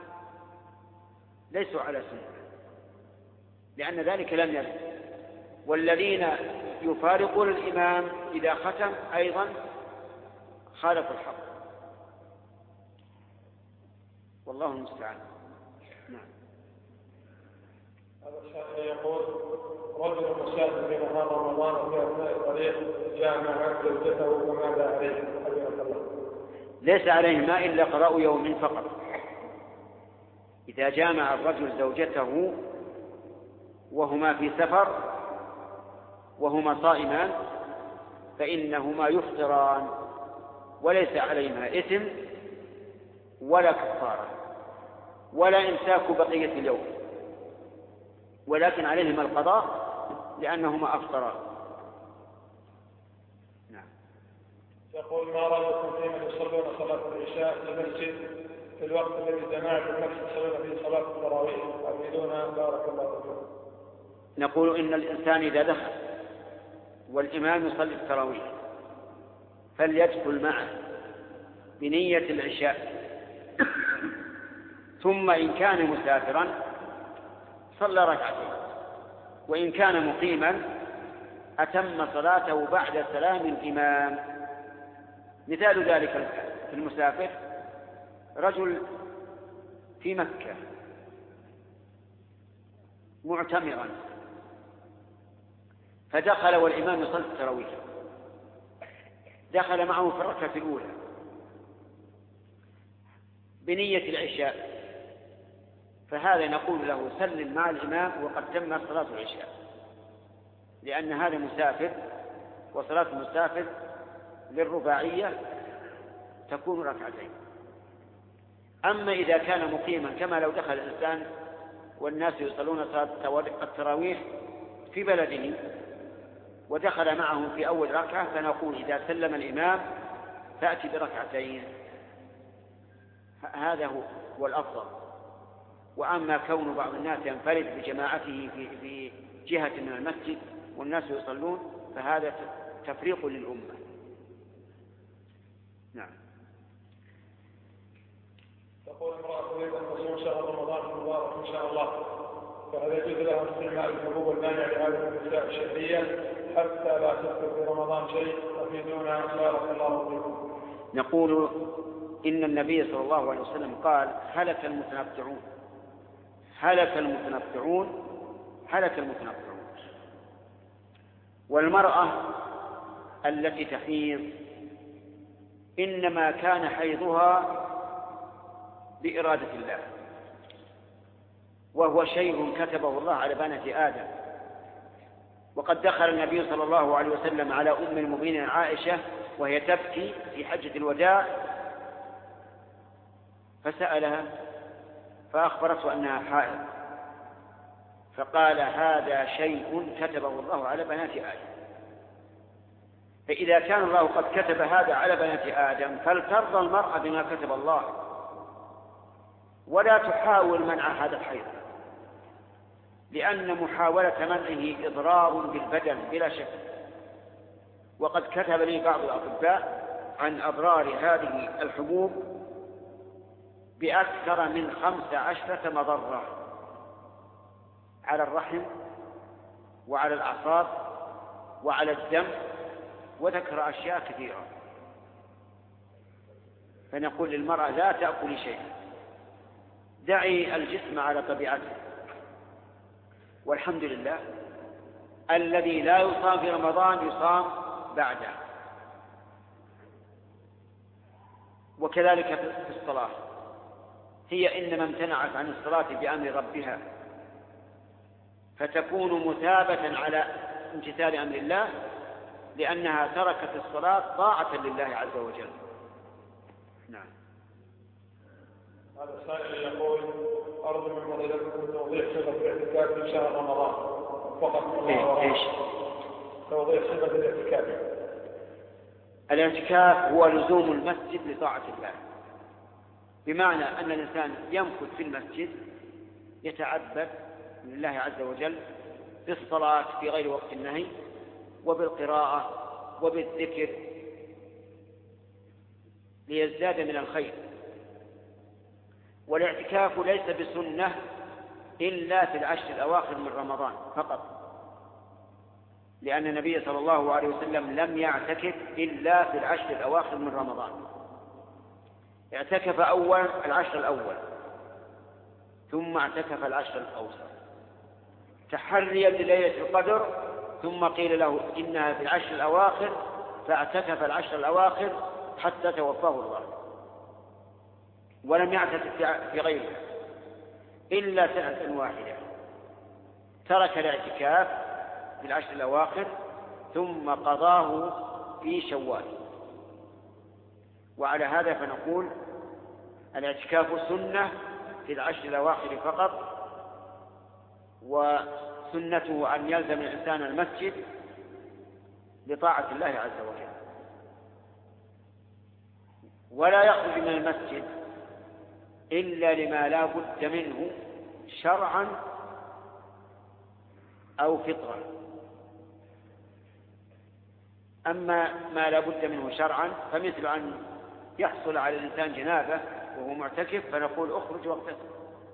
[SPEAKER 1] ليسوا على سنة، لأن ذلك لم يرد. والذين يفارقون الإمام إذا ختم أيضا خالفوا الحق، والله المستعان. نعم.
[SPEAKER 2] هذا السائل يقول: رجل مسافر في نهار رمضان وفي أثناء الطريق جامع زوجته فماذا عليه؟
[SPEAKER 1] ليس عليه ما إلا قضاء يوم فقط. إذا جامع الرجل زوجته وهما في سفر وهما صائمان فإنهما يفطران وليس عليهما إثم ولا كفارة ولا إمساك بقية اليوم، ولكن عليهما القضاء لأنهما أفطرا. نعم.
[SPEAKER 2] يقول: ما رأيكم في من يصلون صلاة العشاء في المسجد في الوقت الذي جماعة المسجد يصلون فيه صلاة التراويح؟ أفيدونا بارك الله فيكم.
[SPEAKER 1] نقول إن الإنسان إذا دخل والإمام يصلي التراويح فليدخل معه بنية العشاء، ثم إن كان مسافرا صلى ركعتين، وإن كان مقيما أتم صلاته بعد سلام الإمام. مثال ذلك في المسافر: رجل في مكة معتمرا فدخل والإمام يصلي التراويح، دخل معه في الركعة الأولى بنية العشاء، فهذا نقول له: سلم مع الإمام وقد تمت صلاة العشاء، لأن هذا مسافر، وصلاة المسافر للرباعية تكون ركعتين. أما إذا كان مقيما كما لو دخل الإنسان والناس يصلون صلاة التراويح في بلده ودخل معهم في أول ركعة، فنقول: إذا سلم الإمام فأتي بركعتين. هذا هو الأفضل. وأما كون بعض الناس ينفرد بجماعته في جهة من المسجد والناس يصلون فهذا تفريق للأمة. نعم.
[SPEAKER 2] تقول امرأة تريد أن تصوم شهر رمضان المبارك إن شاء الله، فهل يجوز لها استعمال الحبوب المانعة لهذه النساء الشهرية حتى لا تذكر في رمضان شيء؟ أفيدونا بارك الله فيكم.
[SPEAKER 1] نقول إن النبي صلى الله عليه وسلم قال: هلك المتنطعون، هلك المتنطعون، هلك المتنطعون. والمرأة التي تحيض إنما كان حيضها بإرادة الله، وهو شيء كتبه الله على بنات آدم. وقد دخل النبي صلى الله عليه وسلم على أم المؤمنين عائشة وهي تبكي في حجة الوداع فسألها فأخبرته أنها حائض، فقال: هذا شيء كتبه الله على بنات آدم. فإذا كان الله قد كتب هذا على بنات آدم فلترضى المرأة بما كتب الله، ولا تحاول منع هذا الحيض، لأن محاولة منعه إضرار بالبدن بلا شك. وقد كتب لي بعض الأطباء عن أضرار هذه الحبوب بأكثر من 15 مضرة على الرحم وعلى الأعصاب وعلى الدم، وذكر أشياء كثيرة. فنقول للمرأة: لا تأكل شيئا، دعي الجسم على طبيعته. والحمد لله الذي لا يصام في رمضان يصام بعده. وكذلك في الصلاة، هي إنما امتنعت عن الصلاة بأمر ربها، فتكون مثابة على امتثال أمر الله، لأنها تركت الصلاة طاعة لله عز وجل. نعم.
[SPEAKER 2] هذا السائل يقول: أرجو من فضيلتكم توضيح صفة الاعتكاف في شهر رمضان فقط.
[SPEAKER 1] إيش؟
[SPEAKER 2] توضيح صفة الاعتكاف.
[SPEAKER 1] الاعتكاف هو لزوم المسجد لطاعة الله، بمعنى أن الإنسان يمكث في المسجد يتعبد لله عز وجل بالصلاة في غير وقت النهي، وبالقراءة، وبالذكر، ليزداد من الخير. والاعتكاف ليس بسنة إلا في العشر الأواخر من رمضان فقط، لأن النبي صلى الله عليه وسلم لم يعتكف إلا في العشر الأواخر من رمضان. اعتكف أول العشر الأول، ثم اعتكف العشر الأوسط تحريا لليلة القدر، ثم قيل له إنها في العشر الأواخر، فاعتكف العشر الأواخر حتى توفاه الله، ولم يعتكف في غيرها إلا سنة واحدة. ترك الاعتكاف في العشر الأواخر ثم قضاه في شوال. وعلى هذا فنقول الاعتكاف سنة في العشر الأواخر فقط، وسنته أن يلزم الإنسان المسجد لطاعة الله عز وجل، ولا يخرج من المسجد إلا لما لا بد منه شرعا أو فطرة. أما ما لا بد منه شرعا فمثل أن يحصل على الإنسان جنابة وهو معتكف فنقول اخرج واغتسل،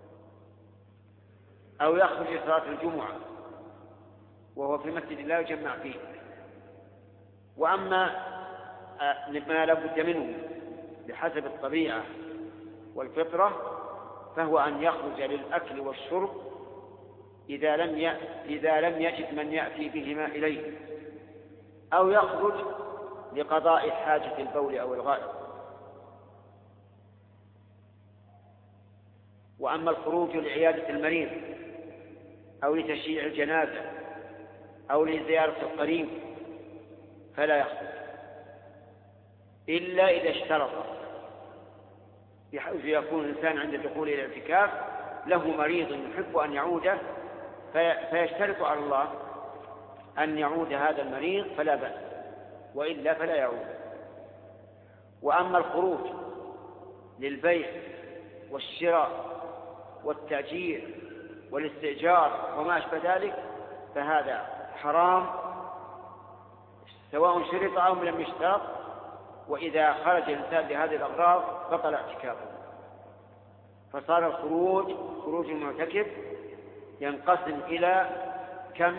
[SPEAKER 1] أو يخرج لصلاة الجمعة وهو في مسجد الله يجمع فيه. وأما ما لا بد منه بحسب الطبيعة والفطرة فهو أن يخرج للأكل والشرب إذا لم يجد من يأتي بهما إليه، أو يخرج لقضاء حاجة البول أو الغائط. وأما الخروج لعيادة المريض أو لتشييع الجنازة أو لزيارة القريب فلا يخرج إلا إذا اشترط، بحيث يكون الإنسان عند الدخول إلى الاعتكاف له مريض يحب أن يعوده فيشترط على الله أن يعود هذا المريض فلا بأس، وإلا فلا يعود. وأما الخروج للبيع والشراء والتأجير والاستئجار وما أشبه ذلك فهذا حرام سواء شرط أو لم يشترط، وإذا خرج الإنسان لهذه الأغراض بطل اعتكافه. فصار خروج المعتكف ينقسم إلى كم؟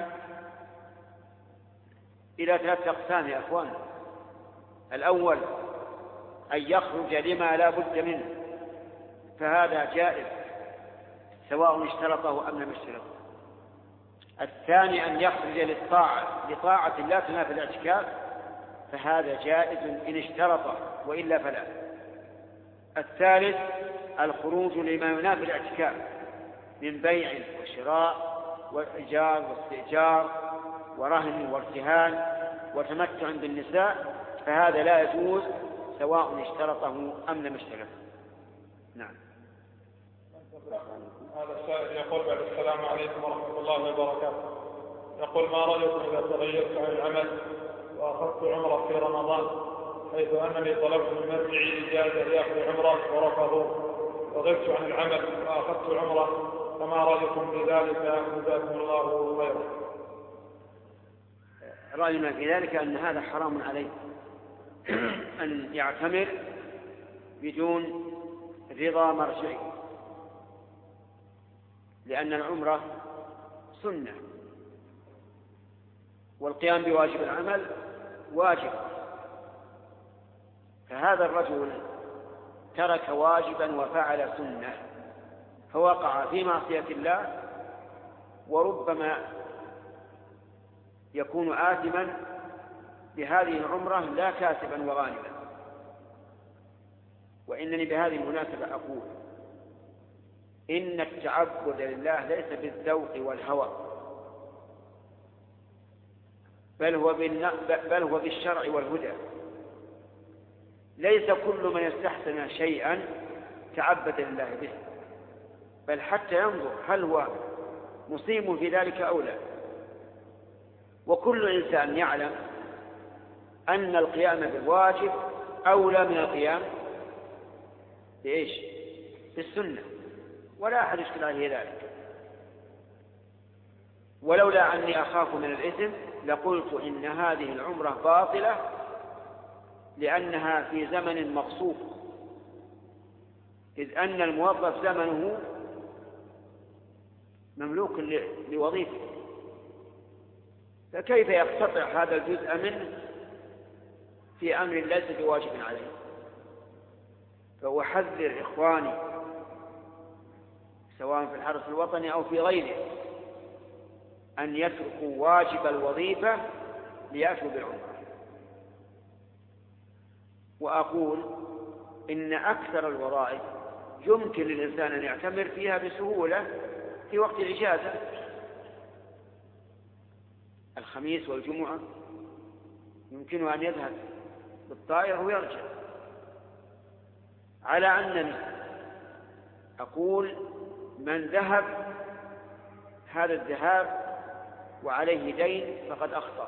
[SPEAKER 1] إلى 3 أقسام يا أخوان. الأول أن يخرج لما لا بد منه، فهذا جائز سواء اشترطه أم لم يشترطه. الثاني أن يخرج لطاعة الله كما في الاعتكاف، فهذا جائز إن اشترطه وإلا فلا. الثالث الخروج لما ينافي الاعتكاف من بيع وشراء وإيجار واستئجار ورهن وارتهان وتمتع بالنساء، فهذا لا يجوز سواء اشترطه أم لم يشترطه. نعم.
[SPEAKER 2] هذا السائل يقول بعد السلام عليكم ورحمة الله وبركاته، يقول ما رأيكم إذا تغيرت عن العمل وأخذت عمرة في رمضان، حيث أنني طلبت من مرجعي إجازة لأخذ عمرة ورفضوا، وغبت عن العمل وأخذت عمرة، فما رأيكم بذلك؟ جزاكم الله خيرا.
[SPEAKER 1] رأينا في ذلك أن هذا حرام عليه أن يعتمر بدون رضا مرجعي، لأن العمرة سنة والقيام بواجب العمل واجب. فهذا الرجل ترك واجبا وفعل سنة فوقع في معصية الله، وربما يكون آثما بهذه العمرة لا كاسبا وغانما. وإنني بهذه المناسبة أقول إن التعبد لله ليس بالذوق والهوى، بل هو بالشرع والهدى. ليس كل من يستحسن شيئا تعبد لله به، بل حتى ينظر هل هو مصيب في ذلك أو لا. وكل إنسان يعلم أن القيام بالواجب أولى من القيام بإيش؟ بالسنة، ولا أحد يشكل عليه ذلك. ولولا أني أخاف من الإثم لقلت إن هذه العمرة باطلة
[SPEAKER 4] لأنها في زمن مغصوب، إذ أن الموظف زمنه مملوك لوظيفة، فكيف يقتطع هذا الجزء منه في أمر ليس بواجب عليه؟ فأحذر إخواني سواء في الحرس الوطني أو في غيره أن يتركوا واجب الوظيفة ليأتوا بالعمرة. وأقول إن أكثر الوظائف يمكن للإنسان أن يعتمر فيها بسهولة في وقت الإجازة، الخميس والجمعة يمكنه أن يذهب بالطائرة ويرجع، على أنني أقول من ذهب هذا الذهاب وعليه دين فقد أخطأ،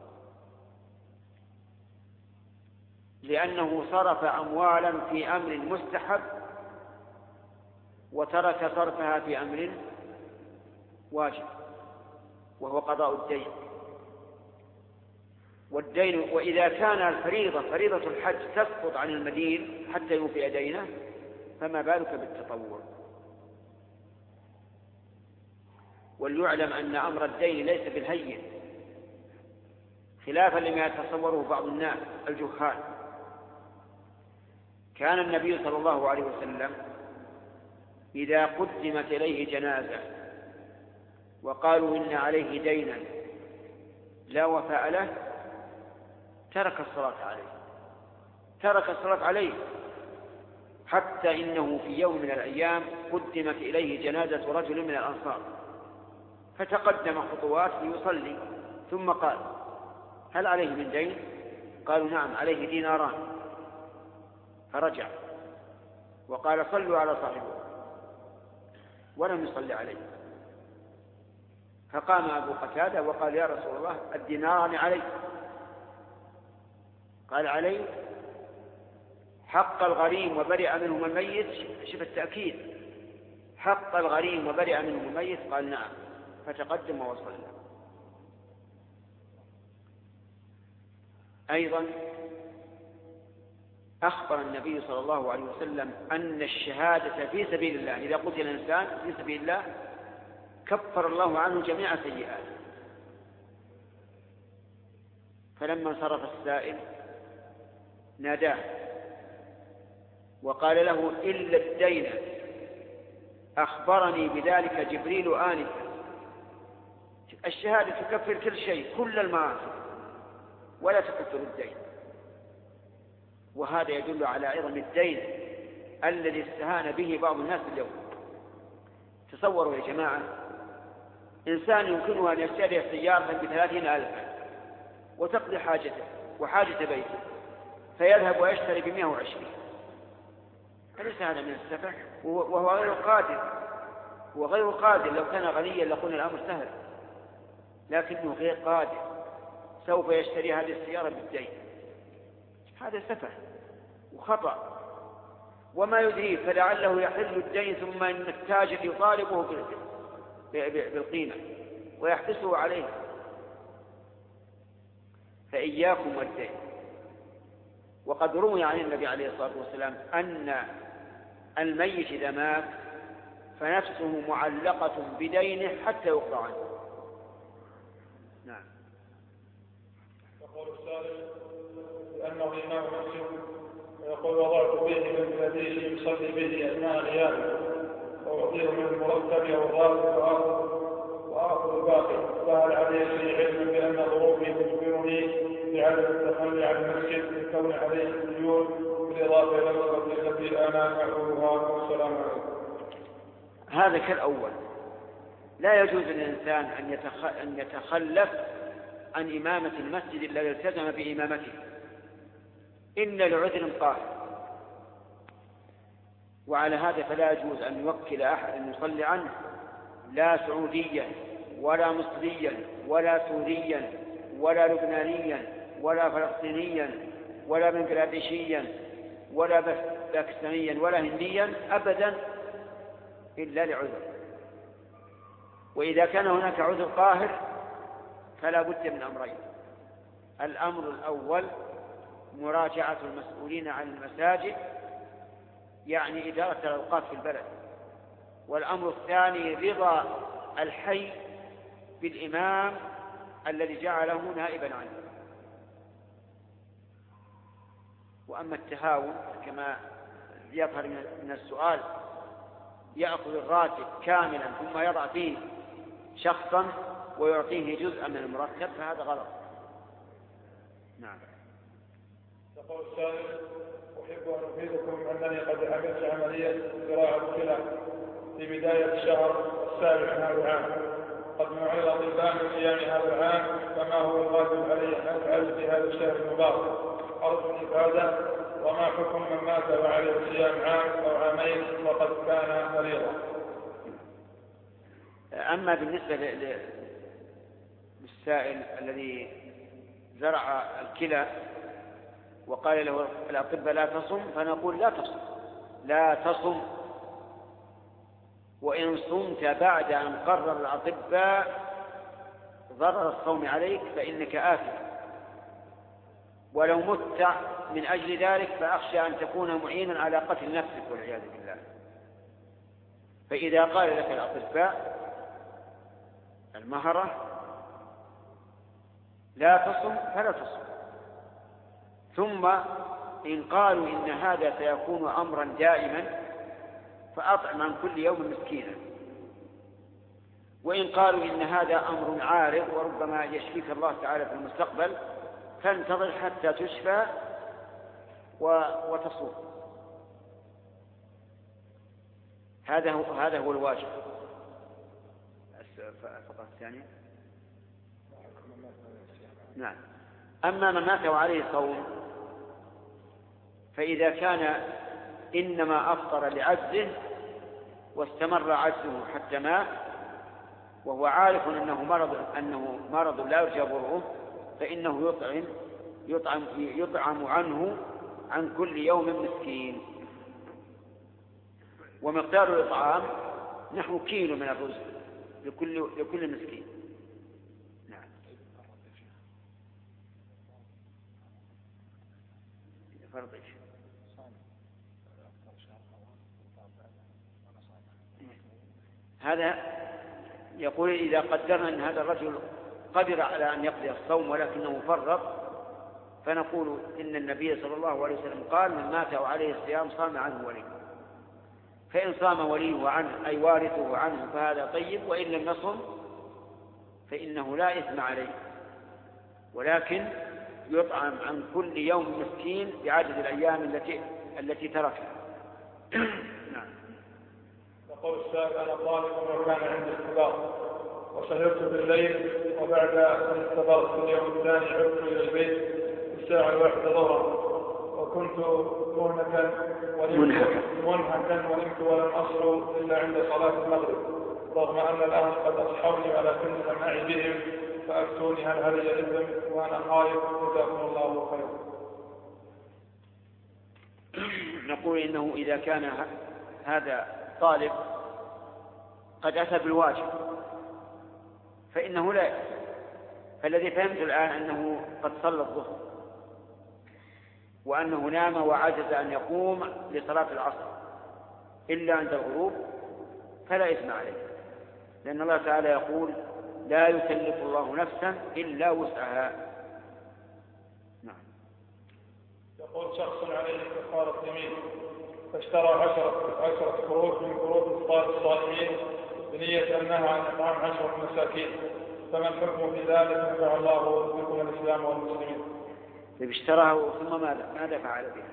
[SPEAKER 4] لأنه صرف أموالا في أمر مستحب وترك صرفها في أمر واجب وهو قضاء الدين. والدين وإذا كان فريضة الحج تسقط عن المدين حتى يوفي دينه، فما بالك بالتطوع؟ وليعلم أن أمر الدين ليس بالهين، خلافا لما يتصوره بعض الناس الجهال. كان النبي صلى الله عليه وسلم إذا قدمت إليه جنازة وقالوا إن عليه دينا لا وفاء له ترك الصلاة عليه، حتى إنه في يوم من الأيام قدمت إليه جنازة رجل من الأنصار فتقدم خطوات ليصلي، ثم قال: هل عليه من دين؟ قالوا: نعم، عليه ديناران. فرجع وقال: صلوا على صاحبه، ولم يصلي عليه. فقام أبو قتادة وقال: يا رسول الله، الديناران علي. قال: علي حق الغريم وبرئ منهم الميت. شوف التأكيد، حق الغريم وبرئ منهم الميت. قال: نعم. فتقدم وصلى. أيضا أخبر النبي صلى الله عليه وسلم أن الشهادة في سبيل الله إذا قتل الإنسان في سبيل الله كفر الله عنه جميع سيئاته. فلما انصرف السائل ناداه وقال له: إلا الدين أخبرني بذلك جبريل آنفا. الشهادة تكفر كل شيء، كل المعاصي، ولا تكفر الدين. وهذا يدل على عظم الدين الذي استهان به بعض الناس اليوم. تصوروا يا جماعة، إنسان يمكنه أن يشتري سيارة ب30,000 وتقضي حاجته وحاجة بيته، فيذهب ويشتري ب120. أليس هذا من السفه؟ وهو غير قادر. هو غير قادر. لو كان غنيا لقلنا الأمر سهل، لكنه غير قادر، سوف يشتري هذه السيارة بالدين. هذا سفه وخطأ. وما يدريه فلعله يحل الدين ثم إن التاجر يطالبه بالقيمة ويحبسه عليه. فإياكم والدين. وقد روي عن النبي عليه الصلاة والسلام أن الميت إذا مات فنفسه معلقة بدينه حتى يقضى عنه. نعم.
[SPEAKER 2] يقول السائل لأنه إمام مسلم ويقول: وضعت به من الذي يصلي به أثناء غيابه وأعطيه من المرتب أو الراتب وآخذ الباقي، فهل عليه في علم بأن ظروفي تجبرني بعدم التخلي عن المسجد من كون عليه الديون بالإضافة إلى الصلاة التي أنا أعملها؟ والسلام عليكم.
[SPEAKER 4] هذا كالأول، لا يجوز للإنسان أن يتخلف عن إمامة المسجد الذي التزم بإمامته إلا لعذر قاهر. وعلى هذا فلا يجوز أن يوكل أحد أن يصلي عنه، لا سعوديا ولا مصريا ولا سوريا ولا لبنانيا ولا فلسطينيا ولا بنغلاديشيا ولا باكستانيا ولا هنديا أبدا إلا لعذر. وإذا كان هناك عذر قاهر فلا بد من أمرين: الأمر الأول
[SPEAKER 1] مراجعة المسؤولين عن المساجد يعني إدارة الأوقاف في البلد. والأمر الثاني رضا الحي بالإمام الذي جعله نائبا عنه. وأما التهاون كما يظهر من السؤال يأخذ الراتب كاملا ثم يضع فيه شخصا ويعطيه جزءا من المرتب فهذا غلط. نعم.
[SPEAKER 2] يقول السائل: أحب أن أفيدكم أنني قد عملت عملية زراعة الكلى في بداية الشهر السابع من هذا العام. قد نوعي الأطباء من أيام هذا العام، فما هو الواجب علي أن أفعل في هذا الشهر المبارك؟ أرجو الإفادة. وما حكم من مات وعليه صيام عام أو عامين وقد كان مريضا؟
[SPEAKER 1] أما بالنسبة للسائل الذي زرع الكلى وقال له الأطباء لا تصم، فنقول لا تصم، وإن صمت بعد أن قرر الأطباء ضرر الصوم عليك فإنك آثم، ولو مت من أجل ذلك فأخشى أن تكون معينا على قتل نفسك والعياذ بالله. فإذا قال لك الأطباء المهرة لا تصم فلا تصم، ثم إن قالوا إن هذا سيكون أمرا دائما فأطعم عن كل يوم مسكينا، وإن قالوا إن هذا أمر عارض وربما يشفيك الله تعالى في المستقبل فانتظر حتى تشفى وتصوم. هذا هو الواجب. الفقرة الثانية. نعم. أما من مات وعليه صوم فإذا كان إنما أفطر لعجزه واستمر عجزه حتى مات وهو عارف أنه مرض لا يرجى برؤه فإنه يطعم عنه عن كل يوم مسكين، ومقدار الإطعام نحو كيلو من الرز لكل مسكين. نعم. فرض إيش؟ هذا يقول إذا قدرنا أن هذا الرجل قدر على أن يقضي الصوم ولكنه فرط، فنقول إن النبي صلى الله عليه وسلم قال: من مات وعليه الصيام صام عنه وليه، فإن صام وليه عنه أي وارثه عنه فهذا طيب، وإن لم يصم فإنه لا إثم عليه، ولكن يطعم عن كل يوم مسكين بعدد الأيام التي تركها. نعم.
[SPEAKER 2] يقول السائل: أنا طالب وكان عندي اختبار وسهرت بالليل، وبعد أن اختبرت في اليوم الثاني عدت إلى البيت في الساعة 1 ظهرا، وكنت منهكا ونمت ولم أصل إلا عند صلاة المغرب، رغم أن الأهل قد أصحوني ولكن لم أعي بهم، فأفتوني هل هذا إثم وأنا خائف؟ جزاكم الله خيرا.
[SPEAKER 1] نقول إنه إذا كان هذا طالب قد أتى بالواجب فإنه لا يأتي. فالذي فهمت الآن أنه قد صلى الظهر وأنه نام وعجز أن يقوم لصلاة العصر إلا عند الغروب فلا إثم عليه، لأن الله تعالى يقول: لا يكلف الله نفسا إلا وسعها. نعم.
[SPEAKER 2] يقول شخص عليه كفارة يمين فاشترى 10 كروت من كروت إفطار الصائمين بنية أنها عن إطعام 10 مساكين، فما الحكم في ذلك؟ نفع الله بكم الإسلام والمسلمين.
[SPEAKER 1] اشتراها ثم ماذا فعل بها؟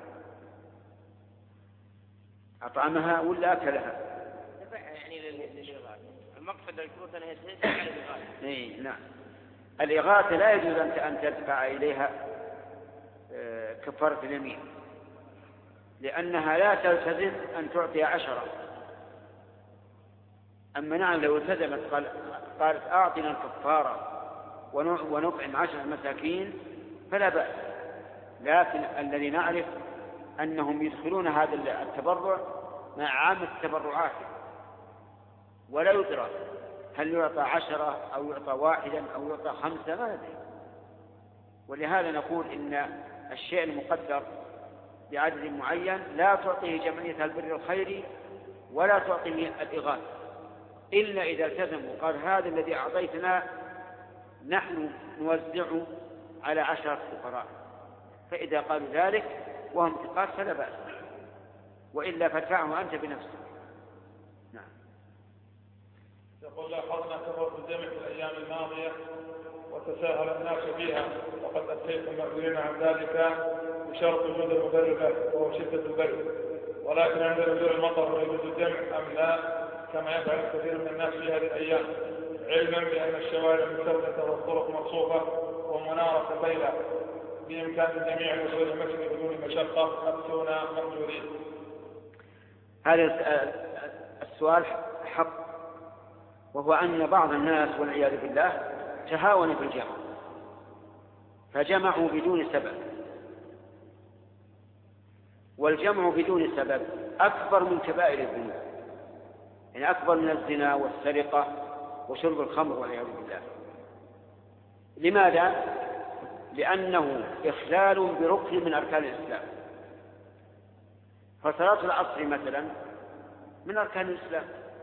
[SPEAKER 1] أطعمها ولا أكلها؟
[SPEAKER 3] يعني للإغاثة. المقصد الكروت أنها تدفع على الإغاثة.
[SPEAKER 1] نعم. الإغاثة لا يجوز أن تدفع إليها كفارة اليمين، لأنها لا تلتزم أن تعطي 10. أما نعم لو التزمت قالت أعطنا الكفارة ونطعم 10 مساكين فلا بأس، لكن الذي نعرف أنهم يدخلون هذا التبرع مع عامة التبرعات، ولا يدرى هل يعطى 10 أو يعطى 1 أو يعطى 5 ما ندري. ولهذا نقول إن الشيء المقدر بعدد معين لا تعطيه جمعية البر الخيري ولا تعطيه الإغاثة، إلا إذا التزموا قال هذا الذي أعطيتنا نحن نوزعه على 10 فقراء، فإذا قالوا ذلك وهم ثقات فلا بأس، وإلا فادفعه أنت بنفسك. نعم.
[SPEAKER 2] يقول لاحظنا كثرة الجمع في الأيام الماضية وتساهل الناس فيها، وقد أتيتم مأذونين عن ذلك بشرط وجود المبرر وهو شدة البرد، ولكن عند نزول المطر يجوز الجمع أم لا كما يفعل كثير من الناس في هذه الأيام، علما بأن الشوارع مثبتة والطرق مقصوفة ومنارة ليلة، بإمكان الجميع الوصول إلى المسجد بدون مشقة، أفتونا مأجورين.
[SPEAKER 1] هذا السؤال حق، وهو أن بعض الناس والعياذ بالله تهاون في الجمع فجمعوا بدون سبب، والجمع بدون سبب أكبر من كبائر الذنوب، يعني أكبر من الزنا والسرقة وشرب الخمر والعياذ بالله. لماذا؟ لأنه إخلال بركن من أركان الإسلام. فصلاة العصر مثلا من أركان الإسلام،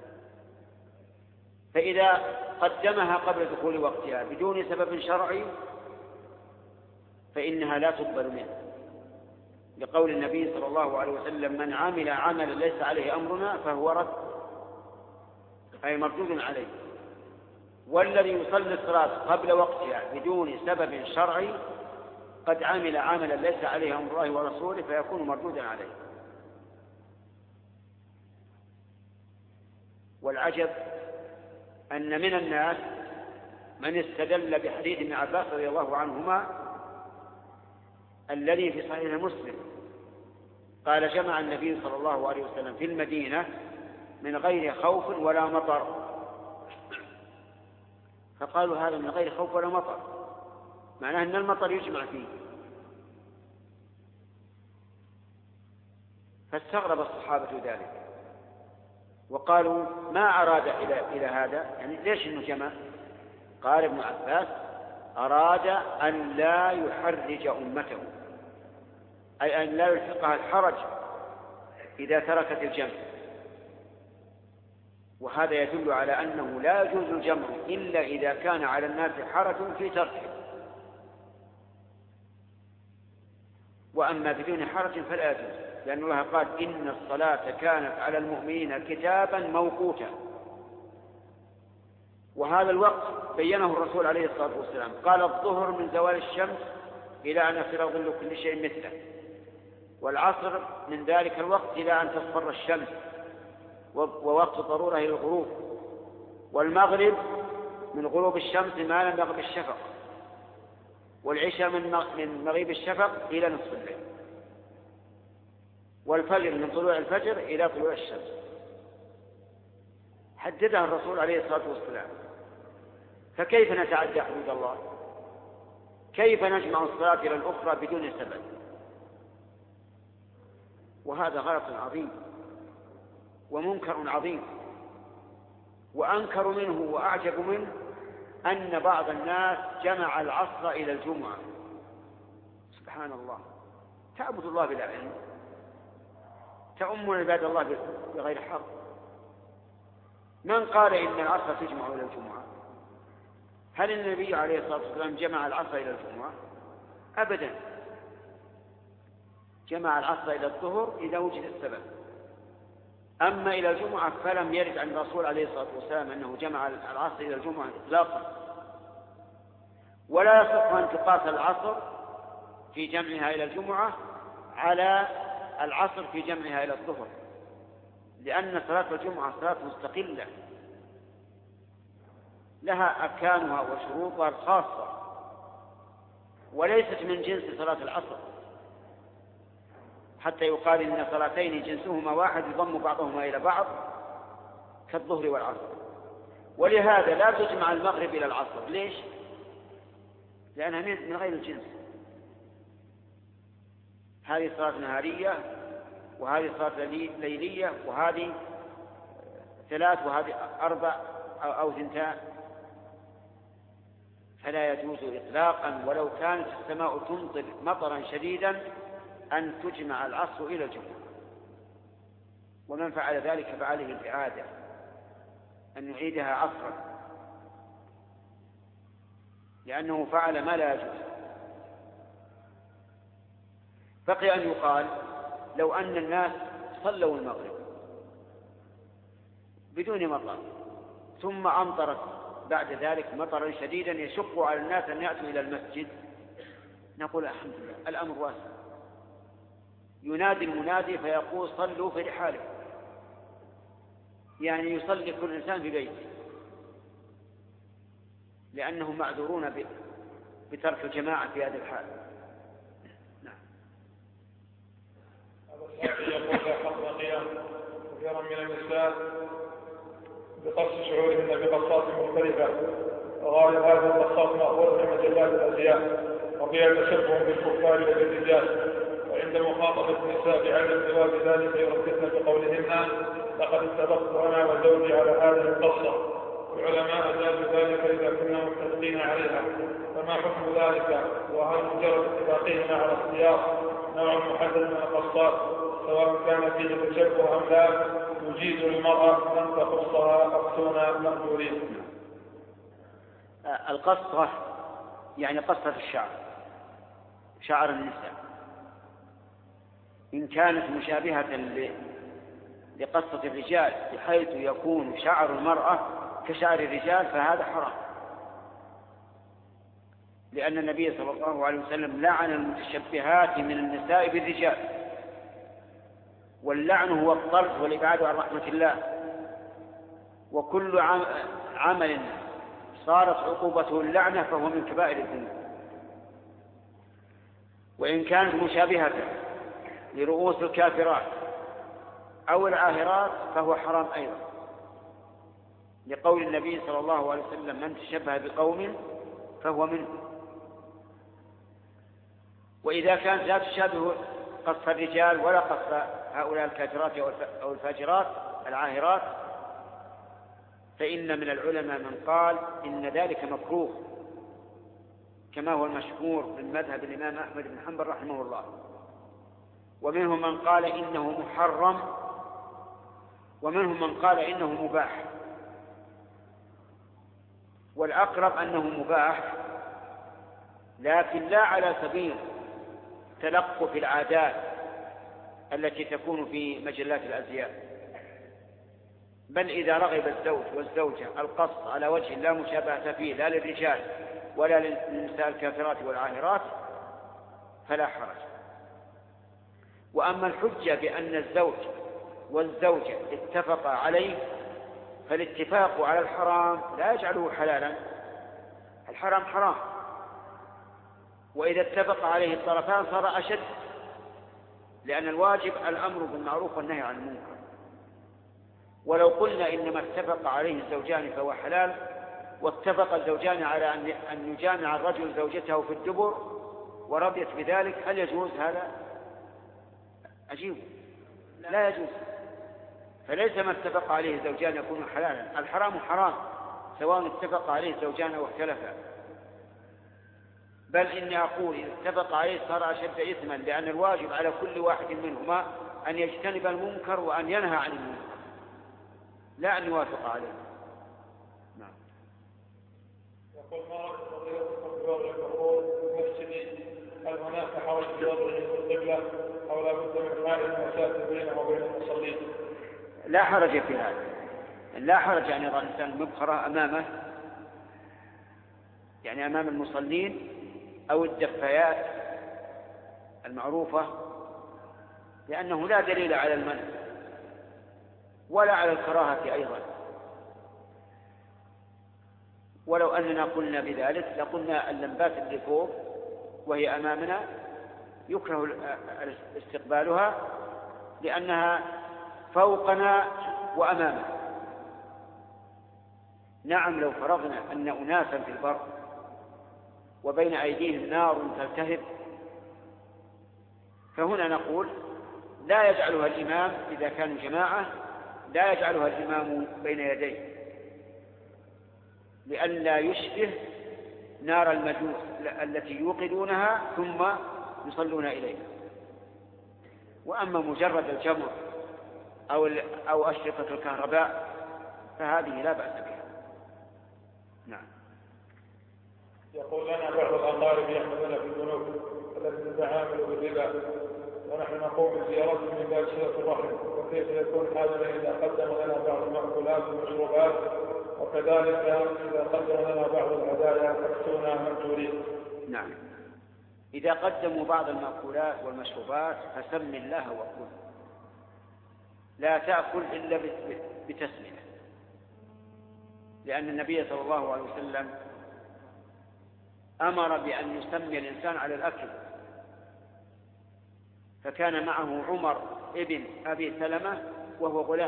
[SPEAKER 1] فإذا قدمها قبل دخول وقتها بدون سبب شرعي فإنها لا تقبل منه، لقول النبي صلى الله عليه وسلم من عمل عملا ليس عليه أمرنا فهو رد، أي مردود عليه. والذي يصلي الصلاة قبل وقتها بدون سبب شرعي قد عمل عملا ليس عليه أمر الله ورسوله فيكون مردودا عليه. والعجب أن من الناس من استدل بحديث ابن عباس رضي الله عنهما الذي في صحيح مسلم قال جمع النبي صلى الله عليه وسلم في المدينة من غير خوف ولا مطر، فقالوا هذا من غير خوف ولا مطر، معناه أن المطر يجمع فيه. فاستغرب الصحابة ذلك وقالوا ما أراد إلى هذا، يعني ليش إنه جمع؟ قال ابن عباس أراد أن لا يحرج أمته، أي أن لا يلحقها الحرج إذا تركت الجمع. وهذا يدل على أنه لا يجوز الجمع إلا إذا كان على الناس حرج في تركه، وأما بدون حرج فلا يجوز، لأن الله قال إن الصلاة كانت على المؤمنين كتابا موقوتا. وهذا الوقت بينه الرسول عليه الصلاة والسلام، قال الظهر من زوال الشمس إلى أن يصير ظل كل شيء مثله، والعصر من ذلك الوقت إلى أن تصفر الشمس ووقت ضرورة إلى الغروب، والمغرب من غروب الشمس ما لم يغرب الشفق، والعشاء من مغيب الشفق إلى نصف الليل، والفجر من طلوع الفجر إلى طلوع الشمس. حددها الرسول عليه الصلاة والسلام. فكيف نتعدى حدود الله؟ كيف نجمع الصلاة إلى الأخرى بدون سبب؟ وهذا غلط عظيم ومنكر عظيم. وأنكر منه وأعجب منه أن بعض الناس جمع العصر إلى الجمعة. سبحان الله، تعبد الله بلا علم، تأم عباد الله بغير حق. من قال إن العصر تجمع إلى الجمعة؟ هل النبي عليه الصلاة والسلام جمع العصر إلى الجمعة؟ أبدا، جمع العصر إلى الظهر إذا وجد السبب، أما إلى الجمعة فلم يرد عن الرسول عليه الصلاة والسلام أنه جمع العصر إلى الجمعة إطلاقا. ولا يصح أن تقاس العصر في جمعها إلى الجمعة على العصر في جمعها إلى الظهر، لأن صلاة الجمعة صلاة مستقلة لها أركانها وشروطها الخاصة، وليست من جنس صلاة العصر، حتى يقال إن صلاتين جنسهما واحد يضم بعضهما إلى بعض كالظهر والعصر. ولهذا لا تجمع المغرب إلى العصر. ليش؟ لأنها من غير الجنس. هذه صلاة نهارية وهذه صلاة ليلية، وهذه 3 وهذه 4 أو 2، فلا يجوز إطلاقا ولو كانت السماء تمطر مطرا شديدا أن تجمع العصر إلى الجمعة. ومن فعل ذلك فعليه الإعادة، أن يعيدها عصرا، لأنه فعل ما لا يجوز. بقي أن يقال لو أن الناس صلوا المغرب بدون مطر ثم أمطرت بعد ذلك مطرا شديدا يشق على الناس أن يأتوا إلى المسجد، نقول الحمد لله الأمر واسع. ينادي المنادي فيقول صلوا في رحالكم، يعني يصلي كل إنسان في بيته، لأنهم معذورون بترك الجماعة في هذه الحال.
[SPEAKER 2] نعم. هذا السائل يقول لا حظ قيام كثيرا من النساء بقص شعورهن بقصات مختلفة، وغالب هذه القصات مأخوذة من مجلات الأزياء وفيها تشبه بالكفار وبالرجال، وعند مخاطبة النساء بعدم جواز ذلك يرددن بقولهن لقد اتفقت أنا وزوجي على هذه القصة، والعلماء أجازوا ذلك إذا كنا متفقين عليها، فما حكم ذلك؟ وهل مجرد اتفاقهما على اختيار نوع محدد من القصات سواء كان فيه تشبه أم لا يجيز للمرأة أن تقصها أفتونا مأجورين؟
[SPEAKER 1] القصة يعني قصة الشعر، شعر النساء، إن كانت مشابهة لقصة الرجال بحيث يكون شعر المرأة كشعر الرجال فهذا حرام، لأن النبي صلى الله عليه وسلم لعن المتشبهات من النساء بالرجال، واللعن هو الطرد والإبعاد عن رحمة الله، وكل عمل صارت عقوبته اللعنة فهو من كبائر الذنوب. وإن كانت مشابهة لرؤوس الكافرات أو العاهرات فهو حرام أيضا، لقول النبي صلى الله عليه وسلم من تشبه بقوم فهو منهم. وإذا كانت لا تشابه قص الرجال ولا قص هؤلاء الكافرات أو الفاجرات العاهرات فإن من العلماء من قال إن ذلك مكروه، كما هو المشهور من مذهب الإمام أحمد بن حنبل رحمه الله. ومنهم من قال إنه محرم، ومنهم من قال إنه مباح، والأقرب أنه مباح، لكن لا على سبيل تلقف العادات التي تكون في مجلات الأزياء، بل إذا رغب الزوج والزوجة القص على وجه لا مشابهة فيه لا للرجال ولا للنساء الكافرات والعاهرات فلا حرج. وأما الحجة بأن الزوج والزوجة اتفقا عليه فالاتفاق على الحرام لا يجعله حلالا، الحرام حرام، وإذا اتفق عليه الطرفان صار أشد، لأن الواجب الأمر بالمعروف والنهي عن المنكر. ولو قلنا إنما اتفق عليه الزوجان فهو حلال، واتفق الزوجان على أن يجامع الرجل زوجته في الدبر ورضيت بذلك، هل يجوز هذا؟ أجيب لا يجوز. فليس ما اتفق عليه الزوجان يكون حلالا، الحرام حرام سواء اتفق عليه الزوجان واختلفا، بل إني أقول إذا اتفق عليه صار أشد إثما، لأن الواجب على كل واحد منهما أن يجتنب المنكر وأن ينهى عن المنكر لا أن يوافق عليه. نعم.
[SPEAKER 2] يقول ما رأيكم في وضع الكفور في المسجد؟ هل هناك حرج في وضعه في القبلة أو لا بد من حائل مسافة بينه وبين المصلين؟
[SPEAKER 1] لا حرج في هذا، لا حرج أن يضع الإنسان مبخرة أمامه، يعني أمام المصلين أو الدفايات المعروفة، لأنه لا دليل على المنع ولا على الكراهة أيضا. ولو أننا قلنا بذلك لقلنا اللمبات اللي فوق وهي أمامنا يكره استقبالها لأنها فوقنا وأمامنا. نعم لو فرضنا أن أناسا في البر وبين أيديهم نار تلتهب فهنا نقول لا يجعلها الإمام إذا كانوا جماعة، لا يجعلها الإمام بين يديه لئلا يشبه نار المجوس التي يوقدونها ثم يصلون إليها. وأما مجرد الجمر أو أشرطة الكهرباء فهذه لا بأس بها. نعم.
[SPEAKER 2] يقول لنا بعض الأقارب يحملون في البنوك التي تتعامل بالربا ونحن نقوم بزيارتهم من باب صلة الرحم، وكيف يكون حالنا إذا قدم لنا بعض المأكولات والمشروبات، وكذلك إذا قدم لنا بعض الهدايا فاكتونا مأجورين.
[SPEAKER 1] نعم. إذا قدموا بعض المأكولات والمشروبات فسم الله وكل، لا تأكل إلا بتسمية، لأن النبي صلى الله عليه وسلم أمر بأن يسمي الإنسان على الأكل، فكان معه عمر ابن أبي سلمة وهو غلام،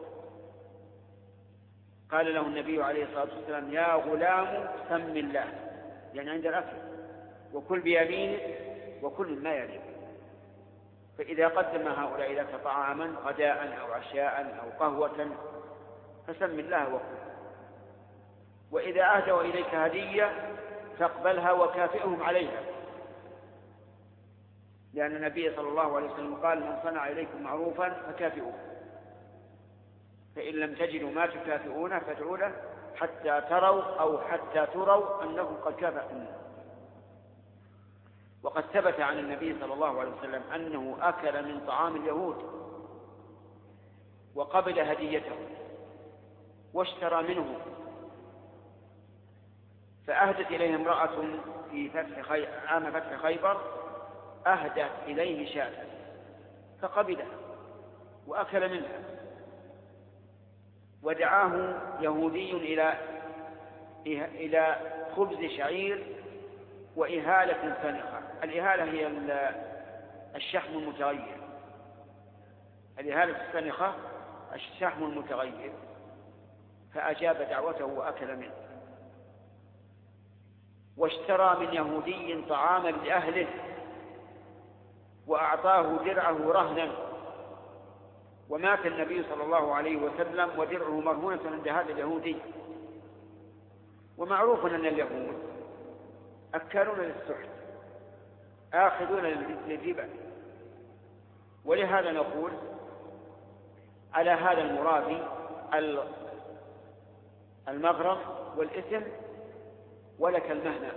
[SPEAKER 1] قال له النبي عليه الصلاة والسلام: يا غلام سم الله، يعني عند الأكل، وكل بيمينه وكل ما يليق. فإذا قدم هؤلاء لك طعاما غداء أو عشاء أو قهوة فسم الله وكل، وإذا أهدوا إليك هدية فاقبلها وكافئهم عليها، لأن النبي صلى الله عليه وسلم قال: من صنع إليكم معروفا فكافئوه، فإن لم تجدوا ما تكافئونه فادعوا له حتى تروا أنه قد كافأكم. وقد ثبت عن النبي صلى الله عليه وسلم أنه أكل من طعام اليهود وقبل هديته واشترى منه، فأهدت إليه امرأة في عام فتح خيبر، أهدت إليه شاة فقبلها وأكل منها. ودعاه يهودي إلى خبز شعير وإهالة سنخة. الإهالة هي الشحم المتغير، الإهالة السنخة الشحم المتغير، فأجاب دعوته وأكل منه. واشترى من يهودي طعاما لأهله وأعطاه درعه رهنا، ومات النبي صلى الله عليه وسلم ودرعه مرهونة عند هذا اليهودي. ومعروف أن اليهود أكالون للسحت آخذون للربا، ولهذا نقول على هذا المرابي المغرم والإثم ولك المهنة،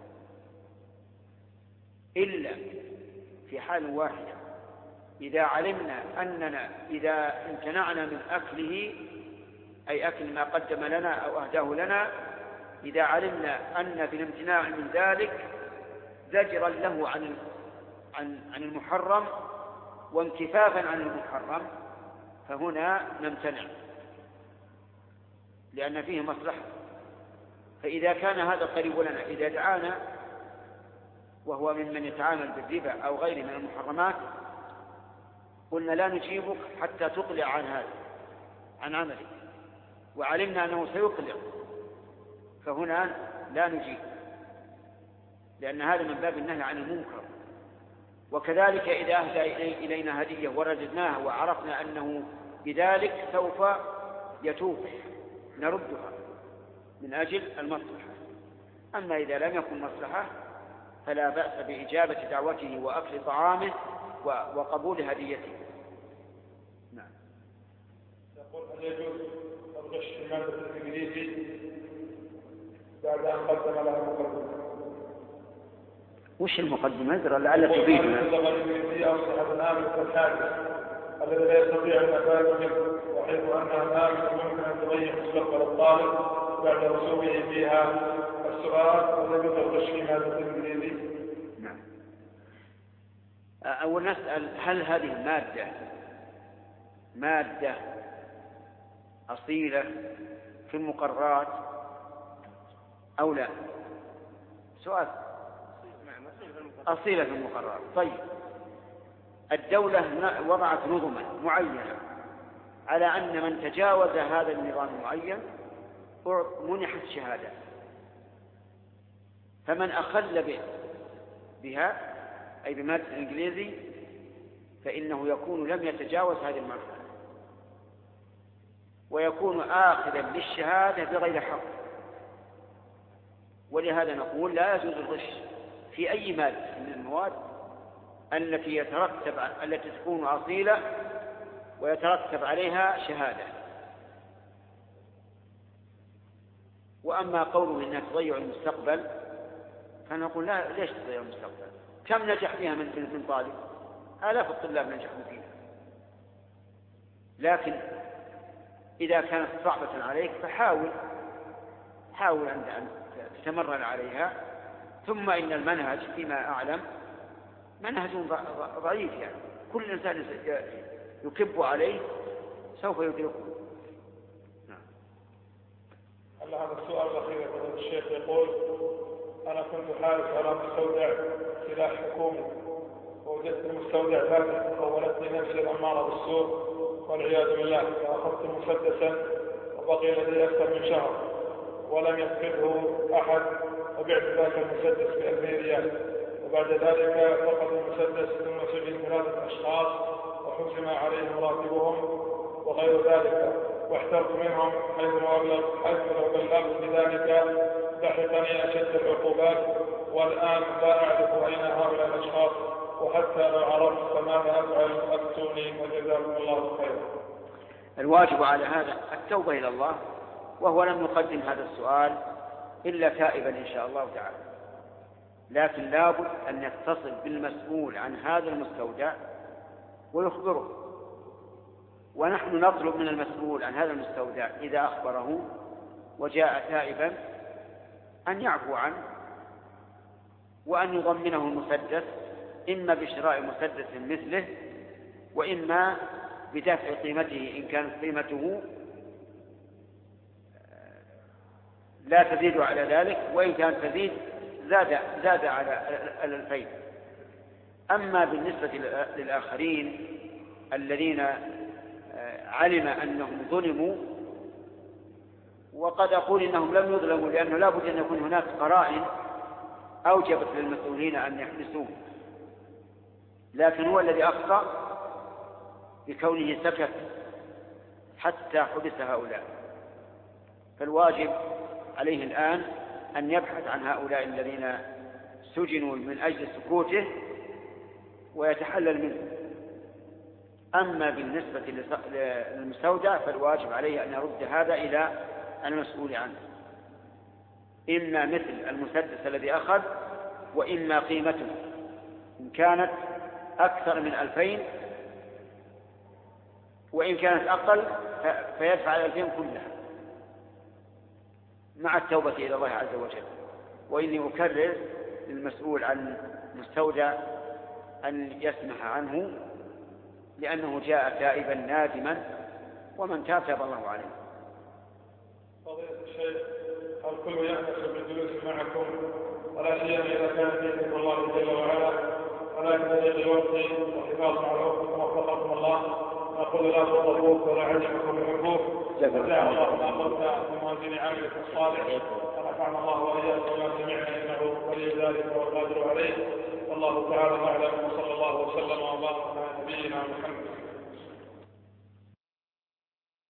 [SPEAKER 1] إلا في حال واحدة: إذا علمنا أننا إذا امتنعنا من أكله، أي أكل ما قدم لنا أو أهداه لنا، إذا علمنا أن في الامتناع من ذلك زجرا له عن المحرم وانكفافا عن المحرم، فهنا نمتنع لأن فيه مصلحة. فإذا كان هذا القريب لنا إذا دعانا وهو ممن يتعامل بالربا أو غيره من المحرمات، قلنا لا نجيبك حتى تقلع عن عملك، وعلمنا أنه سيقلع، فهنا لا نجيب، لأن هذا من باب النهي عن المنكر. وكذلك إذا أهدى إلينا هدية ورددناها وعرفنا أنه بذلك سوف يتوب نردها من أجل المصلحة. أما إذا لم يكن مصلحة فلا بأس بإجابة دعوته وأكل طعامه وقبول هديته. نعم.
[SPEAKER 2] يقول: هل يجوز الغش في المادة الإنجليزي بعد أن قدم لها مقدمة؟
[SPEAKER 1] وش المقدمة؟ لعل تفيدنا.
[SPEAKER 2] اللغة الإنجليزية أصبحت آمن كالحادث الذي لا يستطيع النفاذ منه، وحيث أنها آمن ممكن أن تغير مستقبل الطالب بعد رسوبه فيها. السؤال: هل يجوز الغش في مادة الإنجليزي؟
[SPEAKER 1] نعم. أول نسأل: هل هذه مادة أصيلة في المقررات أو لا؟ سؤال أصيلة في المقررات. طيب، الدولة وضعت نظما معينة على أن من تجاوز هذا النظام المعين منحت شهادة، فمن أخل بها أي بمادة الإنجليزي فإنه يكون لم يتجاوز هذه المرحلة، ويكون آخذا للشهادة بغير حق، ولهذا نقول لا يجوز الغش في أي مال من المواد التي تكون أصيلة ويترتب عليها شهادة. وأما قوله إنها تضيع المستقبل فنقول لا، ليش تضيع المستقبل؟ كم نجح فيها من طالب؟ آلاف الطلاب نجحوا فيها. لكن إذا كانت صعبة عليك حاول أن تتمرن عليها. ثم إن المنهج فيما أعلم منهج ضعيف، يعني كل إنسان يكب عليه سوف يدركه.
[SPEAKER 2] هل هذا السؤال الأخير يا الشيخ يقول: أنا كنت حارس على مستودع سلاح حكومي، ووجدت المستودع فاتح وولدتني نفسي الأمارة بالسوء والعياذ بالله، فأخذت مسدسا وبقي لدي أكثر من شهر ولم يفقده أحد، وبعت ذاك المسدس ب2000 ريال، وبعد ذلك فقدوا المسدس ثم سجن 3 أشخاص وحكم عليهم راتبهم وغير ذلك، واحترت منهم حيث لو بلغت بذلك لحقني أشد العقوبات، والآن لا أعرف أين هؤلاء الأشخاص، وحتى لو عرفت فماذا أفعل؟ أفتوني وجزاكم الله خيرا.
[SPEAKER 1] الواجب على هذا التوبة إلى الله، وهو لم يقدم هذا السؤال إلا تائبا إن شاء الله تعالى، لكن لابد أن يتصل بالمسؤول عن هذا المستودع ويخبره، ونحن نطلب من المسؤول عن هذا المستودع إذا أخبره وجاء تائبا أن يعفو عنه وأن يضمنه المسدس، إما بشراء مسدس مثله وإما بدفع قيمته إن كانت قيمته لا تزيد على ذلك، وإن كانت تزيد زاد على 2000. أما بالنسبة للآخرين الذين علم أنهم ظلموا، وقد أقول إنهم لم يظلموا، لأنه لا بد أن يكون هناك قرائن أوجبت للمسؤولين أن يحبسوه، لكن هو الذي أخطأ بكونه سكت حتى حبس هؤلاء. فالواجب عليه الآن أن يبحث عن هؤلاء الذين سجنوا من أجل سكوته ويتحلل منه. أما بالنسبة للمستودع فالواجب عليه أن يرد هذا إلى المسؤول عنه، إما مثل المسدس الذي أخذ وإما قيمته إن كانت أكثر من 2000، وإن كانت أقل فيدفع 2000 كلها مع التوبة إلى الله عز وجل. وإني أكرر للمسؤول عن مستودع أن يسمح عنه، لأنه جاء تائبا نادما، ومن تاب تاب الله عليه.
[SPEAKER 2] فضيلة الشيخ، الكل يأنس بالجلوس معكم، ولا سيما إذا كان في ذكر الله جل وعلا، ولكن ضيق الوقت والحفاظ على وقتكم وفقكم الله، نقول لا تضروك ولا علمكم بحبوك، وجعل الله ما قلت بموازين عملك الصالح، ونفعنا الله وإياكم وما سمعنا إنه ولي ذلك والقادر عليه. والله تعالى أعلم، وصلى الله وسلم وبارك على نبينا محمد.